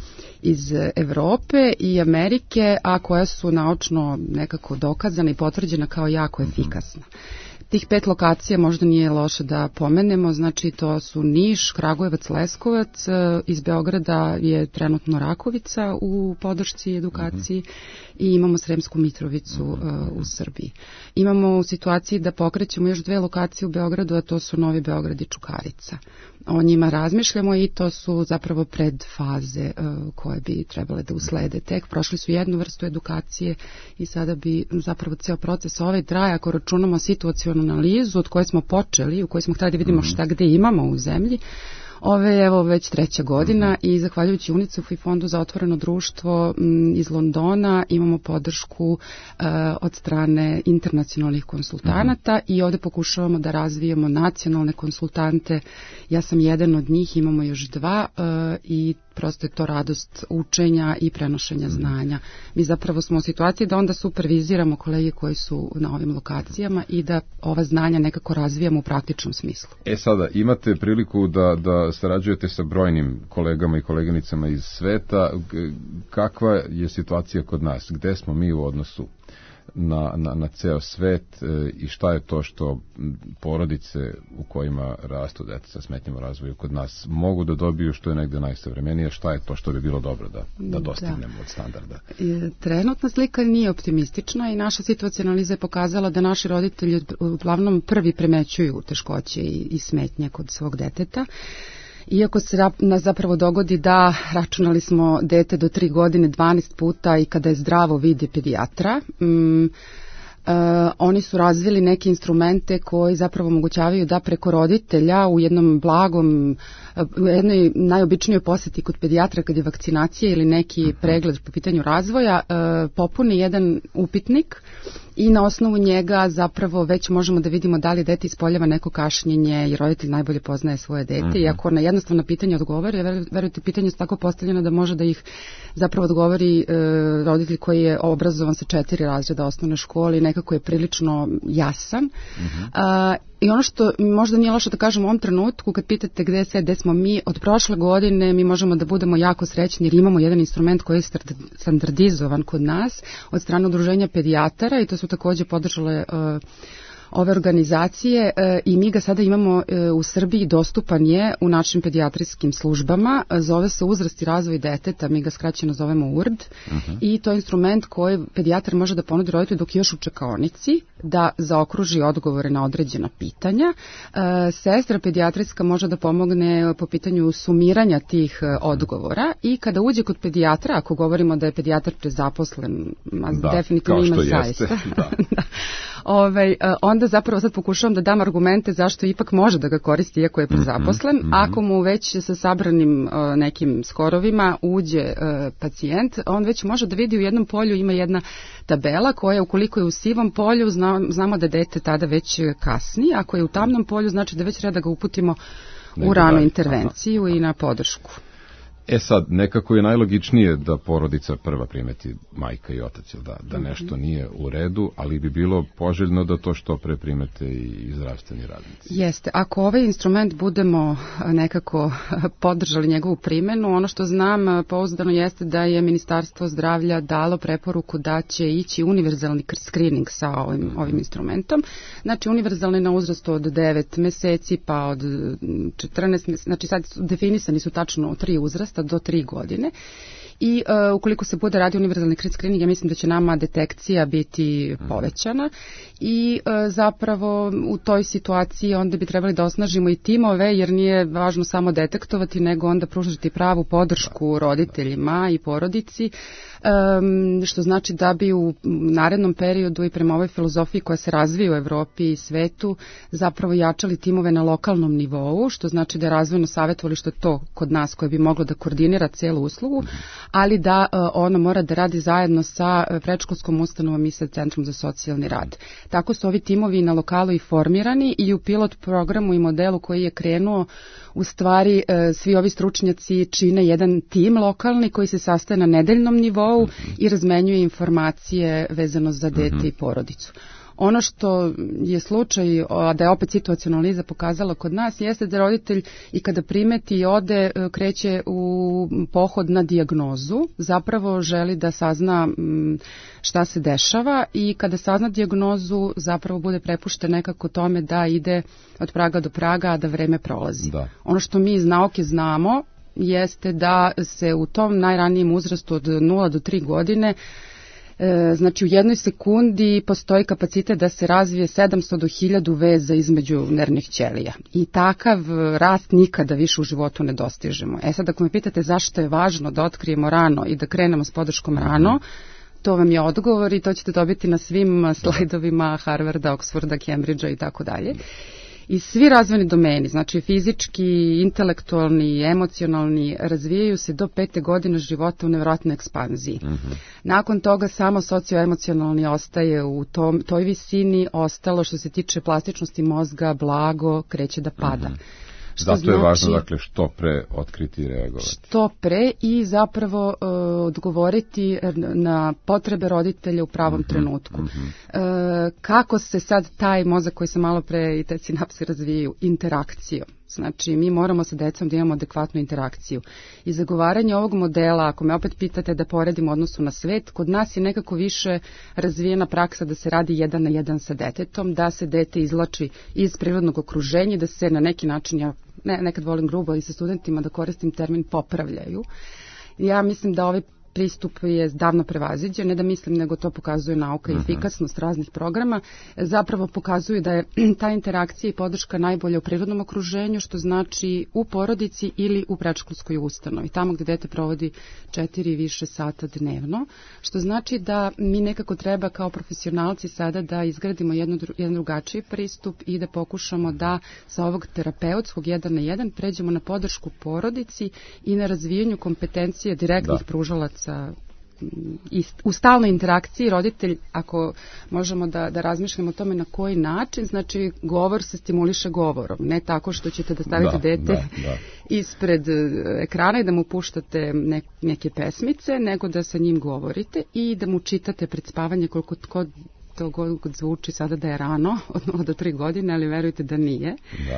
[SPEAKER 20] iz Evrope i Amerike, a koja su naučno nekako dokazana i potvrđena kao jako efikasna. Tih 5 lokacija možda nije loše da pomenemo, znači to su Niš, Kragujevac, Leskovac, iz Beograda je trenutno Rakovica u podršci edukaciji i imamo Sremsku Mitrovicu u Srbiji. Imamo u situaciji da pokrećemo još 2 lokacije u Beogradu, a to su Novi Beograd i Čukarica. O njima razmišljamo i to su zapravo predfaze koje bi trebale da uslede tek. Prošli su jednu vrstu edukacije i sada bi zapravo ceo proces ovaj traje, ako računamo situacionu analizu od koje smo počeli, u kojoj smo htjeli da vidimo šta gde imamo u zemlji. Ove je evo već 3. godina i zahvaljujući UNICEF-u i Fondu za otvoreno društvo iz Londona imamo podršku od strane internacionalnih konsultanata i ovde pokušavamo da razvijemo nacionalne konsultante. Ja sam jedan od njih, imamo još 2 i prosto je to radost učenja i prenošenja znanja. Mi zapravo smo u situaciji da onda superviziramo kolege koji su na ovim lokacijama i da ova znanja nekako razvijamo u praktičnom smislu.
[SPEAKER 2] Sada, imate priliku da sarađujete sa brojnim kolegama i koleginicama iz sveta. Kakva je situacija kod nas? Gde smo mi u odnosu na ceo svet i šta je to što porodice u kojima rastu deca sa smetnjama u razvoju kod nas mogu da dobiju, što je negde najsavremenije, šta je to što bi bilo dobro da dostignemo od standarda?
[SPEAKER 20] Trenutna slika nije optimistična i naša situacijna analiza je pokazala da naši roditelji uglavnom prvi primećuju teškoće i smetnje kod svog deteta. Iako se zapravo dogodi da računali smo dete do 3 godine 12 puta i kada je zdravo vidi pedijatra, oni su razvili neke instrumente koji zapravo omogućavaju da preko roditelja u jednom blagom u jednoj najobičnijoj poseti kod pedijatra kad je vakcinacija ili neki pregled po pitanju razvoja, popuni jedan upitnik i na osnovu njega zapravo već možemo da vidimo da li dete ispoljava neko kašnjenje i roditelj najbolje poznaje svoje dete i ako na jednostavno pitanje odgovori, verujte, pitanje su tako postavljeno da može da ih zapravo odgovori roditelj koji je obrazovan sa 4 razreda osnovne škole i nekako je prilično jasan. I ono što možda nije loše da kažem u ovom trenutku, kad pitate gde smo mi, od prošle godine mi možemo da budemo jako srećni jer imamo jedan instrument koji je standardizovan kod nas od strane udruženja pedijatara i to su takođe podržale ove organizacije i mi ga sada imamo u Srbiji, dostupan je u našim pedijatrijskim službama, zove se Uzrast i razvoj deteta, mi ga skraćeno zovemo URD i to je instrument koji pedijatar može da ponudi roditelju dok je još u čekaonici, da zaokruži odgovore na određena pitanja. Sestra pedijatrijska može da pomogne po pitanju sumiranja tih odgovora i kada uđe kod pedijatra, ako govorimo da je pedijatar prezaposlen, definitivno ima zaista. Onda zapravo sad pokušavam da dam argumente zašto ipak može da ga koristi iako je prezaposlen. Ako mu već sa sabranim nekim skorovima uđe pacijent, on već može da vidi u jednom polju ima jedna tabela koja ukoliko je u sivom polju znamo da dete tada već kasni, ako je u tamnom polju znači da već treba da ga uputimo u ranu intervenciju i na podršku.
[SPEAKER 2] Sad, nekako je najlogičnije da porodica prva primeti majka i otac, da nešto nije u redu, ali bi bilo poželjno da to što pre primete i zdravstveni radnici.
[SPEAKER 20] Jeste, ako ovaj instrument budemo nekako podržali njegovu primjenu, ono što znam pouzdano jeste da je Ministarstvo zdravlja dalo preporuku da će ići univerzalni screening sa ovim instrumentom. Znači, univerzalni na uzrastu od 9 meseci pa od 14, znači sad definisani su tačno 3 uzrasta do 3 godine i ukoliko se bude radio univerzalni screening, ja mislim da će nama detekcija biti povećana i zapravo u toj situaciji onda bi trebali da osnažimo i timove jer nije važno samo detektovati nego onda pružiti pravu podršku roditeljima i porodici, što znači da bi u narednom periodu i prema ovoj filozofiji koja se razvija u Evropi i svetu zapravo jačali timove na lokalnom nivou, što znači da je razvojno savjetovalište to kod nas koje bi moglo da koordinira cijelu uslugu, ali da ono mora da radi zajedno sa predškolskom ustanovom i sa Centrom za socijalni rad. Tako su ovi timovi na lokalu i formirani i u pilot programu i modelu koji je krenuo u stvari svi ovi stručnjaci čine jedan tim lokalni koji se sastaje na nedeljnom nivou i razmenjuje informacije vezano za dete i porodicu. Ono što je slučaj, a da je opet situaciona analiza pokazala kod nas, jeste da roditelj i kada primeti i ode, kreće u pohod na dijagnozu, zapravo želi da sazna šta se dešava i kada sazna dijagnozu zapravo bude prepušten nekako tome da ide od praga do praga, a da vreme prolazi. Ono što mi iz nauke znamo jeste da se u tom najranijem uzrastu od 0 do 3 godine znači u jednoj sekundi postoji kapacitet da se razvije 700 do 1000 veza između nervnih ćelija. I takav rast nikada više u životu ne dostižemo. Sad ako me pitate zašto je važno da otkrijemo rano i da krenemo s podrškom rano, to vam je odgovor i to ćete dobiti na svim slajdovima Harvarda, Oxforda, Cambridgea i tako dalje. I svi razvojni domeni, znači fizički, intelektualni, emocionalni, razvijaju se do 5. godine života u nevjerojatnoj ekspanziji. Nakon toga samo socioemocionalni ostaje u toj visini, ostalo što se tiče plastičnosti mozga, blago, kreće da pada.
[SPEAKER 2] Zato je važno, dakle, što pre otkriti i reagovati.
[SPEAKER 20] Što pre i zapravo odgovoriti na potrebe roditelja u pravom trenutku. Kako se sad taj mozak koji se malo pre i te sinapse razvijaju, interakcijom. Znači, mi moramo sa decom da imamo adekvatnu interakciju. I zagovaranje ovog modela, ako me opet pitate da poredimo odnosu na svet, kod nas je nekako više razvijena praksa da se radi 1 na 1 sa detetom, da se dete izvlači iz prirodnog okruženja, da se na neki način, ja nekad volim grubo i sa studentima da koristim termin popravljaju. Ja mislim da ovaj pristup je davno prevaziđen, ne da mislim, nego to pokazuje nauka i efikasnost raznih programa, zapravo pokazuje da je ta interakcija i podrška najbolja u prirodnom okruženju, što znači u porodici ili u predškolskoj ustanovi, tamo gde dete provodi 4 i više sata dnevno, što znači da mi nekako treba kao profesionalci sada da izgradimo jedan drugačiji pristup i da pokušamo da sa ovog terapeutskog 1 na 1 pređemo na podršku porodici i na razvijanju kompetencije direktnih pružalaca u stalnoj interakciji. Roditelj, ako možemo da razmišljamo o tome na koji način, znači govor se stimuliše govorom, ne tako što ćete da stavite dete ispred ekrana i da mu puštate neke pesmice, nego da sa njim govorite i da mu čitate pred spavanje, koliko to god zvuči sada da je rano, od 3 godine, ali verujte da nije.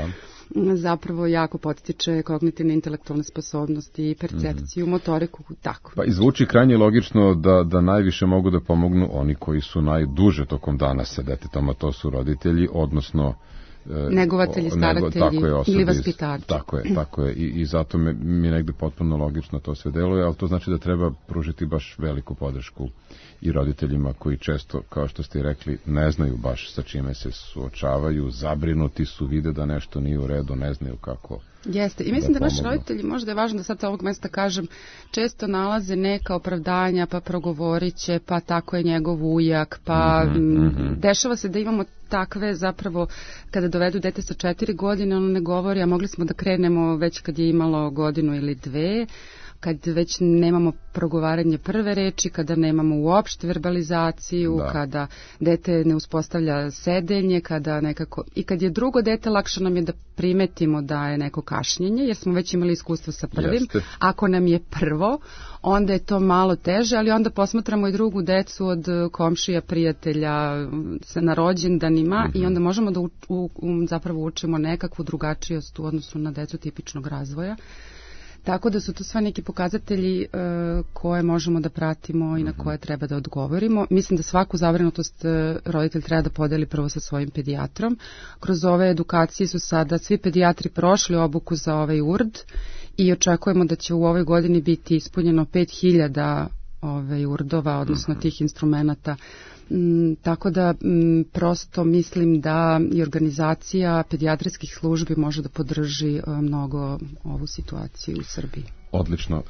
[SPEAKER 20] Zapravo jako podstiče kognitivne intelektualne sposobnosti, percepciju, motoriku, tako.
[SPEAKER 2] Pa izvuči krajnje logično da najviše mogu da pomognu oni koji su najduže tokom dana sa detetom, a to su roditelji, odnosno
[SPEAKER 20] negovatelji, staratelji ili vaspitači.
[SPEAKER 2] Tako je. I zato mi negde potpuno logično to sve deluje, ali to znači da treba pružiti baš veliku podršku i roditeljima koji često, kao što ste i rekli, ne znaju baš sa čime se suočavaju, zabrinuti su, vide da nešto nije u redu, ne znaju kako.
[SPEAKER 20] Jeste, i mislim da naši roditelji, možda je važno da sad sa ovog mesta kažem, često nalaze neka opravdanja, pa progovorit će, pa tako je njegov ujak, pa dešava se da imamo takve zapravo, kada dovedu dete sa 4 godine, ono ne govori, a mogli smo da krenemo već kad je imalo 1 ili 2 godine, kad već nemamo progovaranje prve reči, kada nemamo uopšte verbalizaciju, kada dete ne uspostavlja sedenje, kada nekako, i kad je drugo dete, lakše nam je da primetimo da je neko kašnjenje, jer smo već imali iskustvo sa prvim. Ako nam je prvo, onda je to malo teže, ali onda posmatramo i drugu decu od komšija, prijatelja, na rođendanima i onda možemo da zapravo učimo nekakvu drugačijost u odnosu na decu tipičnog razvoja. Tako da su to sve neki pokazatelji koje možemo da pratimo i na koje treba da odgovorimo. Mislim da svaku zabrinutost roditelj treba da podeli prvo sa svojim pedijatrom. Kroz ove edukacije su sada svi pedijatri prošli obuku za ovaj URD i očekujemo da će u ovoj godini biti ispunjeno 5000 URD-ova, odnosno tih instrumenata. Tako da prosto mislim da i organizacija pedijatrijskih službi može da podrži mnogo ovu situaciju u Srbiji.
[SPEAKER 2] Odlično.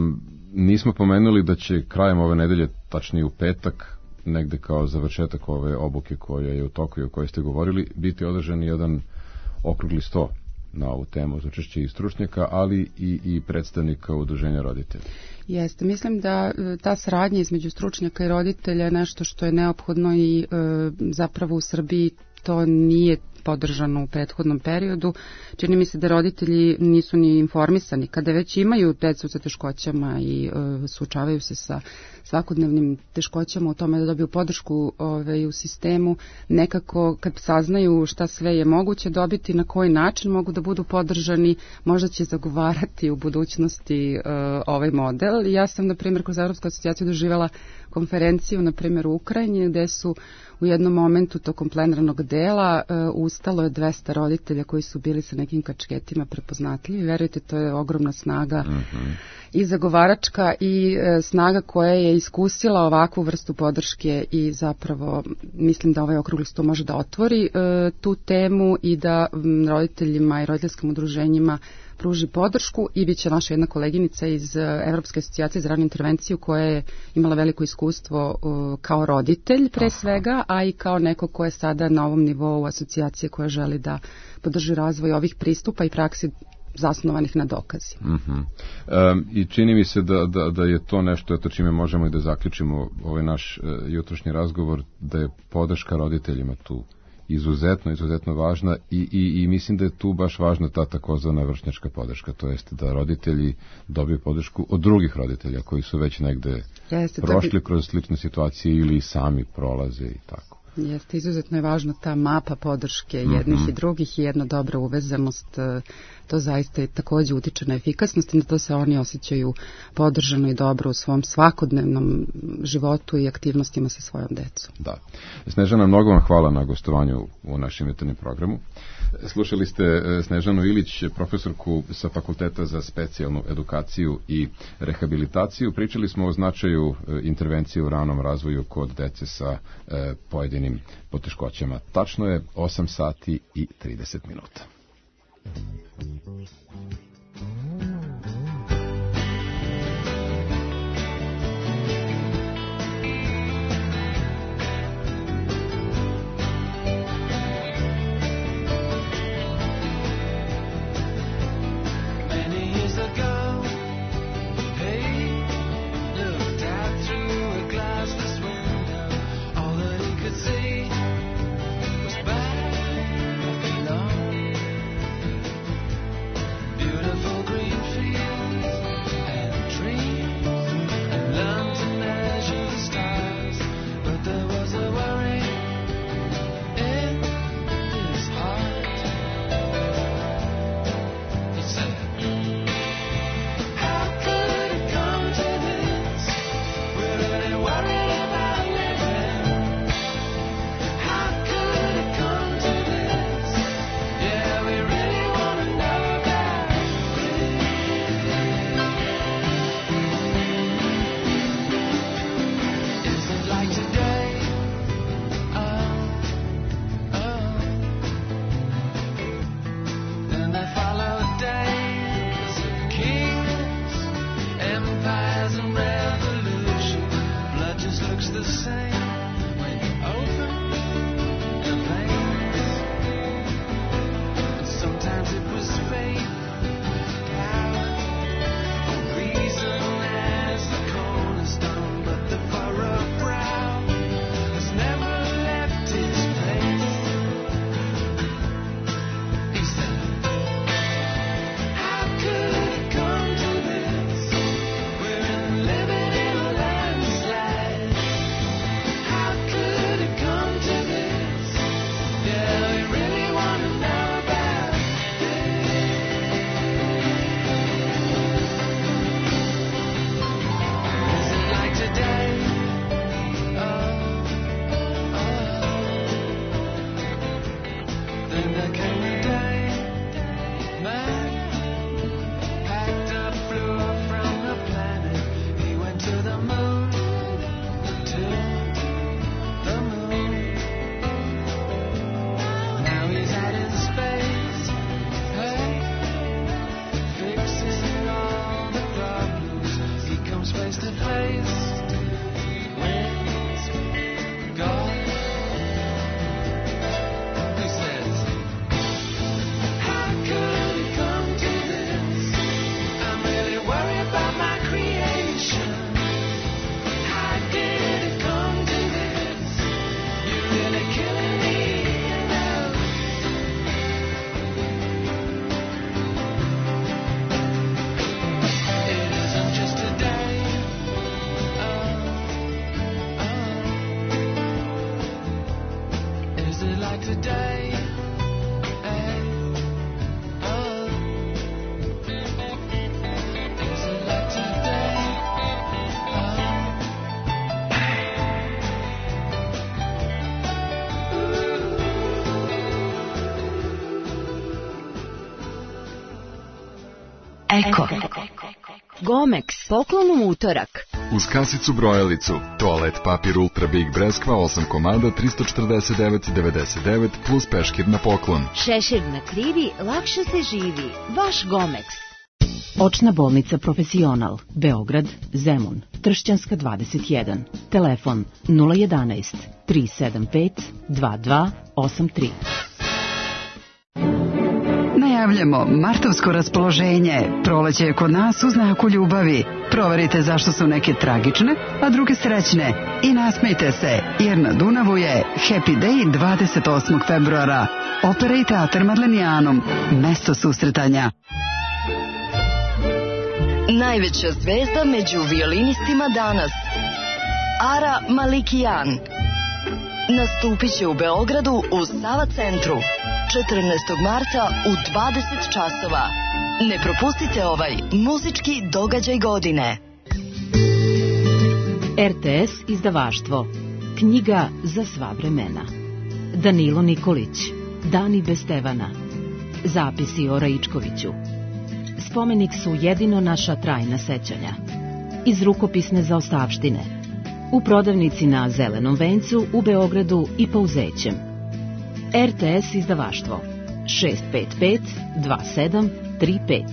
[SPEAKER 2] Nismo pomenuli da će krajem ove nedelje, tačnije u petak, negde kao završetak ove obuke koja je u toku i o kojoj ste govorili, biti održan jedan okrugli sto na ovu temu za učešće i stručnjaka, ali i predstavnika udruženja roditelja.
[SPEAKER 20] Jeste, mislim da ta saradnja između stručnjaka i roditelja je nešto što je neophodno i zapravo u Srbiji to nije podržano u prethodnom periodu. Čini mi se da roditelji nisu ni informisani. Kada već imaju decu sa teškoćama i suočavaju se sa svakodnevnim teškoćama u tome da dobiju podršku u sistemu, nekako kad saznaju šta sve je moguće dobiti, na koji način mogu da budu podržani, možda će zagovarati u budućnosti ovaj model. Ja sam, na primjer, kroz Evropsku asocijaciju doživjela konferenciju, na primjer, u Ukrajini, gde su u jednom momentu tokom plenarnog dela ustalo je 200 roditelja koji su bili sa nekim kačketima prepoznatljivi. Verujte, to je ogromna snaga i zagovaračka i snaga koja je iskusila ovakvu vrstu podrške i zapravo mislim da ovaj okrugli sto može da otvori tu temu i da roditeljima i roditeljskim udruženjima pruži podršku i bit će naša jedna koleginica iz Evropske asocijacije za ranu intervenciju koja je imala veliko iskustvo kao roditelj pre svega, a i kao neko ko je sada na ovom nivou asocijacije koja želi da podrži razvoj ovih pristupa i praksi zasnovanih na dokazima.
[SPEAKER 2] I čini mi se da je to nešto eto čime možemo i da zaključimo ovaj naš jutrošnji razgovor, da je podrška roditeljima tu izuzetno važna i mislim da je tu baš važna ta takozvana vršnjačka podrška, to jest da roditelji dobiju podršku od drugih roditelja koji su već negde prošli kroz slične situacije ili sami prolaze i tako.
[SPEAKER 20] Jeste, izuzetno je važna ta mapa podrške jednih i drugih i jedna dobra uvezanost. To zaista i takođe utiče na efikasnost i na to se oni osjećaju podržano i dobro u svom svakodnevnom životu i aktivnostima sa svojom decom.
[SPEAKER 2] Da. Snežana, mnogo vam hvala na gostovanju u našem jutarnjem programu. Slušali ste Snežanu Ilić, profesorku sa Fakulteta za specijalnu edukaciju i rehabilitaciju. Pričali smo o značaju intervencije u ranom razvoju kod dece sa pojedinim poteškoćama. Tačno je 8 sati i 30 minuta.
[SPEAKER 21] Eko. Gomex, poklon u utorak.
[SPEAKER 22] Uz kasicu brojalicu, toalet papir Ultra Big Breskva 8 komada 349,99 plus peškir na poklon.
[SPEAKER 21] Šešir na krivi, lakše se živi. Vaš Gomex.
[SPEAKER 1] Očna bolnica Profesional, Beograd, Zemun, Tršćanska 21. Telefon 011 375 2283.
[SPEAKER 23] Najavljamo martovsko raspoloženje. Proleće je kod nas u znaku ljubavi. Proverite zašto su neke tragične, a druge srećne. I nasmejte se, jer na Dunavu je Happy Day 28. februara. Opera i teatar Madlenijanom. Mesto susretanja.
[SPEAKER 21] Najveća zvezda među violinistima danas. Ara Malikijan.
[SPEAKER 3] nastupit će u Beogradu u Sava centru 14. marta u 20 časova. Ne propustite ovaj muzički događaj godine.
[SPEAKER 1] RTS izdavaštvo. Knjiga za sva vremena. Danilo Nikolić. Dani bez Stevana. Zapisi o Raičkoviću. Spomenik su jedino naša trajna sećanja. Iz rukopisne zaostavštine. U prodavnici na Zelenom vencu u Beogradu i Pauzećem. RTS izdavaštvo 655 2735.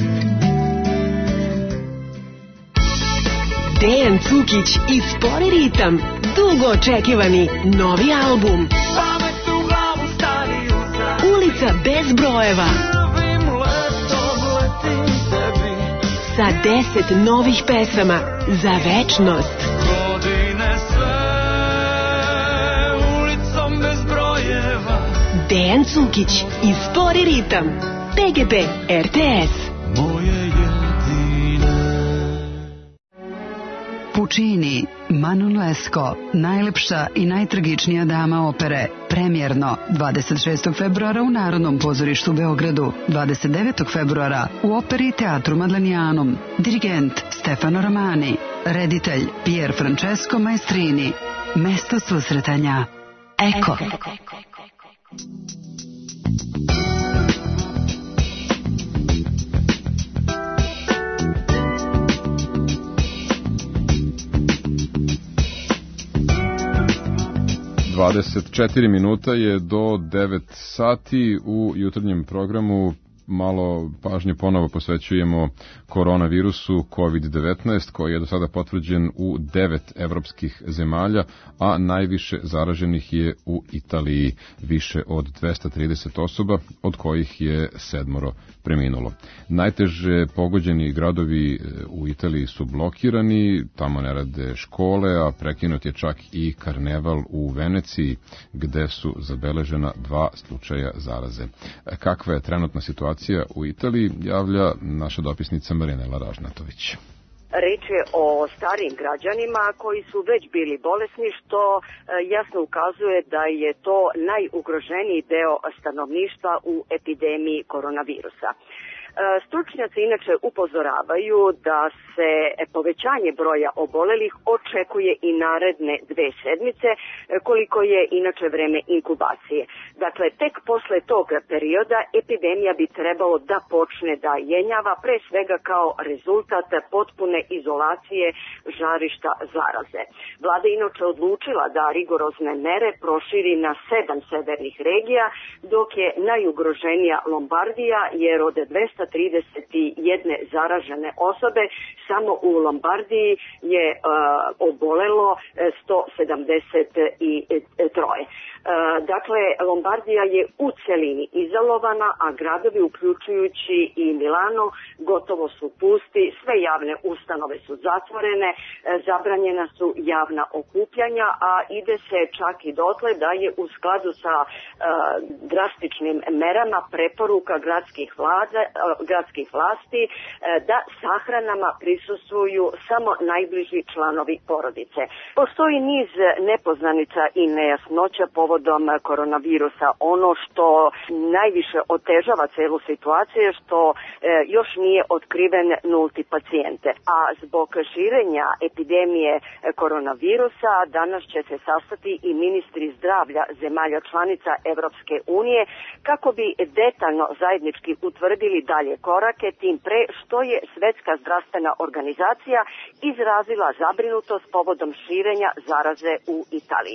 [SPEAKER 4] Dejan Cukić i Spori ritam, dugo očekivani novi album. Ulica bez brojeva. Sa 10 novih pesama za večnost. Dejan Cukić i Spori ritam. PGP RTS.
[SPEAKER 23] Puccini, Manon Lescaut, najlepša i najtragičnija dama opere, premijerno 26. februara u Narodnom pozorištu u Beogradu, 29. februara u Operi i teatru Madlenijanum, dirigent Stefano Romani, reditelj Pier Francesco Maestrini, mesto susretanja Eko.
[SPEAKER 2] 24 minuta je do 9 sati u jutarnjem programu. Malo pažnje ponovo posvećujemo koronavirusu COVID-19 koji je do sada potvrđen u 9 evropskih zemalja, a najviše zaraženih je u Italiji, više od 230 osoba, od kojih je 7 preminulo. Najteže pogođeni gradovi u Italiji su blokirani, tamo ne rade škole, a prekinut je čak i karneval u Veneciji, gde su zabeležena 2 slučaja zaraze. Kakva je trenutna situacija u Italiji, javlja naša dopisnica Marinela Ražnatović.
[SPEAKER 15] Reč je o starijim građanima koji su već bili bolesni, što jasno ukazuje da je to najugroženiji deo stanovništva u epidemiji koronavirusa. Stručnjaci inače upozoravaju da se povećanje broja obolelih očekuje i naredne 2 sedmice, koliko je inače vreme inkubacije. Dakle, tek posle tog perioda epidemija bi trebalo da počne da jenjava, pre svega kao rezultat potpune izolacije žarišta zaraze. Vlada inače odlučila da rigorozne mere proširi na 7 severnih regija, dok je najugroženija Lombardija, jer od 231 zaražene osobe samo u Lombardiji je obolelo 173. Dakle, Lombardija je u celini izolovana, a gradovi uključujući i Milano gotovo su pusti, sve javne ustanove su zatvorene, zabranjena su javna okupljanja, a ide se čak i dotle da je u skladu sa drastičnim merama preporuka gradskih vlasti da sahranama prisustvuju samo najbliži članovi porodice. Postoji niz nepoznanica i nejasnoća povodom koronavirusa. Ono što najviše otežava celu situaciju je što još nije otkriven nulti pacijente. A zbog širenja epidemije koronavirusa danas će se sastati i ministri zdravlja zemalja članica Evropske unije kako bi detaljno zajednički utvrdili dalje korake, tim pre što je Svetska zdravstvena organizacija izrazila zabrinutost povodom širenja zaraze u Italiji.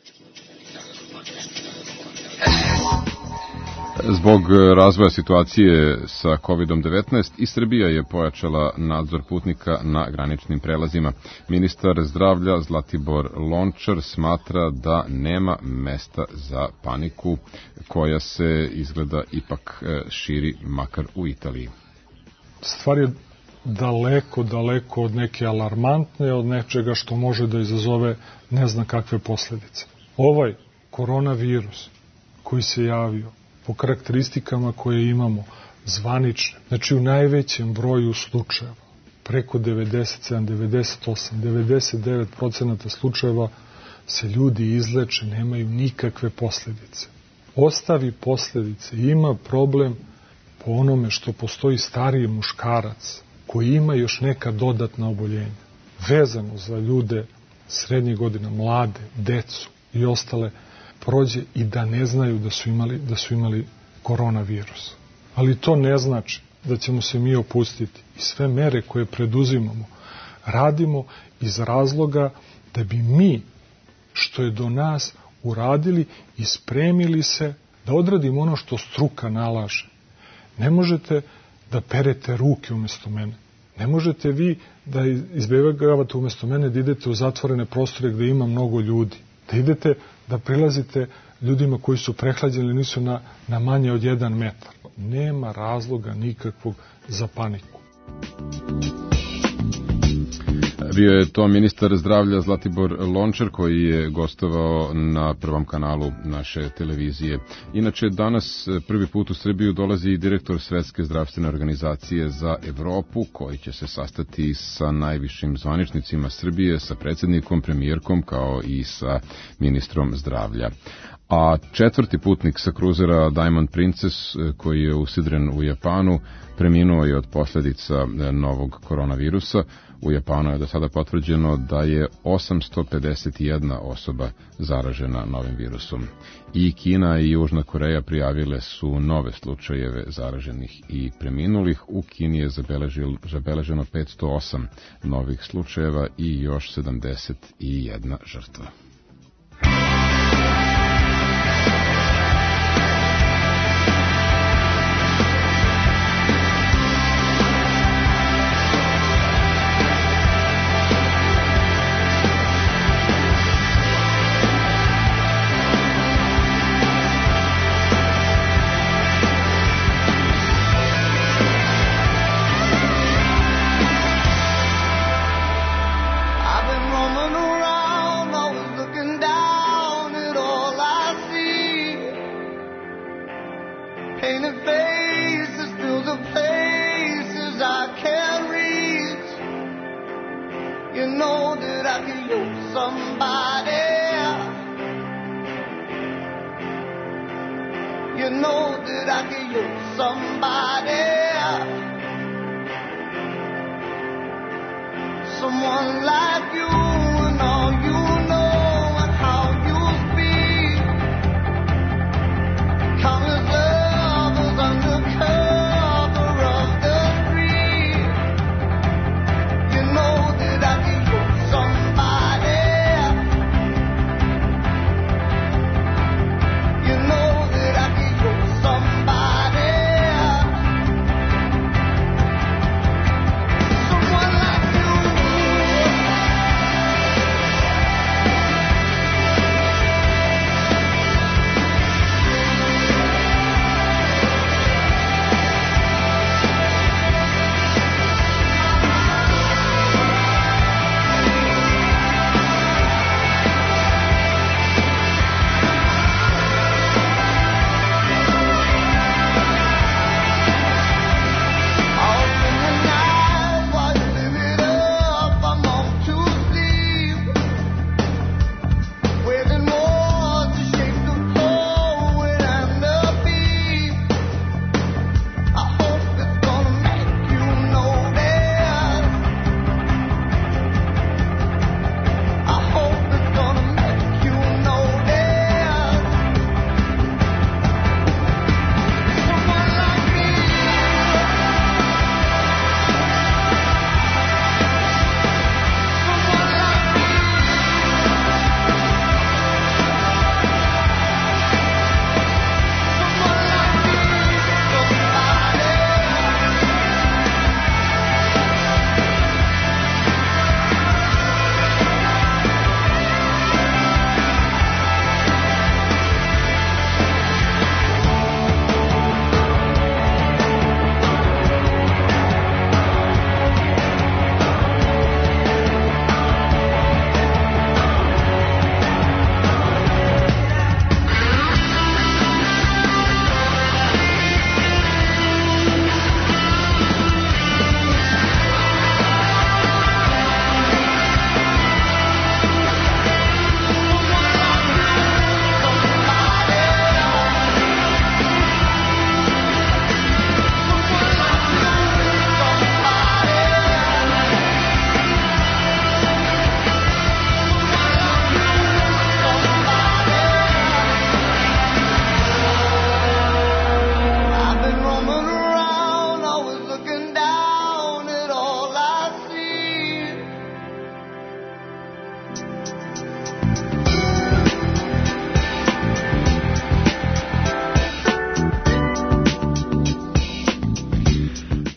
[SPEAKER 2] Zbog razvoja situacije sa COVID-19 i Srbija je pojačala nadzor putnika na graničnim prelazima. Ministar zdravlja Zlatibor Lončar smatra da nema mesta za paniku koja se izgleda ipak širi makar u Italiji.
[SPEAKER 7] Stvar je daleko od neke alarmantne, od nečega što može da izazove ne znam kakve posljedice. Ovaj koronavirus koji se javio po karakteristikama koje imamo zvanične, znači u najvećem broju slučajeva, preko 97, 98, 99% slučajeva se ljudi izleče, nemaju nikakve posljedice. Ostavi posljedice, ima problem po onome što postoji stariji muškarac koji ima još neka dodatna oboljenja. Vezano za ljude srednjih godina, mlade, decu i ostale, prođe i da ne znaju da su imali koronavirus. Ali to ne znači da ćemo se mi opustiti. I sve mere koje preduzimamo radimo iz razloga da bi mi, što je do nas, uradili i spremili se da odradimo ono što struka nalaže. Ne možete da perete ruke umjesto mene. Ne možete vi da izbjegavate umjesto mene da idete u zatvorene prostore gdje ima mnogo ljudi. Da idete da prilazite ljudima koji su prehlađeni ili nisu na manje od 1 metar. Nema razloga nikakvog za paniku.
[SPEAKER 2] Bio je to ministar zdravlja Zlatibor Lončar koji je gostovao na Prvom kanalu naše televizije. Inače, danas prvi put u Srbiju dolazi direktor Svetske zdravstvene organizacije za Evropu, koji će se sastati sa najvišim zvaničnicima Srbije, sa predsjednikom, premijerkom, kao i sa ministrom zdravlja. A 4. putnik sa kruzera Diamond Princess, koji je usidren u Japanu, preminuo je od posljedica novog koronavirusa. U Japanu je do sada potvrđeno da je 851 osoba zaražena novim virusom. I Kina i Južna Koreja prijavile su nove slučajeve zaraženih i preminulih. U Kini je zabeleženo 508 novih slučajeva i još 71 žrtva.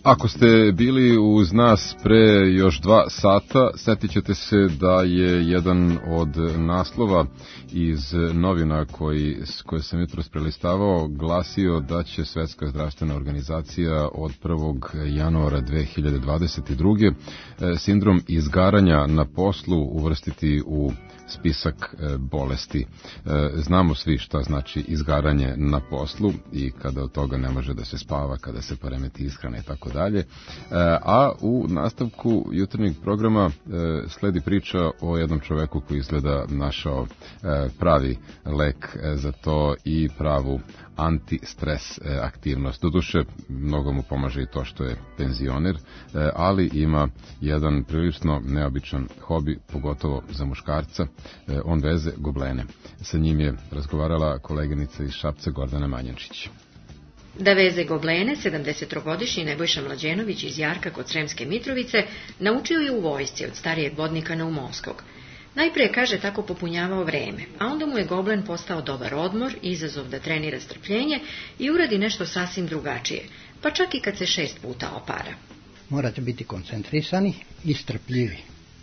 [SPEAKER 2] Ako ste bili uz nas pre još 2 sata, setit ćete se da je jedan od naslova iz novina koje sam jutros prelistavao glasio da će Svetska zdravstvena organizacija od 1. januara 2022. sindrom izgaranja na poslu uvrstiti u spisak bolesti. Znamo svi šta znači izgaranje na poslu i kada od toga ne može da se spava, kada se poremeti ishrana i tako dalje. A u nastavku jutarnjeg programa sledi priča o jednom čoveku koji izgleda našao pravi lek za to i pravu anti-stres aktivnost. Doduše, mnogo mu pomaže i to što je penzioner, ali ima jedan prilično neobičan hobi, pogotovo za muškarca. On veze goblene. Sa njim je razgovarala koleginica iz Šapca Gordana Manjančić.
[SPEAKER 6] Da veze goblene, 73-godišnji Nebojša Mlađenović iz Jarka kod Sremske Mitrovice naučio je u vojsci od starijeg vodnika Naumovskog. Najprije, kaže, tako popunjavao vreme, a onda mu je goblen postao dobar odmor, izazov da trenira strpljenje i uradi nešto sasvim drugačije, pa čak i kad se 6 puta opara.
[SPEAKER 8] Morate biti koncentrisani i strpljivi.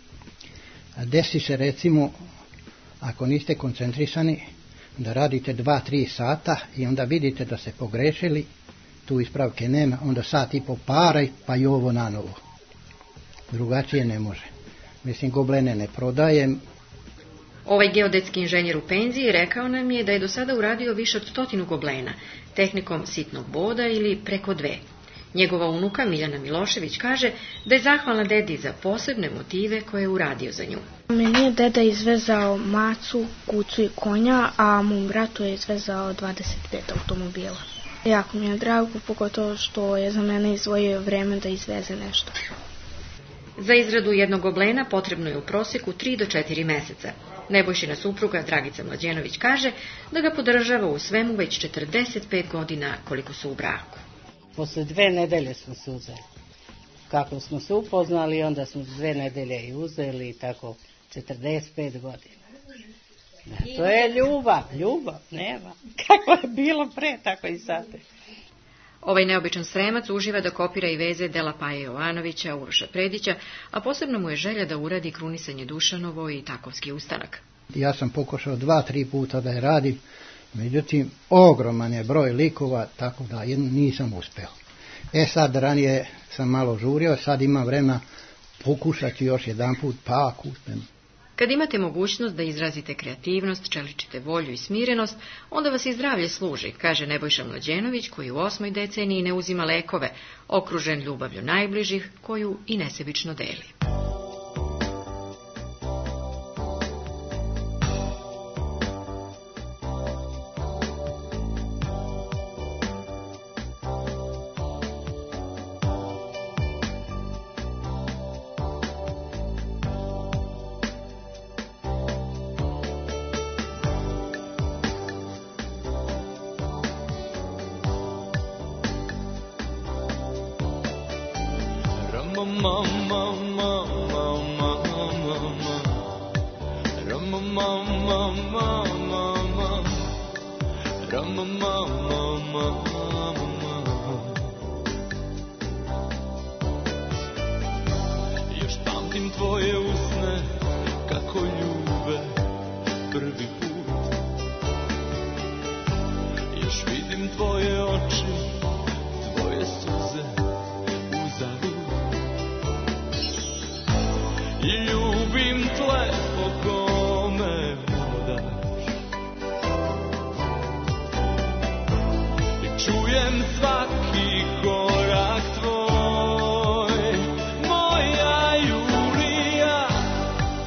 [SPEAKER 8] Desi se, recimo, ako niste koncentrisani, da radite 2-3 sata i onda vidite da ste pogrešili, tu ispravke nema, onda sat i po paraj, pa i ovo na novo. Drugačije ne može. Mislim, goblene ne prodajem.
[SPEAKER 6] Ovaj geodetski inženjer u penziji rekao nam je da je do sada uradio više od 100 goblena, tehnikom sitnog boda ili preko 2. Njegova unuka Miljana Milošević kaže da je zahvalna dedi za posebne motive koje je uradio za nju.
[SPEAKER 9] Meni je deda izvezao macu, kucu i konja, a mom bratu je izvezao 25 automobila. Jako mi je drago, pogotovo što je za mene izdvojio vreme da izveze nešto.
[SPEAKER 6] Za izradu jednog goblena potrebno je u prosjeku 3 do 4 meseca. Nebojšina supruga Dragica Mlađenović kaže da ga podržava u svemu već 45 godina koliko su u braku.
[SPEAKER 24] Posle 2 nedelje smo se uzeli. Kako smo se upoznali, onda smo 2 nedelje i uzeli i tako 45 godina. To je ljubav, nema. Kako je bilo pre, tako i sad.
[SPEAKER 6] Ovaj neobičan Sremac uživa da kopira i veze dela Paje Jovanovića, Uroša Predića, a posebno mu je želja da uradi krunisanje Dušanovo i Takovski ustanak.
[SPEAKER 8] Ja sam pokušao 2-3 puta da je radim, međutim, ogroman je broj likova, tako da nisam uspeo. Sad ranije sam malo žurio, sad imam vremena, pokušat ću još jedan put, pa ako uspem.
[SPEAKER 6] Kad imate mogućnost da izrazite kreativnost, čeličite volju i smirenost, onda vas i zdravlje služi, kaže Nebojša Mlađenović, koji u 8. deceniji ne uzima lekove, okružen ljubavlju najbližih, koju i nesebično deli.
[SPEAKER 25] Još pamtim tvoje usne kako ljube prvi put. Još vidim tvoje oči, tvoje suze uzalud. I ljubim tle po kome vodaš. I čujem svaki korak tvoj. Moja Julija,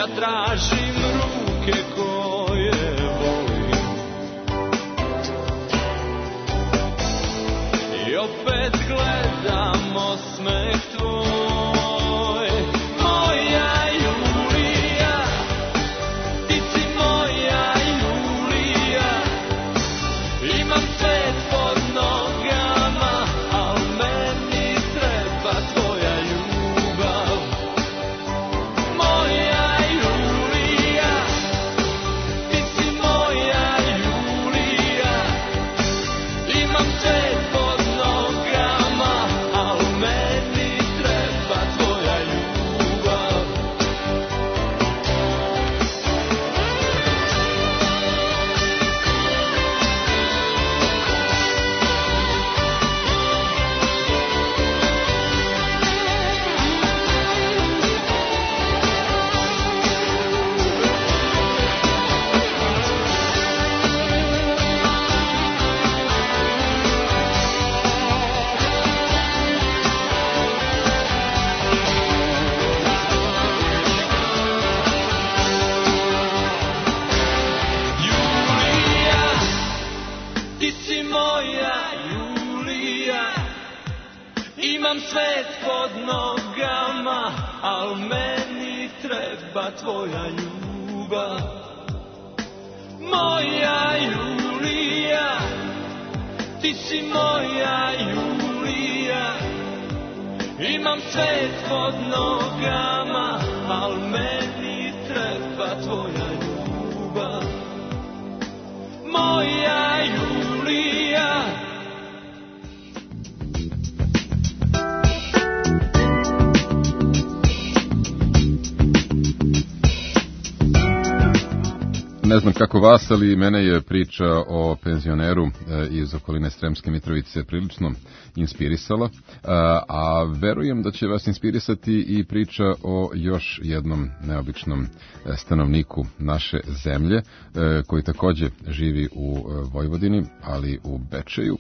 [SPEAKER 25] ja tražim ruke koje volim. I opet gledam osmeh tvoj, moja Julija, ti si moja Julija. Imam svet pod nogama, al meni treba tvoja ljubav. Moja Julija, ti si moja Julija. Imam svet pod nogama, al meni treba tvoja ljubav. Julija, ti si moja Julija. Imam svet pod nogama, al meni treba tvoja ljubav. Moja Julija, ti si moja Julija. Imam svet pod nogama, al meni treba tvoja ljubav. Moja Julija.
[SPEAKER 2] Ne znam kako vas, ali mene je priča o penzioneru iz okoline Sremske Mitrovice prilično inspirisala, a verujem da će vas inspirisati i priča o još jednom neobičnom stanovniku naše zemlje, koji takođe živi u Vojvodini, ali u Bečeju,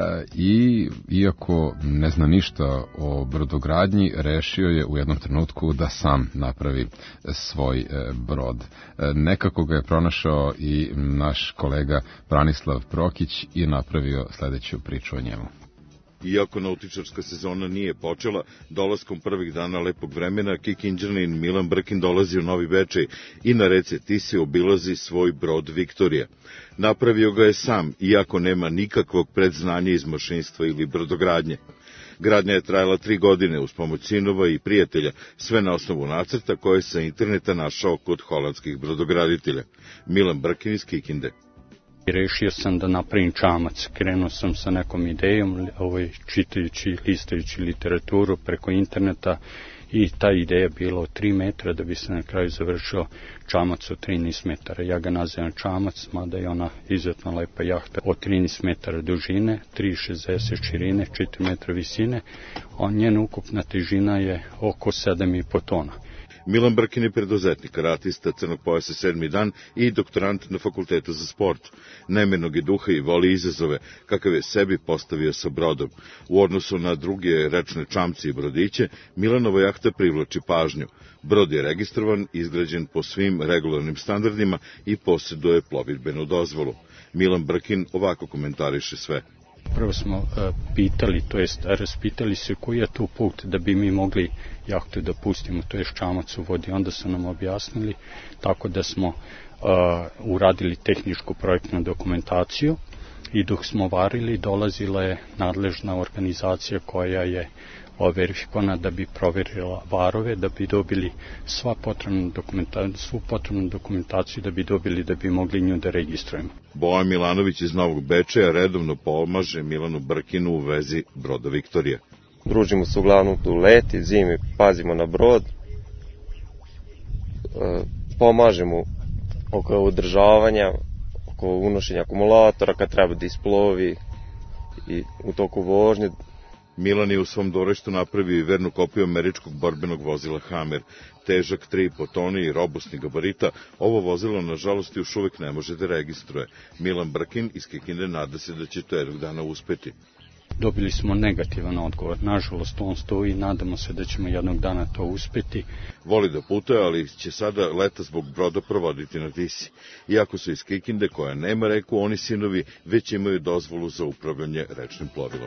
[SPEAKER 2] i iako ne zna ništa o brodogradnji, rešio je u jednom trenutku da sam napravi svoj brod. Nekako ga je pronašao i naš kolega Branislav Prokić i napravio sledeću priču o njemu.
[SPEAKER 5] Iako nautičarska sezona nije počela, dolaskom prvih dana lepog vremena, Kikinđanin Milan Brkin dolazi u Novi Bečej i na reci Tisi obilazi svoj brod Viktorija. Napravio ga je sam, iako nema nikakvog predznanja iz mašinstva ili brodogradnje. Gradnja je trajala 3 godine uz pomoć sinova i prijatelja, sve na osnovu nacrta koje sa interneta našao kod holandskih brodograditelja. Milan Brkin iz Kikinde.
[SPEAKER 10] Rešio sam da napravim čamac. Krenuo sam sa nekom idejom, čitajući, listajući literaturu preko interneta, i ta ideja bila od 3 metra da bi se na kraju završio čamac od 13 metara. Ja ga nazivam čamac, mada je ona izuzetno lepa jahta od 13 metara dužine, 3,60 širine, 4 metra visine, a njena ukupna težina je oko 7,5 tona.
[SPEAKER 5] Milan Brkin je preduzetnik, ratista crnog pojasa 7. dan i doktorant na fakultetu za sport. Nemirnog je duha i voli izazove, kakav je sebi postavio sa brodom. U odnosu na druge rečne čamci i brodiće, Milanova jahta privlači pažnju. Brod je registrovan, izgrađen po svim regularnim standardima i posjeduje plovidbenu dozvolu. Milan Brkin ovako komentariše sve.
[SPEAKER 10] Prvo smo pitali, to jest raspitali se koji je to put da bi mi mogli jahtu da pustimo, to je čamac u vodi. Onda su nam objasnili tako da smo uradili tehničku projektnu dokumentaciju i dok smo varili dolazila je nadležna organizacija koja je verifikovana da bi proverila varove, da bi dobili svu potrebnu dokumentaciju da bi dobili da bi mogli nju da registrujemo.
[SPEAKER 5] Bojan Milanović iz Novog Bečeja redovno pomaže Milanu Brkinu u vezi broda Viktorija.
[SPEAKER 11] Družimo se uglavnom tu leti, zimi pazimo na brod, pomažemo oko održavanja, oko unošenja akumulatora kad treba da isplovi i u toku vožnje.
[SPEAKER 5] Milan je u svom dvorištu napravio vernu kopiju američkog borbenog vozila Hammer. Težak 3,5 tone i robustnih gabarita, ovo vozilo nažalost još uvek ne može da registruje. Milan Brkin iz Kikinde nada se da će to jednog dana uspeti.
[SPEAKER 10] dobili smo negativan odgovor. Nažalost, on stoji i nadamo se da ćemo jednog dana to uspeti.
[SPEAKER 5] Voli da putuje, ali će sada leta zbog broda provoditi na Tisi. Iako su iz Kikinde, koja nema reku, oni sinovi već imaju dozvolu za upravljanje rečnim plovilom.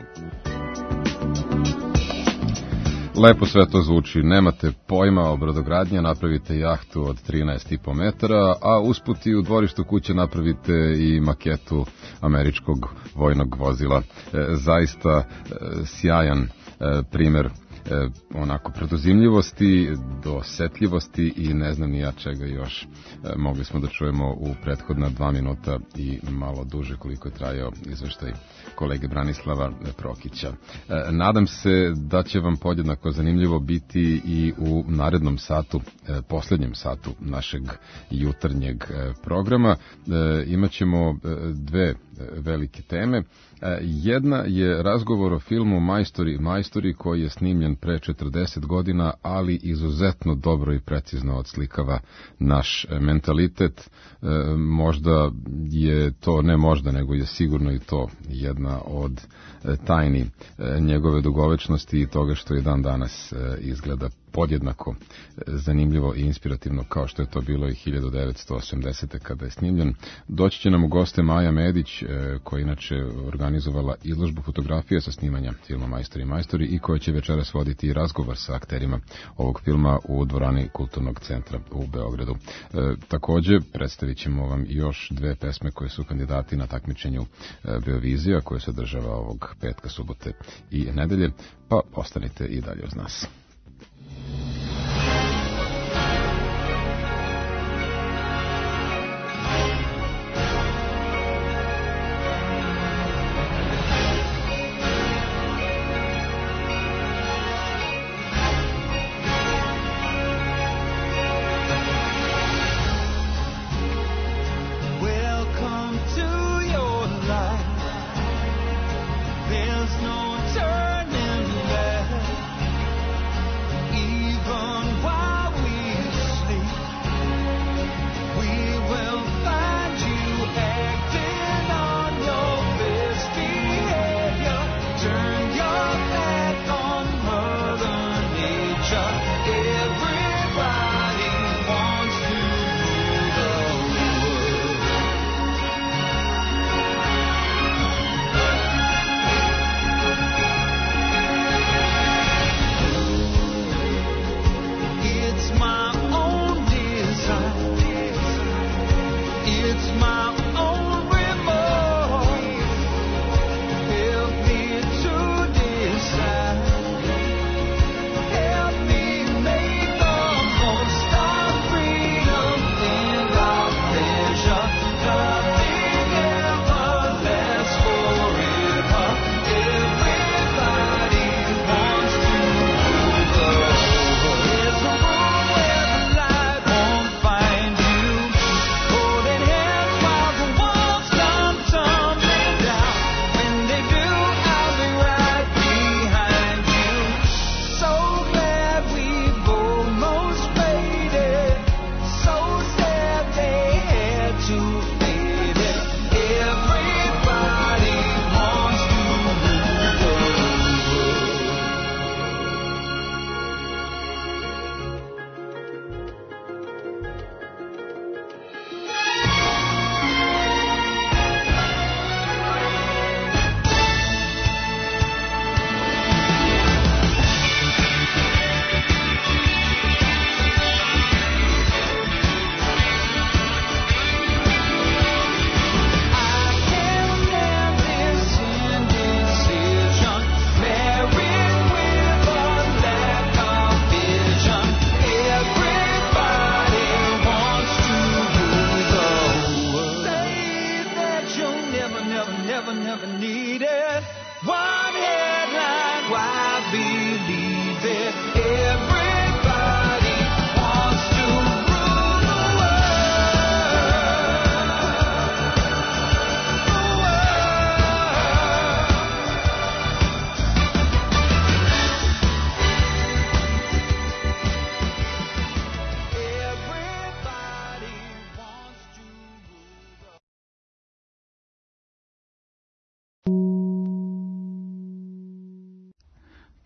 [SPEAKER 2] Lepo sve to zvuči, nemate pojma o brodogradnji, napravite jahtu od 13,5 metara, a usput i u dvorištu kuće napravite i maketu američkog vojnog vozila. Zaista sjajan primer onako preduzimljivosti, dosetljivosti i ne znam ni ja čega još. Mogli smo da čujemo u prethodna 2 minuta i malo duže koliko je trajao izveštaj kolege Branislava Prokića. Nadam se da će vam podjednako zanimljivo biti i u narednom satu, poslednjem satu našeg jutarnjeg programa. Imaćemo 2 velike teme. Jedna je razgovor o filmu Majstori koji je snimljen pre 40 godina, ali izuzetno dobro i precizno odslikava naš mentalitet. Možda je to, ne možda, nego je sigurno i to jedna od tajni njegove dugovečnosti i toga što je dan danas izgleda podjednako zanimljivo i inspirativno kao što je to bilo i 1980. kada je snimljen. Doći će nam u goste Maja Medić, koja inače organizovala izložbu fotografije sa snimanja filma Majstori i koja će večeras voditi i razgovor sa akterima ovog filma u dvorani Kulturnog centra u Beogradu. Takođe, predstavit ćemo vam još 2 pesme koje su kandidati na takmičenju Beovizija, koje se održava ovog petka, subote i nedelje, pa ostanite i dalje uz nas.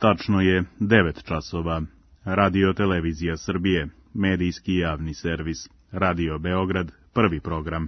[SPEAKER 12] Tačno je 9 časova. Radio Televizija Srbije, medijski javni servis. Radio Beograd, prvi program.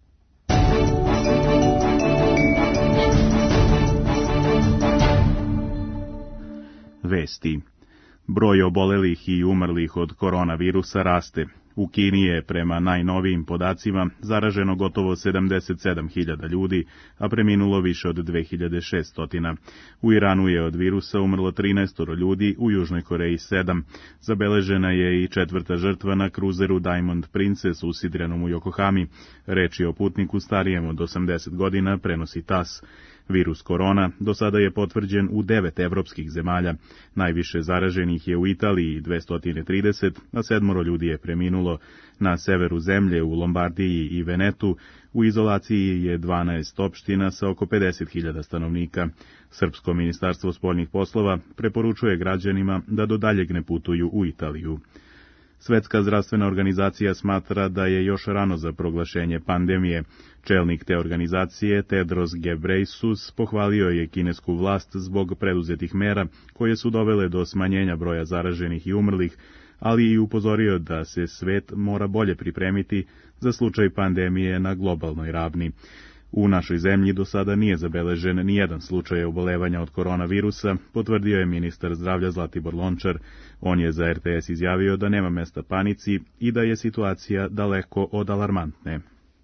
[SPEAKER 12] Vesti. Broj obolelih i umrlih od koronavirusa raste. U Kini je, prema najnovijim podacima, zaraženo gotovo 77.000 ljudi, a preminulo više od 2.600. U Iranu je od virusa umrlo 13 ljudi, u Južnoj Koreji 7. Zabeležena je i 4. žrtva na kruzeru Diamond Princess usidrenom u Yokohami. Reč je o putniku starijem od 80 godina, prenosi TAS. Virus korona do sada je potvrđen u 9 evropskih zemalja. Najviše zaraženih je u Italiji 230, a 7 ljudi je preminulo. Na severu zemlje, u Lombardiji i Venetu, u izolaciji je 12 opština sa oko 50.000 stanovnika. Srpsko ministarstvo spoljnih poslova preporučuje građanima da do daljeg ne putuju u Italiju. Svetska zdravstvena organizacija smatra da je još rano za proglašenje pandemije. Čelnik te organizacije, Tedros Ghebreyesus, pohvalio je kinesku vlast zbog preduzetih mera koje su dovele do smanjenja broja zaraženih i umrlih, ali i upozorio da se svet mora bolje pripremiti za slučaj pandemije na globalnoj ravni. U našoj zemlji do sada nije zabeležen ni jedan slučaj obolevanja od koronavirusa, potvrdio je ministar zdravlja Zlatibor Lončar. On je za RTS izjavio da nema mesta panici i da je situacija daleko od alarmantne.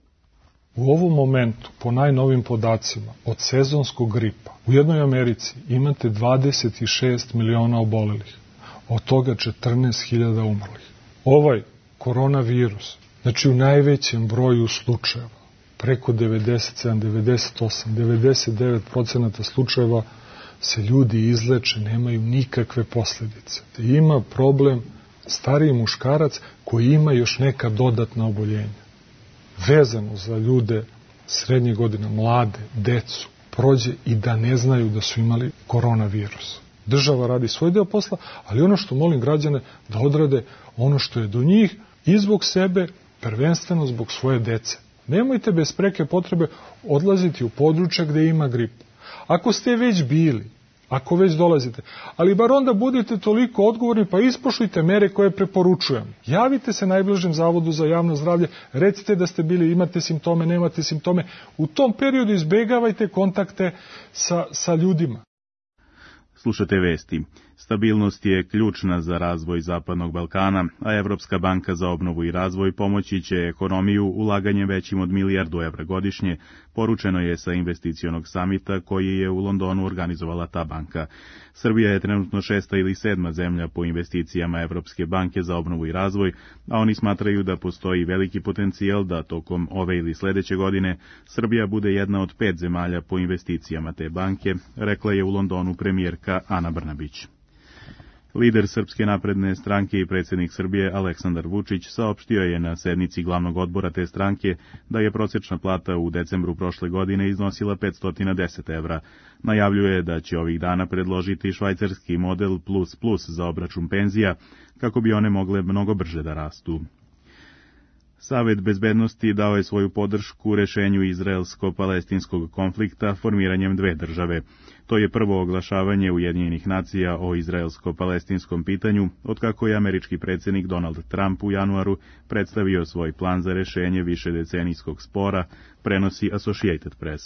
[SPEAKER 7] U ovom momentu, po najnovim podacima, od sezonskog gripa u jednoj Americi imate 26 miliona obolelih, od toga 14.000 umrlih. Ovaj koronavirus, znači u najvećem broju slučajeva, preko 97, 98, 99% slučajeva se ljudi izleče, nemaju nikakve posljedice. Ima problem stariji muškarac koji ima još neka dodatna oboljenja. Vezano za ljude srednje godine, mlade, decu, prođe i da ne znaju da su imali koronavirus. Država radi svoj deo posla, ali ono što molim građane da odrade ono što je do njih i zbog sebe, prvenstveno zbog svoje dece. Nemojte bez preke potrebe odlaziti u područja gde ima grip. Ako ste već bili, ako već dolazite, ali bar onda budite toliko odgovorni pa ispoštujte mere koje preporučujemo. Javite se najbližem zavodu za javno zdravlje, recite da ste bili, imate simptome, nemate simptome. U tom periodu izbegavajte kontakte sa ljudima.
[SPEAKER 12] Slušate vesti. Stabilnost je ključna za razvoj Zapadnog Balkana, a Evropska banka za obnovu i razvoj pomoći će ekonomiju ulaganjem većim od €1.000.000 godišnje, poručeno je sa investicionog samita koji je u Londonu organizovala ta banka. Srbija je trenutno 6. ili 7. zemlja po investicijama Evropske banke za obnovu i razvoj, a oni smatraju da postoji veliki potencijal da tokom ove ili sledeće godine Srbija bude jedna od 5 zemalja po investicijama te banke, rekla je u Londonu premijerka Ana Brnabić. Lider Srpske napredne stranke i predsjednik Srbije Aleksandar Vučić saopštio je na sednici glavnog odbora te stranke da je prosječna plata u decembru prošle godine iznosila 510 evra. Najavljuje da će ovih dana predložiti švajcarski model plus za obračun penzija, kako bi one mogle mnogo brže da rastu. Savet bezbednosti dao je svoju podršku rešenju izraelsko-palestinskog konflikta formiranjem 2 države. To je prvo oglašavanje Ujedinjenih nacija o izraelsko-palestinskom pitanju, otkako je američki predsjednik Donald Trump u januaru predstavio svoj plan za rešenje višedecenijskog spora, prenosi Associated Press.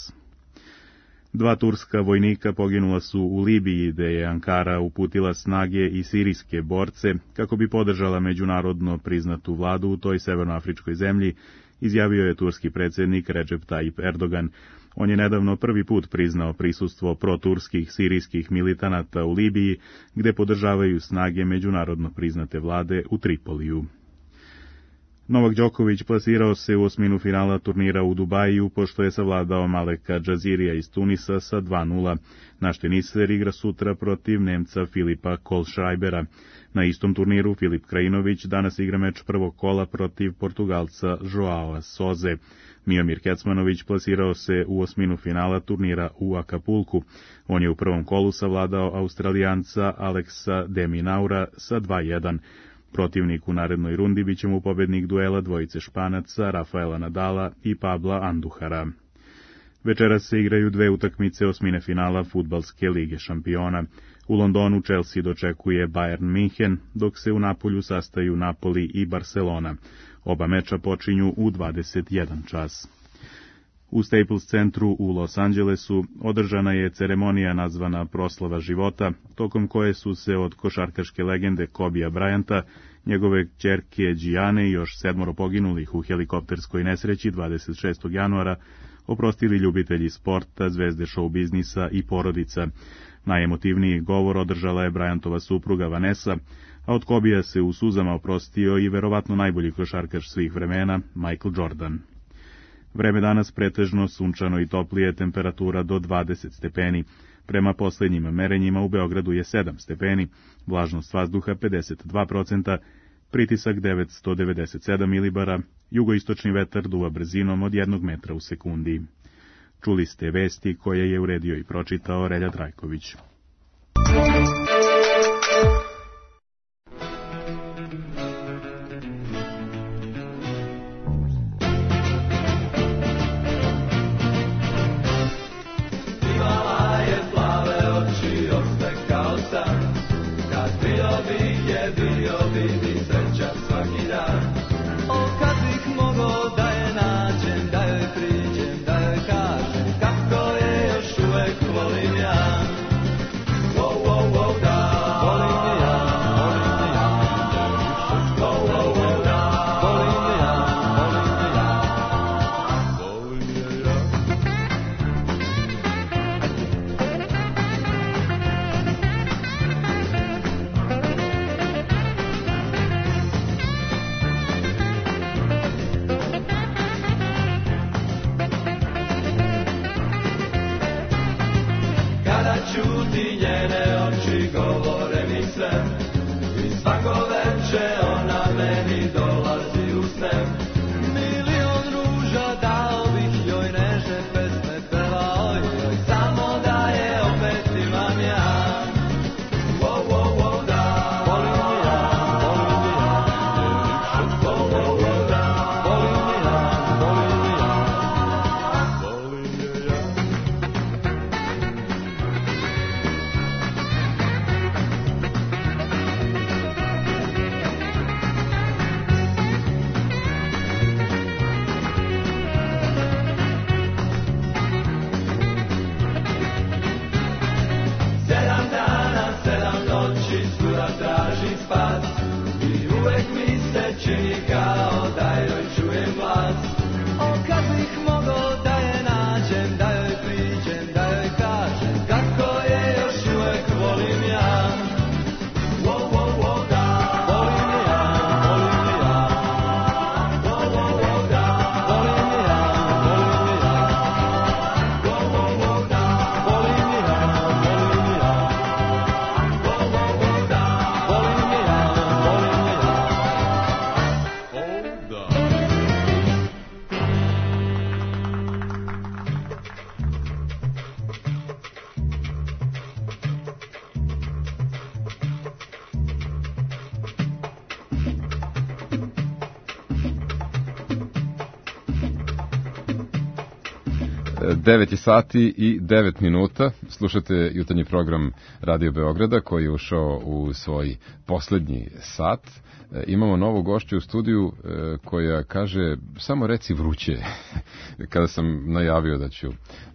[SPEAKER 12] 2 turska vojnika poginula su u Libiji, gde je Ankara uputila snage i sirijske borce kako bi podržala međunarodno priznatu vladu u toj severnoafričkoj zemlji, izjavio je turski predsjednik Recep Tayyip Erdogan. On je nedavno prvi put priznao prisustvo proturskih sirijskih militanata u Libiji, gde podržavaju snage međunarodno priznate vlade u Tripoliju. Novak Đoković plasirao se u osminu finala turnira u Dubaju, pošto je savladao Maleka Džazirija iz Tunisa sa 2:0. Naš teniser igra sutra protiv Nemca Filipa Kohlschreibera. Na istom turniru Filip Krajinović danas igra meč prvog kola protiv Portugalca Joaoa Soze. Miomir Kecmanović plasirao se u osminu finala turnira u Akapulku. On je u prvom kolu savladao Australijanca Aleksa de Minaura sa 2:1. Protivnik u narednoj rundi biće mu pobednik duela dvojice Španaca, Rafaela Nadala i Pabla Anduhara. Večeras se igraju 2 utakmice osmine finala Fudbalske lige šampiona. U Londonu Chelsea dočekuje Bayern München, dok se u Napolju sastaju Napoli i Barcelona. Oba meča počinju u 21 čas. U Staples centru u Los Angelesu održana je ceremonija nazvana Proslava života, tokom koje su se od košarkaške legende Kobija Bryanta, njegove kćerke Gianne i još 7 poginulih u helikopterskoj nesreći 26. januara oprostili ljubitelji sporta, zvezde show biznisa i porodica. Najemotivniji govor održala je Bryantova supruga Vanessa, a od Kobija se u suzama oprostio i verovatno najbolji košarkaš svih vremena, Michael Jordan. Vreme danas pretežno sunčano i toplije, temperatura do 20 stepeni. Prema posljednjim merenjima u Beogradu je 7 stepeni, vlažnost vazduha 52%, pritisak 997 milibara, jugoistočni vetar duva brzinom od 1 metra u sekundi. Čuli ste vesti koje je uredio i pročitao Relja Trajković.
[SPEAKER 2] Devet je sati i 9 minuta. Slušate jutarnji program Radio Beograda koji je ušao u svoj posljednji sat. Imamo novu gošću u studiju koja kaže samo reci vruće. Kada sam najavio da ću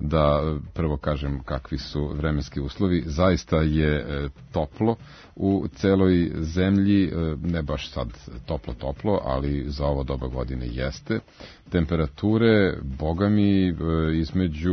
[SPEAKER 2] da prvo kažem kakvi su vremenski uslovi, zaista je toplo u celoj zemlji, ne baš sad toplo, ali za ovo doba godine jeste. Temperature, boga mi, između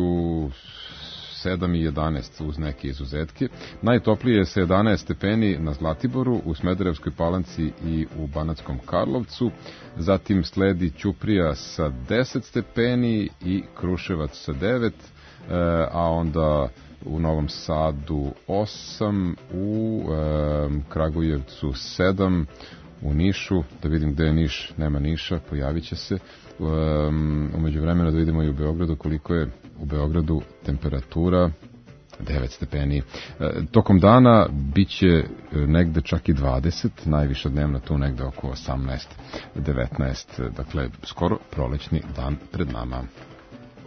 [SPEAKER 2] 7 i 11 uz neke izuzetke. Najtoplije je 11 stepeni na Zlatiboru, u Smederevskoj Palanci i u Banatskom Karlovcu. Zatim sledi Ćuprija sa 10 stepeni i Kruševac sa 9, a onda u Novom Sadu 8, u Kragujevcu 7, u Nišu, da vidim gde je Niš, nema Niša, pojavit će se. Umeđu vremena da vidimo i u Beogradu koliko je u Beogradu temperatura, 9 stepeni. Tokom dana bit će negde čak i 20, najviša dnevna tu negde oko 18-19, dakle skoro prolećni dan pred nama.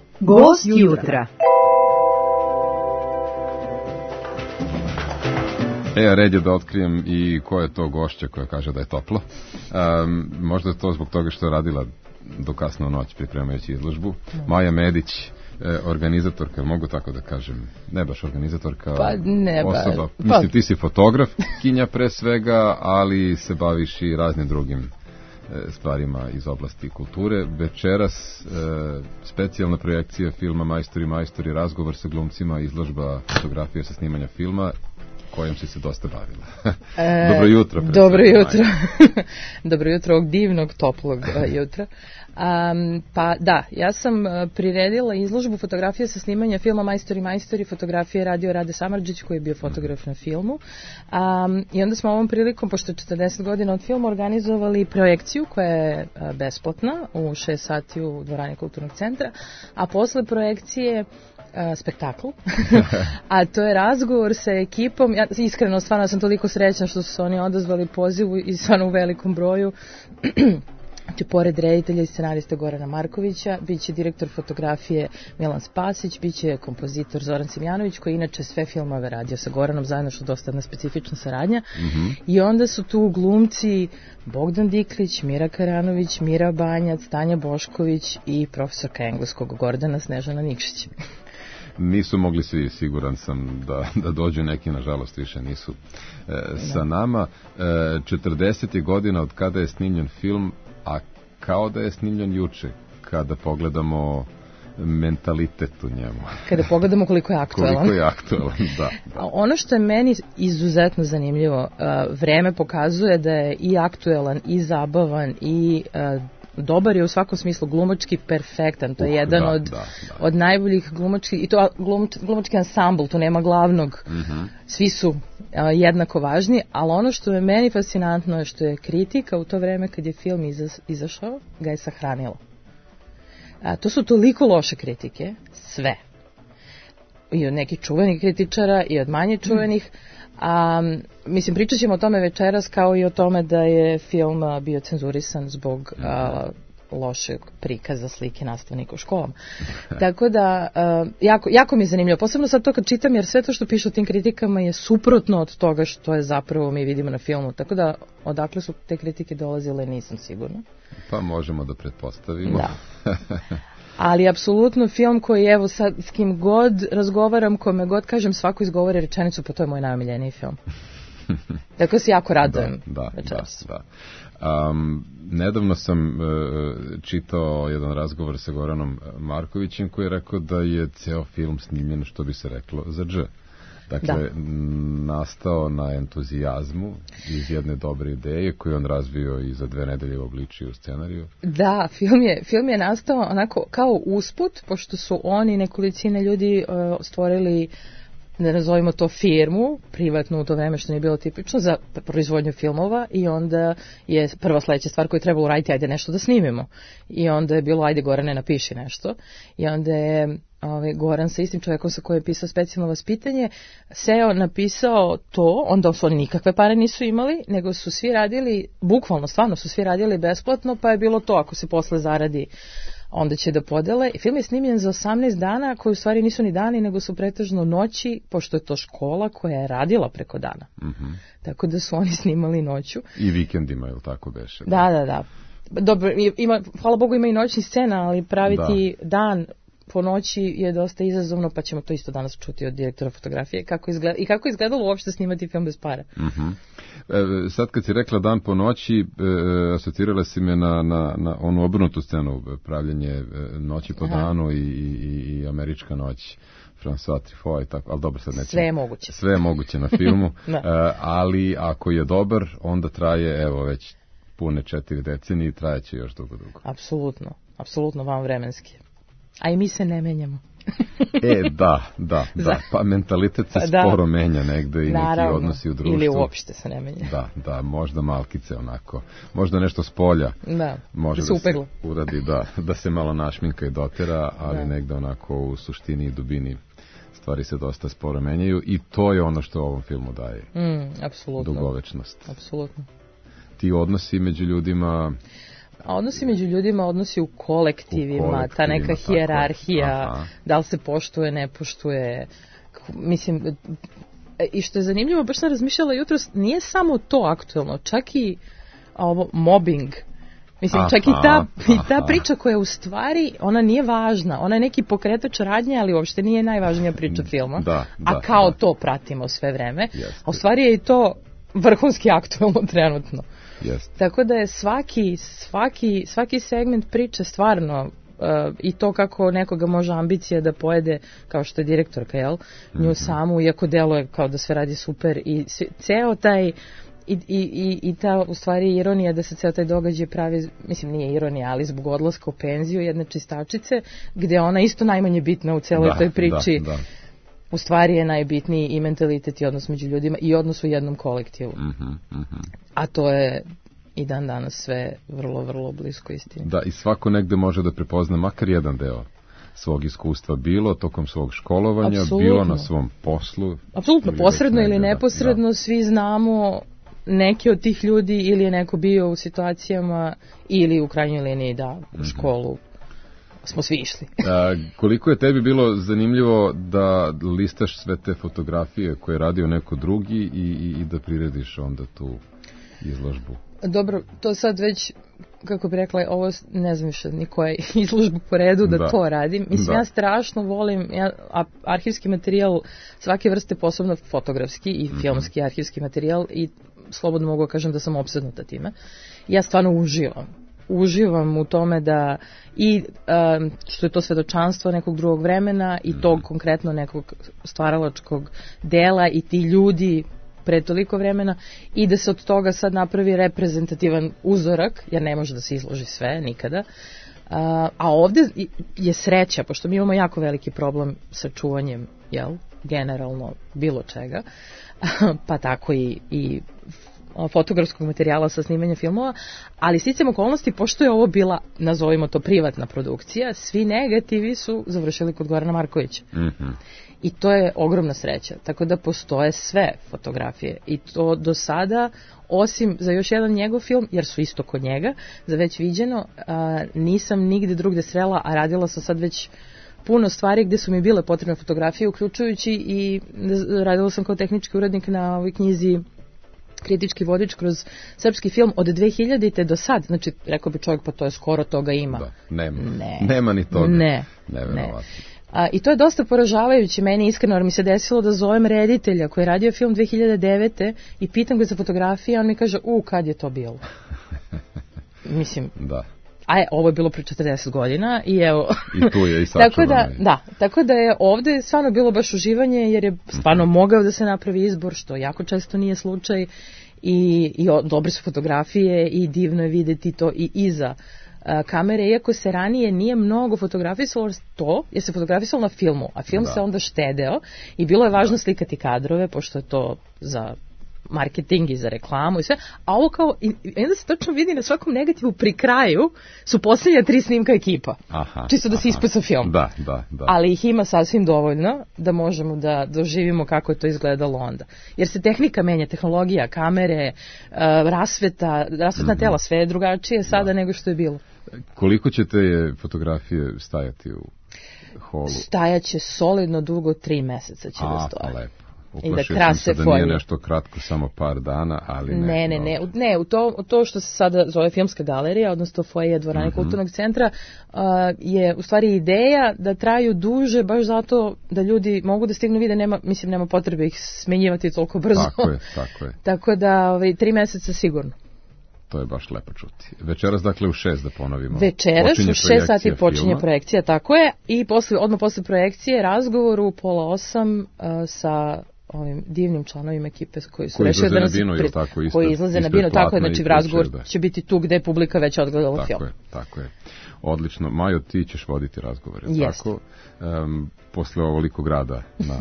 [SPEAKER 21] Gost jutra.
[SPEAKER 2] Red je da otkrijem i ko je to gošća koja kaže da je toplo. Možda je to zbog toga što je radila do kasno noć pripremajući izložbu. Maja Medić, organizatorka, mogu tako da kažem, ne baš organizatorka,
[SPEAKER 13] pa ne
[SPEAKER 2] osoba, mislim ti si fotograf, kinja pre svega, ali se baviš i raznim drugim stvarima iz oblasti kulture. Večeras specijalna projekcija filma Majstori, razgovor sa glumcima, izložba fotografije sa snimanja filma, kojom si se dosta bavila. Dobro jutro.
[SPEAKER 13] Dobro jutro. Dobro jutro, ovog divnog, toplog jutra. Pa da, ja sam priredila izložbu fotografije sa snimanja filma Majstori, fotografije radio Rade Samardžić, koji je bio fotograf na filmu. I onda smo ovom prilikom, pošto je 40 godina od filma, organizovali projekciju koja je besplatna u 6 sati u dvorani Kulturnog centra, a posle projekcije spektakl, a to je razgovor sa ekipom. Ja iskreno, stvarno sam toliko srećna što su se oni odazvali pozivu i stvarno u velikom broju. Pored reditelja i scenarista Gorana Markovića, bit će direktor fotografije Milan Spasić, bit će kompozitor Zoran Simjanović, koji inače sve filmove radio sa Goranom zajedno, što je dosta jedna specifična saradnja. I onda su tu glumci Bogdan Diklić, Mira Karanović, Mira Banjac, Tanja Bošković i profesorka engleskog Gordana Snežana Nikšić.
[SPEAKER 2] Nisu mogli svi, siguran sam da dođu, neki nažalost više nisu sa nama. 40 godina od kada je snimljen film, a kao da je snimljen juče, kada pogledamo mentalitet u njemu.
[SPEAKER 13] Kada pogledamo koliko je aktualan.
[SPEAKER 2] Koliko je aktualan, da.
[SPEAKER 13] Ono što je meni izuzetno zanimljivo, vreme pokazuje da je i aktualan, i zabavan, i dobar je u svakom smislu, glumački perfektan. To je jedan od najboljih glumačkih, i to glumački ansambl, tu nema glavnog. Svi su jednako važni, ali ono što je meni fascinantno je što je kritika u to vreme kad je film izašao ga je sahranila. To su toliko loše kritike, sve. I od nekih čuvenih kritičara i od manje čuvenih. Mislim, pričat ćemo o tome večeras, kao i o tome da je film bio cenzurisan zbog lošeg prikaza slike nastavnika u školama. Tako da, jako mi je zanimljivo. Posebno sad to kad čitam, jer sve to što piše u tim kritikama je suprotno od toga što je zapravo mi vidimo na filmu. Tako da, odakle su te kritike dolazile, nisam sigurna.
[SPEAKER 2] Pa možemo da pretpostavimo.
[SPEAKER 13] Da. Ali apsolutno film koji, evo sad, s kim god razgovaram, kome god kažem, svako izgovori rečenicu, pa to je moj najomiljeniji film. Tako se jako radujem večeras.
[SPEAKER 2] Da. Nedavno sam čitao jedan razgovor sa Goranom Markovićem, koji je rekao da je ceo film snimljen, što bi se reklo, za dž. Dakle, nastao na entuzijazmu iz jedne dobre ideje koju on razvio i za 2 nedelje obličio u scenariju.
[SPEAKER 13] Da, film je nastao onako kao usput, pošto su oni, nekolicine ljudi, stvorili, da nazovimo to, firmu, privatnu u to vreme, što nije bilo tipično, za proizvodnju filmova, i onda je prva sledeća stvar koju je trebalo uraditi, ajde nešto da snimimo. I onda je bilo, ajde Gorane, napiši nešto. I onda je Goran sa istim čovjekom sa kojim je pisao Specijalno vaspitanje seo, napisao to, onda su oni nikakve pare nisu imali, nego su svi radili, bukvalno, stvarno su svi radili besplatno, pa je bilo to, ako se posle zaradi, onda će da podele. Film je snimljen za 18 dana, koji u stvari nisu ni dani, nego su pretežno noći, pošto je to škola koja je radila preko dana. Tako da su oni snimali noću.
[SPEAKER 2] I vikendima, ili tako beše?
[SPEAKER 13] Da. Dobro, hvala Bogu ima i noćni scena, ali praviti dan po noći je dosta izazovno, pa ćemo to isto danas čuti od direktora fotografije, kako je izgledalo uopšte snimati film bez para.
[SPEAKER 2] Sad kad si rekla dan po noći, asocirala si me na onu obrnutu scenu, pravljenje Noći po danu i Američka noć, François Truffaut i tako, ali dobro, sad nećemo. Sve je moguće na filmu, ali ako je dobar, onda traje, evo, već pune 4 decenije i trajeće još dugo.
[SPEAKER 13] Apsolutno van vremenski. A i mi se ne menjamo.
[SPEAKER 2] Da. Pa mentalitet se sporo menja negde i neki odnosi u društvu.
[SPEAKER 13] Ili uopšte se ne menja.
[SPEAKER 2] Da, možda malkice onako. Možda nešto s polja. Može da se uradi, da se malo našminka i dotera, ali negde onako u suštini i dubini stvari se dosta sporo menjaju i to je ono što ovom filmu daje. Dugovečnost.
[SPEAKER 13] Apsolutno.
[SPEAKER 2] Ti odnosi među ljudima...
[SPEAKER 13] A odnosi među ljudima, odnosi u kolektivima, ta neka hijerarhija, da li se poštuje, ne poštuje. Mislim, I što je zanimljivo, baš sam razmišljala jutros, nije samo to aktuelno, čak i ovo mobbing. Mislim, čak i ta priča koja u stvari, ona nije važna, ona je neki pokretač radnje, ali uopšte nije najvažnija priča filma, a kao to pratimo sve vreme, a u stvari je i to vrhunski aktuelno trenutno. Tako da je svaki segment priče stvarno i to kako nekoga može ambicija da pojede, kao što je direktorka, jel? Nju samu, iako deluje kao da sve radi super i ceo taj i ta u stvari ironija da se ceo taj događaj pravi, mislim nije ironija, ali zbog odlaska u penziju jedne čistačice, gde ona isto najmanje bitna u celoj toj priči. U stvari je najbitniji i mentalitet i odnos među ljudima i odnos u jednom kolektivu. A to je i dan danas sve vrlo, vrlo blisko istini.
[SPEAKER 2] Da, i svako negde može da prepozna makar jedan deo svog iskustva, bilo tokom svog školovanja, bilo na svom poslu.
[SPEAKER 13] Apsolutno, posredno ili neposredno, svi znamo neki od tih ljudi ili je neko bio u situacijama ili u krajnjoj liniji u školu smo svi išli.
[SPEAKER 2] Koliko je tebi bilo zanimljivo da listaš sve te fotografije koje je radio neko drugi i da prirediš onda tu izložbu?
[SPEAKER 13] Dobro, to sad već, kako bi rekla, ovo ne znam više ni koja izložba po redu da to radim. Mislim, ja strašno volim arhivski materijal svake vrste, posebno fotografski i filmski arhivski materijal i slobodno mogu kažem da sam opsednuta time. Ja stvarno uživam u tome da i što je to svedočanstvo nekog drugog vremena i tog konkretno nekog stvaralačkog dela i ti ljudi pre toliko vremena i da se od toga sad napravi reprezentativan uzorak, jer ne može da se izloži sve nikada. A ovdje je sreća, pošto mi imamo jako veliki problem sa čuvanjem, generalno bilo čega, pa tako i fotografskog materijala sa snimanja filmova, ali sticajem okolnosti, pošto je ovo bila, nazovimo to, privatna produkcija, svi negativi su završili kod Gorana Markovića. I to je ogromna sreća, tako da postoje sve fotografije i to do sada, osim za još jedan njegov film, jer su isto kod njega, za već viđeno, nisam nigde drugde srela, a radila sam sad već puno stvari gde su mi bile potrebne fotografije, uključujući i radila sam kao tehnički urednik na ovoj knjizi kritički vodič kroz srpski film od 2000-te do sad, znači rekao bi čovjek pa to je skoro toga ima.
[SPEAKER 2] Nema ni toga.
[SPEAKER 13] Ne. I to je dosta poražavajuće meni iskreno, jer mi se desilo da zovem reditelja koji je radio film 2009. i pitam ga za fotografije, a on mi kaže, kad je to bilo? Mislim, ovo je bilo pre 40 godina i evo.
[SPEAKER 2] I tu je i sačuvano.
[SPEAKER 13] Tako da je ovde stvarno bilo baš uživanje, jer je stvarno mogao da se napravi izbor, što jako često nije slučaj i dobre su fotografije i divno je videti to i iza kamere, iako se ranije nije mnogo fotografisalo to, jer se fotografisalo na filmu, a film se onda štedeo i bilo je važno slikati kadrove, pošto je to za marketing i za reklamu i sve, a ovo kao, i onda se točno vidi na svakom negativu pri kraju su posljednja 3 snimka ekipa. Čisto da se ispuca film.
[SPEAKER 2] Da.
[SPEAKER 13] Ali ih ima sasvim dovoljno da možemo da doživimo kako je to izgledalo onda. Jer se tehnika menja, tehnologija, kamere, rasvetna tela, sve je drugačije sada nego što je bilo.
[SPEAKER 2] Koliko će te fotografije stajati u holu?
[SPEAKER 13] Stajaće solidno dugo, 3 meseca će da stoje.
[SPEAKER 2] Lepo. Uplašio sam se da nije nešto kratko, samo par dana, ali
[SPEAKER 13] ne. U to što se sada zove filmska galerija, odnosno foje dvorane kulturnog centra, je u stvari ideja da traju duže, baš zato da ljudi mogu da stignu vide, nema potrebe ih smenjivati toliko brzo.
[SPEAKER 2] Tako je.
[SPEAKER 13] Tako da 3 meseca sigurno.
[SPEAKER 2] To je baš lepo čuti. Večeras, dakle, u 6 da ponovimo.
[SPEAKER 13] Večeras u 6 sati počinje projekcija, tako je. I odmah posle projekcije razgovor u 7:30 sa ovim divnim članovima ekipe koji su rešili da nas koji izlaze na binu, tako je, znači razgovor će biti tu gde je publika već odgledala film.
[SPEAKER 2] Tako je. Odlično. Majo, ti ćeš voditi razgovore. Tako, posle ovolikog rada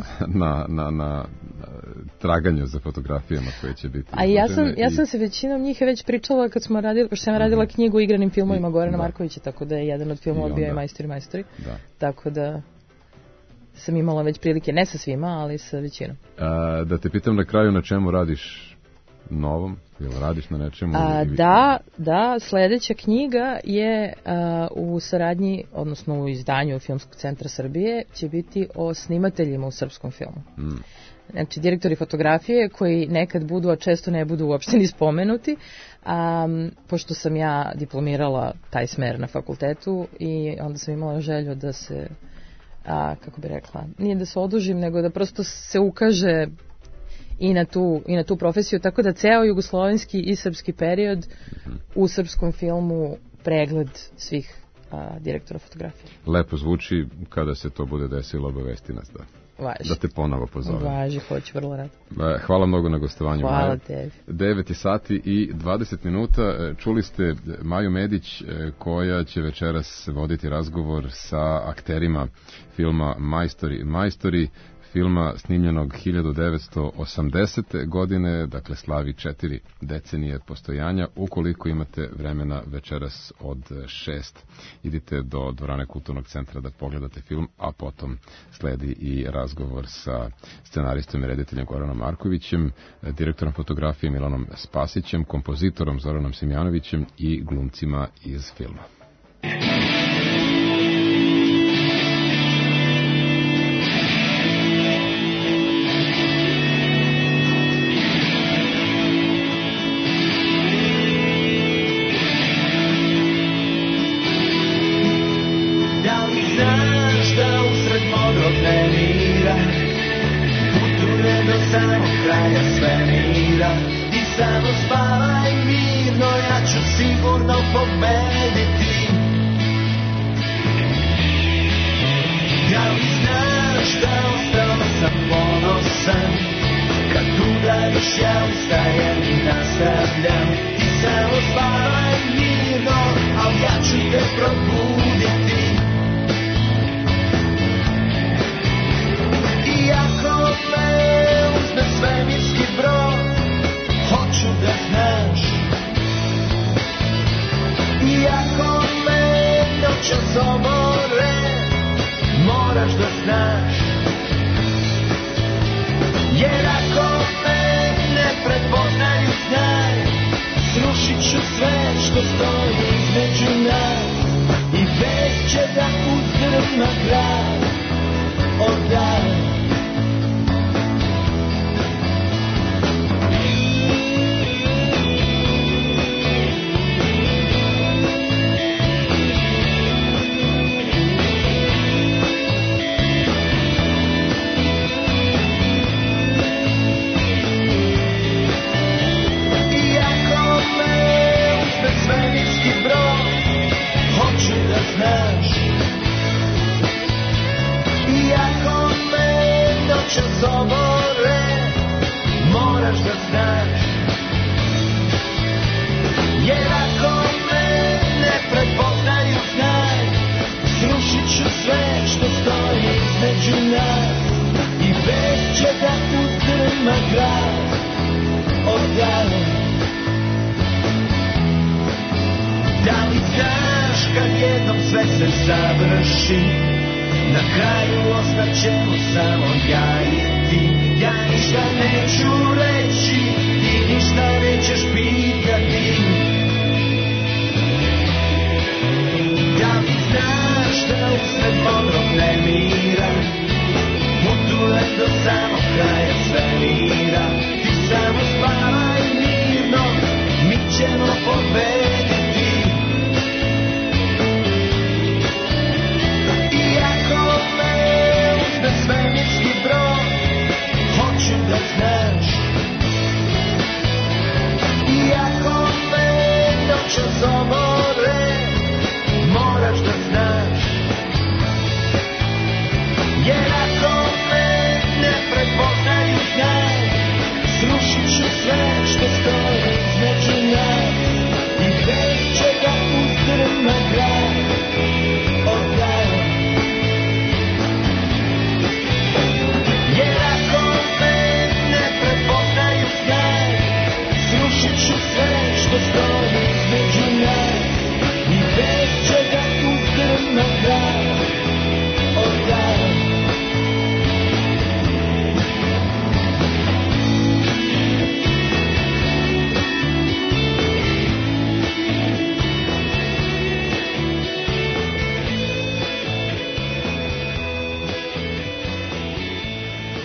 [SPEAKER 2] na traganju za fotografijama koje će biti.
[SPEAKER 13] A ja sam se većinom njih već pričala kad smo radili, pošto sam radila knjigu o igranim filmovima Gorana Markovića, tako da je jedan od filmova bio i Majstori. Tako da sam imala već prilike, ne sa svima, ali sa većinom.
[SPEAKER 2] Da te pitam na kraju na čemu radiš novom? Ili radiš na nečemu?
[SPEAKER 13] Da, sledeća knjiga je u saradnji, odnosno u izdanju Filmskog centra Srbije, će biti o snimateljima u srpskom filmu. Znači, direktori fotografije koji nekad budu, a često ne budu uopšte ni spomenuti, pošto sam ja diplomirala taj smer na fakultetu i onda sam imala želju da se, kako bi rekla, nije da se odužim, nego da prosto se ukaže i na tu profesiju, tako da ceo jugoslovenski i srpski period u srpskom filmu pregled svih direktora fotografije.
[SPEAKER 2] Lepo zvuči, kada se to bude desilo, obavesti nas da te ponovo pozovem.
[SPEAKER 13] Važi, hoću vrlo rad.
[SPEAKER 2] Hvala mnogo na gostovanju.
[SPEAKER 13] Hvala tebi.
[SPEAKER 2] 9 sati i 20 minuta. Čuli ste Maju Medić koja će večeras voditi razgovor sa akterima filma Majstori, filma snimljenog 1980. godine, dakle slavi 4 decenije postojanja. Ukoliko imate vremena večeras od 6, idite do dvorane Kulturnog centra da pogledate film, a potom sledi i razgovor sa scenaristom i rediteljem Goranom Markovićem, direktorom fotografije Milanom Spasićem, kompozitorom Zoranom Simjanovićem i glumcima iz filma.
[SPEAKER 25] Samo spavaj mirno, ja ću sigurno pobediti. Da li znaš da ostao sam ponosan, kad udariš ja ustajem i nastavljam. Ti samo spavaj mirno, al ja ću te probuditi. Iako me uzme svemirski brod, hoću da znaš, iako me noćas omore, moraš da znaš, jer ako me ne prepoznaju, znaj, srušit ću sve što stoji između nas i već će da uzdrma grad odavno. Moraš da znaš, jer ako me ne prepoznaju, znaj, srušit ću sve što stoji između nas i već će da uzdrma grad odavno. Da li znaš kad jednom sve se završi, na kraju ostaćemo samo ja i ti. Ja ništa neću reći, ti ništa nećeš pitati. Da li znaš da usred modrog nemira putujem do samog kraja svemira. Ti samo spavaj mirno, mi ćemo pobediti. Iako me uzme svemirski brod, hoću da znaš,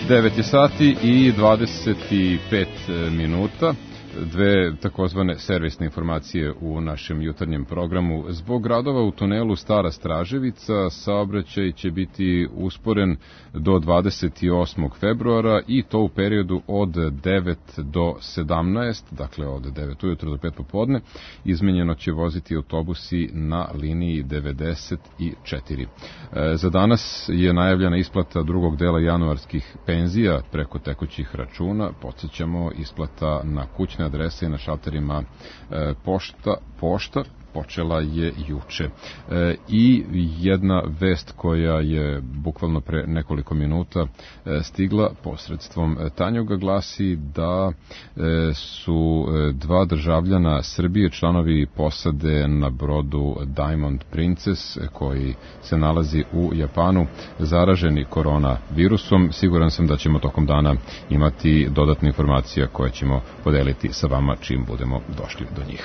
[SPEAKER 2] 9 je sati i 25 minuta. Dve takozvane servisne informacije u našem jutarnjem programu. Zbog radova u tunelu Stara Straževica saobraćaj će biti usporen do 28. februara i to u periodu od 9 do 17, dakle od 9 ujutro do 5 popodne. Izmenjeno će voziti autobusi na liniji 94. Za danas je najavljena isplata drugog dela januarskih penzija preko tekućih računa. Podsjećamo, isplata na kućne adrese na šalterima pošta počela je juče. I jedna vest koja je bukvalno pre nekoliko minuta stigla posredstvom Tanjuga glasi da su dva državljana Srbije, članovi posade na brodu Diamond Princess, koji se nalazi u Japanu, zaraženi koronavirusom. Siguran sam da ćemo tokom dana imati dodatne informacije koje ćemo podeliti sa vama čim budemo došli do njih.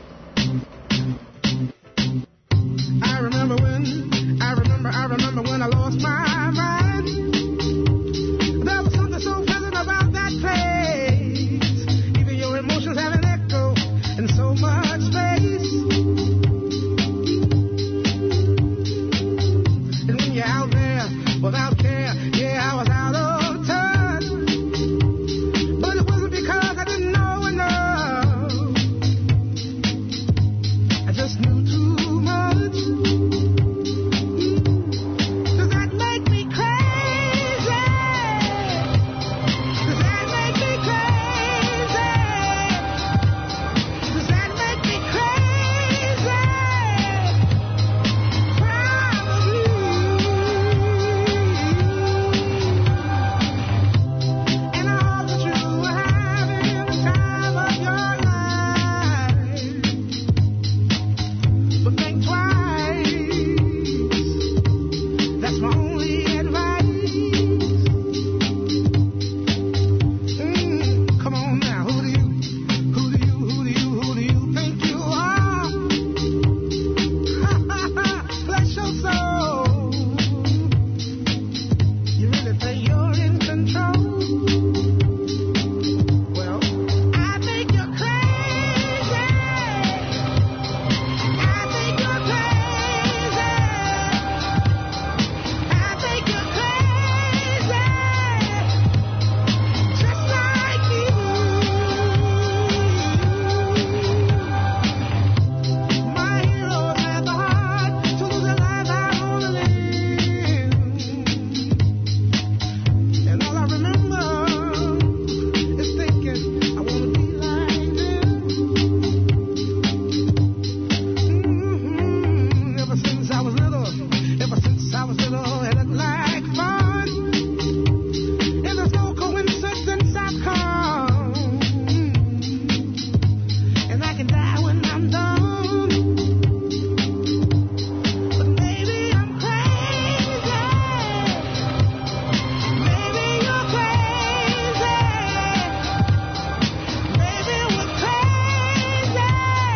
[SPEAKER 14] I remember when I lost my mind. There was something so pleasant about that place. Even your emotions have an echo in so much space. And when you're out there without care, yeah, I was out of touch. But it wasn't because I didn't know enough. I just knew too much. Does that make me crazy? Does that make me crazy? Does that make me crazy? Probably. And I hope that you were having the time of your life. But think twice. That's my only advice. Come on now, who do you think you are? Bless your soul. You really think you're in control? Well, I think you're crazy. I think you're crazy. I think you're crazy. Just like you. My heroes had the heart to lose their lives out on the limb. And all I remember is thinking, I want to be like them. Ever since I was little, it looked like fun. And there's no coincidence I've come. And I can die when I'm done. But maybe I'm crazy. Maybe you're crazy. Maybe we're crazy.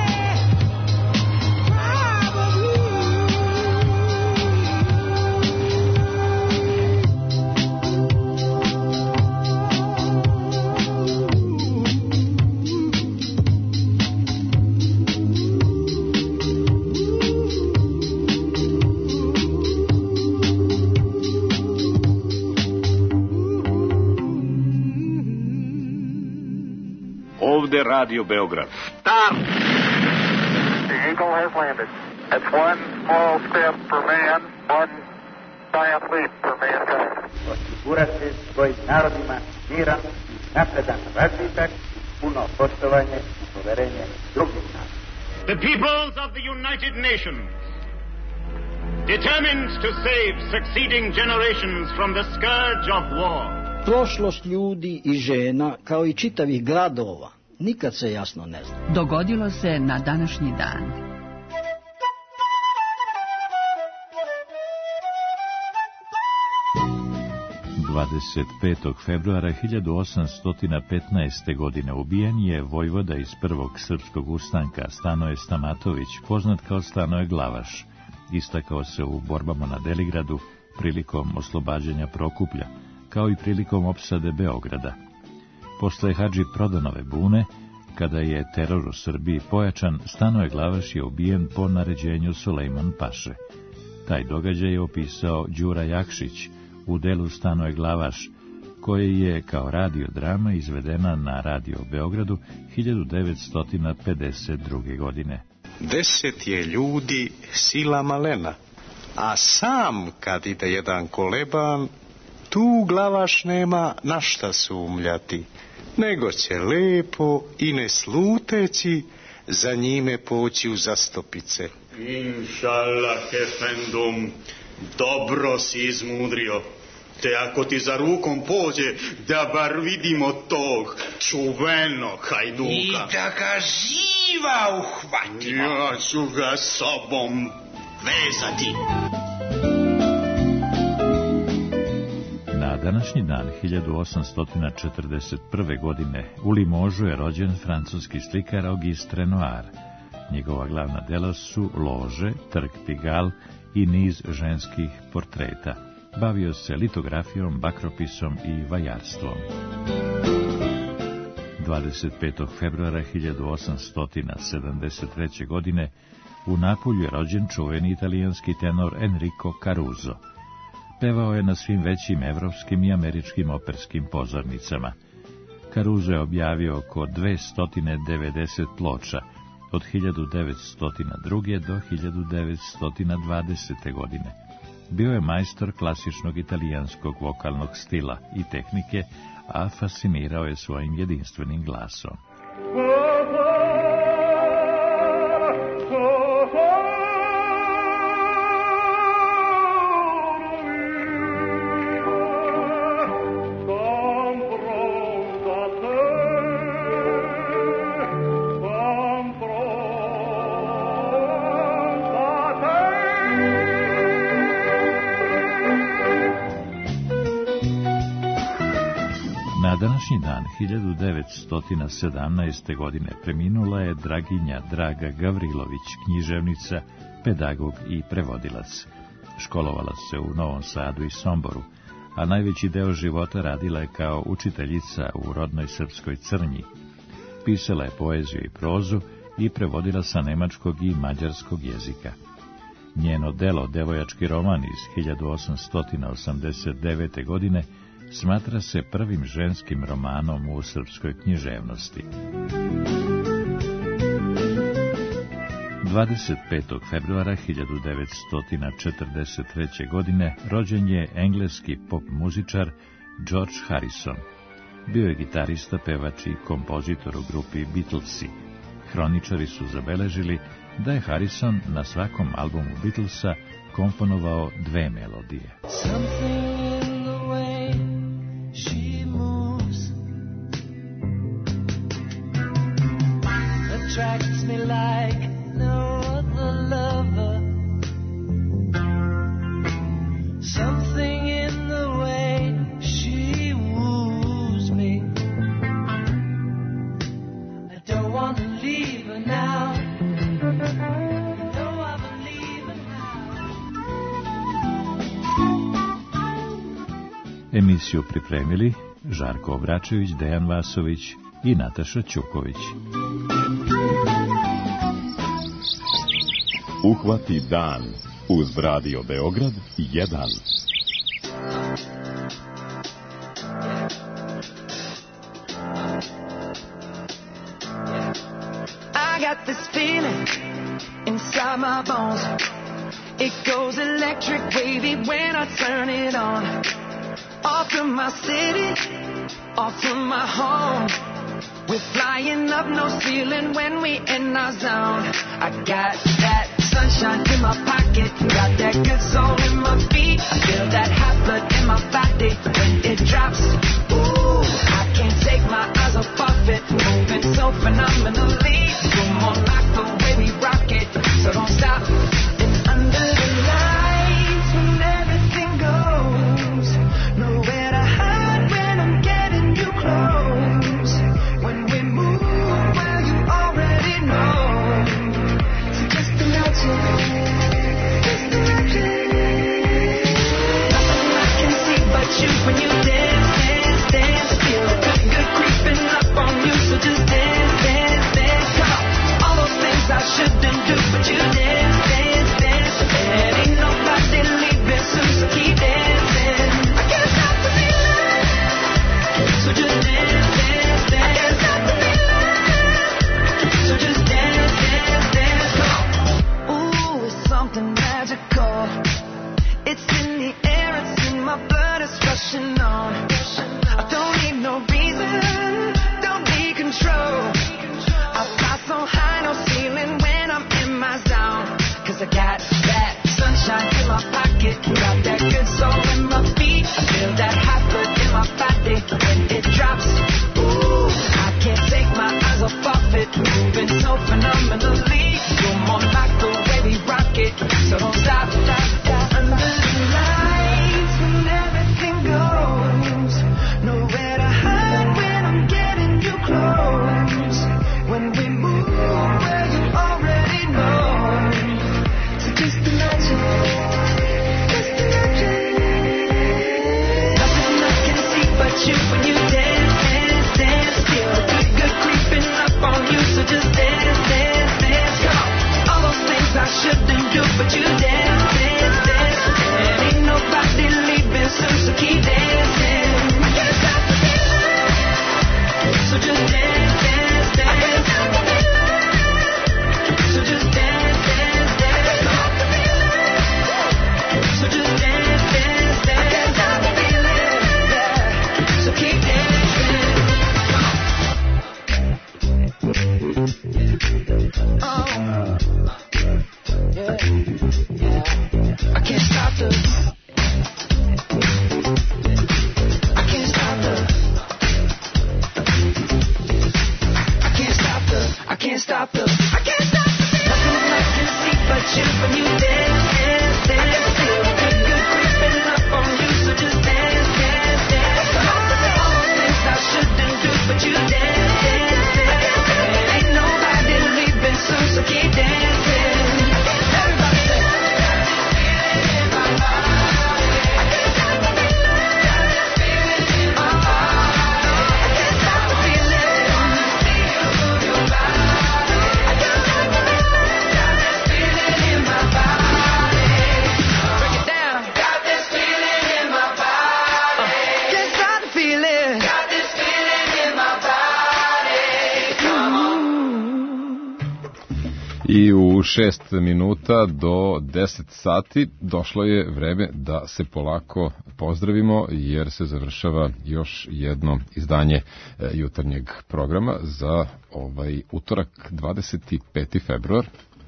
[SPEAKER 16] Ovde Radio Beograd.
[SPEAKER 17] Stop! The Eagle has landed. That's one small step for man, one giant leap for mankind.
[SPEAKER 18] Osigurati svojim narodima miran i napredan razvitak, puno poštovanje i poverenje drugih naroda.
[SPEAKER 16] The peoples of the United Nations, determined to save succeeding generations from the scourge of war.
[SPEAKER 19] Prošlost ljudi i žena, kao i čitavih gradova, nikad se jasno ne zna.
[SPEAKER 23] Dogodilo se na današnji dan.
[SPEAKER 26] ...25. februara 1815. godine ubijen je vojvoda iz prvog srpskog ustanka Stanoje Stamatović, poznat kao Stanoje Glavaš. Istakao se u borbama na Deligradu prilikom oslobađanja Prokuplja, kao i prilikom opsade Beograda. Posle Hadži Prodanove bune, kada je teror u Srbiji pojačan, Stanoje Glavaš je ubijen po naređenju Sulejman Paše. Taj događaj je opisao Đura Jakšić u delu Stanoje Glavaš, koje je kao radiodrama izvedena na Radio Beogradu 1952. godine.
[SPEAKER 1] 10 je ljudi sila malena, a sam kad ide jedan koleban, tu Glavaš nema na šta sumljati, nego će lepo i ne sluteći za njime poći u zastopice.
[SPEAKER 3] Inšallah, efendum, dobro si izmudrio. Te ako ti za rukom pođe, da bar vidimo tog čuvenog hajduka.
[SPEAKER 4] I da ga živa uhvatimo.
[SPEAKER 3] Ja ću ga sobom vezati.
[SPEAKER 26] Na današnji dan 1841. godine u Limožu je rođen francuski slikar Auguste Renoir. Njegova glavna dela su Lože, Trg Pigalle i niz ženskih portreta. Bavio se litografijom, bakropisom i vajarstvom. 25. februara 1873. godine u Napolju je rođen čuveni italijanski tenor Enrico Caruso. Pevao je na svim većim evropskim i američkim operskim pozornicama. Caruso je objavio oko 290 ploča od 1902. do 1920. godine. Bio je majstor klasičnog italijanskog vokalnog stila i tehnike, a fascinirao je svojim jedinstvenim glasom. Na današnji dan, 1917. godine, preminula je Draginja Draga Gavrilović, književnica, pedagog i prevodilac. Školovala se u Novom Sadu i Somboru, a najveći deo života radila je kao učiteljica u rodnoj srpskoj Crnji. Pisala je poeziju i prozu i prevodila sa nemačkog i mađarskog jezika. Njeno delo, Devojački roman iz 1889. godine, smatra se prvim ženskim romanom u srpskoj književnosti. 25. februara 1943. godine rođen je engleski pop muzičar George Harrison. Bio je gitarista, pevač i kompozitor u grupi Beatlesi. Hroničari su zabeležili da je Harrison na svakom albumu Beatlesa komponovao 2 melodije.
[SPEAKER 25] Attracts me like no other lover. Something in the way she woos me. I don't want to leave her now. Though I believe her now.
[SPEAKER 26] Emisiju pripremili Žarko Obračević, Dejan Vasović i Nataša Ćuković.
[SPEAKER 15] Uhvati dan uz Radio Beograd 1.
[SPEAKER 25] I got this feeling inside my bones. It goes electric wavy when I turn it on. Off from my city, off from my home. We're flying up, no ceiling when we in our zone. I got that sunshine in my pocket, got that good soul in my feet. I feel that hot blood in my body when it drops. Ooh, I can't take my eyes off of it, moving so phenomenally. You're more like the way we rock it, so don't stop. And under the lights when everything goes, nowhere to hide when I'm getting you close. When we move, well you already know. So just imagine, just imagine. Nothing I can see but you when you dance. 'cause I got that sunshine in my pocket, got that good soul in my feet. I feel that hot blood in my body when it drops. Ooh, I can't take my eyes off of it, moving so phenomenally. You're more like the way we rock it, so don't stop, stop, stop. Under the lights when everything goes, nowhere to hide when I'm getting you close. When we move where you already know, so just imagine, just imagine. Nothing I can see but you when you dance, dance, dance. Feel the good, good creeping up on you, so just dance, dance, dance. Come on, all those things I shouldn't do, but you dance, dance, dance. And ain't nobody leaving soon, so keep dancing. I can't stop the feeling, so just dance, dance, dance. So just dance, dance, dance. So just dance, dance, dance. I can't stop the feeling, yeah. So keep dancing. Oh, yeah, yeah. I can't stop the. I can't stop the. I can't stop the. I can't stop the. I can't stop the. Nothing I can see but you when you dance, dance, dance. Feel good, good creeping up on you, so just dance, dance, dance. All those things I shouldn't do, but you dance, dance, dance. And ain't nobody leaving soon, so keep dancing. Everybody say, got this feeling in my body. I can't stop the feeling, got this feeling in my body. I can't stop the feeling, see you move your body. I can't stop the feeling, got this feeling in my body. Break it down. Got this feeling in my body. Can't stop the feeling, got this feeling in my body. Come on.
[SPEAKER 2] I u 6 minuta do 10 sati došlo je vreme da se polako pozdravimo, jer se završava još jedno izdanje jutarnjeg programa za ovaj utorak 25. februar.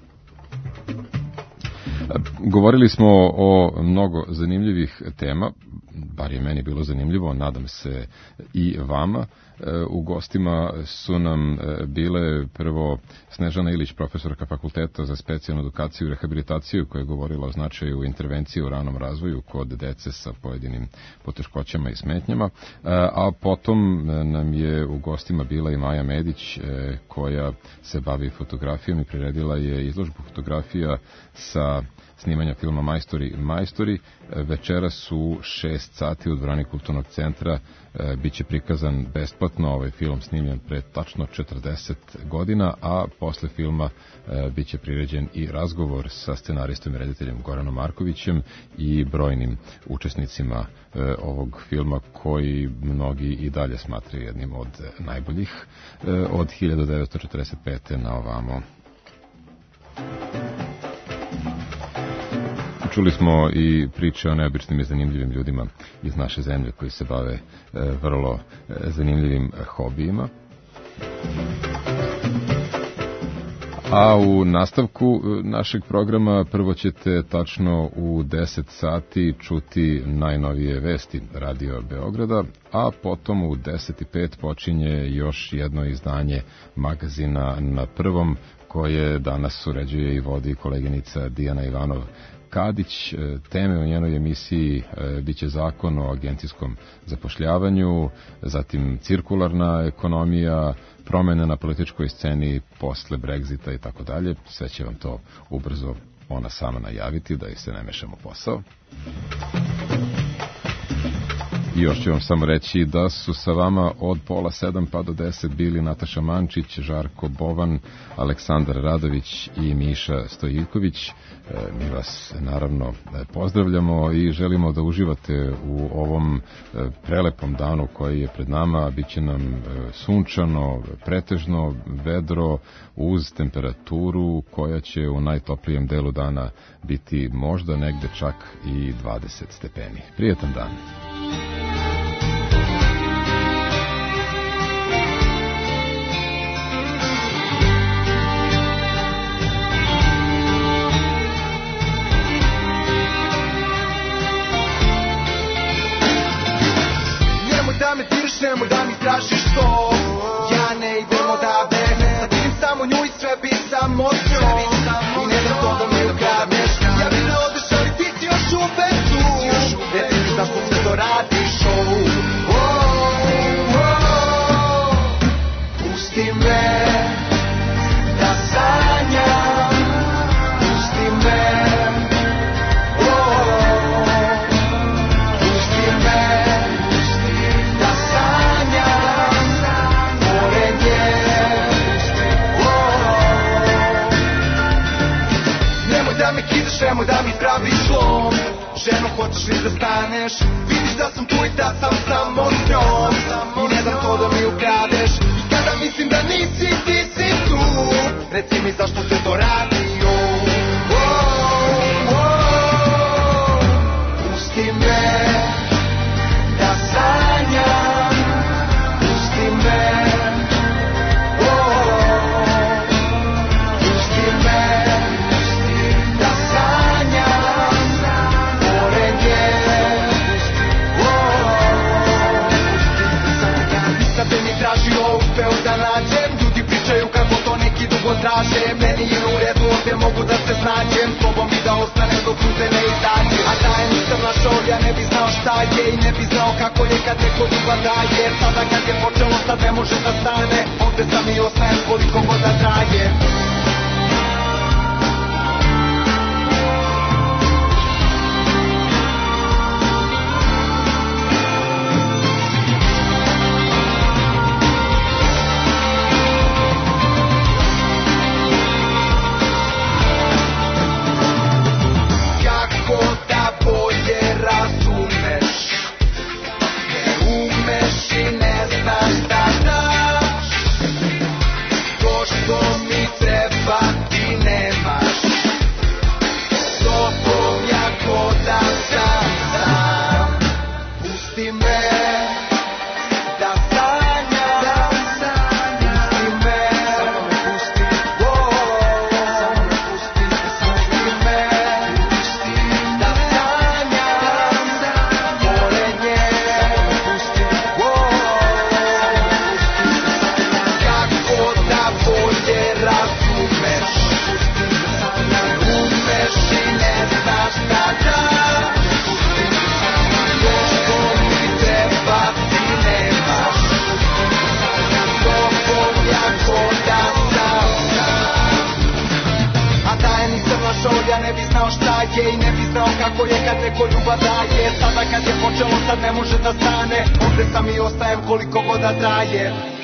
[SPEAKER 2] Govorili smo o mnogo zanimljivih tema, bar je meni bilo zanimljivo, nadam se i vama. U gostima su nam bile prvo Snežana Ilić, profesorka Fakulteta za specijalnu edukaciju i rehabilitaciju, koja je govorila o značaju intervencije u ranom razvoju kod dece sa pojedinim poteškoćama i smetnjama, a potom nam je u gostima bila i Maja Medić, koja se bavi fotografijom i priredila je izložbu fotografija sa snimanja filma Majstori. Večeras u 6 sati u dvorani Kulturnog centra biće prikazan besplatno ovaj film snimljen pre tačno 40 godina, a posle filma biće priređen i razgovor sa scenaristom i rediteljem Goranom Markovićem i brojnim učesnicima ovog filma, koji mnogi i dalje smatraju jednim od najboljih od 1945. na ovamo. Čuli smo i priče o neobičnim i zanimljivim ljudima iz naše zemlje koji se bave vrlo zanimljivim hobijima. A u nastavku našeg programa prvo ćete tačno u 10 sati čuti najnovije vesti Radio Beograda, a potom u 10:05 počinje još jedno izdanje magazina Na prvom, koje danas uređuje i vodi koleginica Dijana Ivanov Kadić. Teme u njenoj emisiji biće zakon o agencijskom zapošljavanju, zatim cirkularna ekonomija, promene na političkoj sceni posle Brexita i tako dalje. Sve će vam to ubrzo ona sama najaviti, da joj se ne mešamo posao. I još ću vam samo reći da su sa vama od 6:30 pa do 10 bili Nataša Mančić, Žarko Bovan, Aleksandar Radović i Miša Stojiković. Mi vas naravno pozdravljamo i želimo da uživate u ovom prelepom danu koji je pred nama. Biće nam sunčano, pretežno, vedro, uz temperaturu koja će u najtoplijem delu dana biti možda negde čak i 20 stepeni. Prijetan dan.
[SPEAKER 6] emocijom i ne znam to da mi ukradneš. Ja bih da odeš, ali ti si još uvek tu. Reci mi zašto sve to radiš, pusti me da sanjam, pusti me, pusti me da sanjam pored nje. Nemoj da me kidaš, nemoj da mi praviš lom. Ženo, hoćeš li da staneš? Vidiš da sam tu i da sam samo s njom i ne dam to da mi ukradeš. I kada mislim da nisi, ti si tu. Reci mi zašto se to radi, pusti me da sanjam, pusti me, pusti me da sanjam pored nje. Sad te mi tražio, uspeo da nađem. Ljudi pričaju kako to neki dugo traže. Meni je u redu, ovdje mogu da se snađem. Slobom i da ostane dok ruze ne izađe. A da je nisam našao, ja ne bi znao šta je. I ne bi znao kako je kad neko ljubav daje. Sada kad je počelo, sad ne može da stane. Ovdje sam i ostajem koliko god da traje. Ja ne bi znao šta je i ne bi znao kako je kad neko ljubav daje. Sada kad je počelo, sad ne može da stane. Ovdje sam i ostajem koliko god da traje.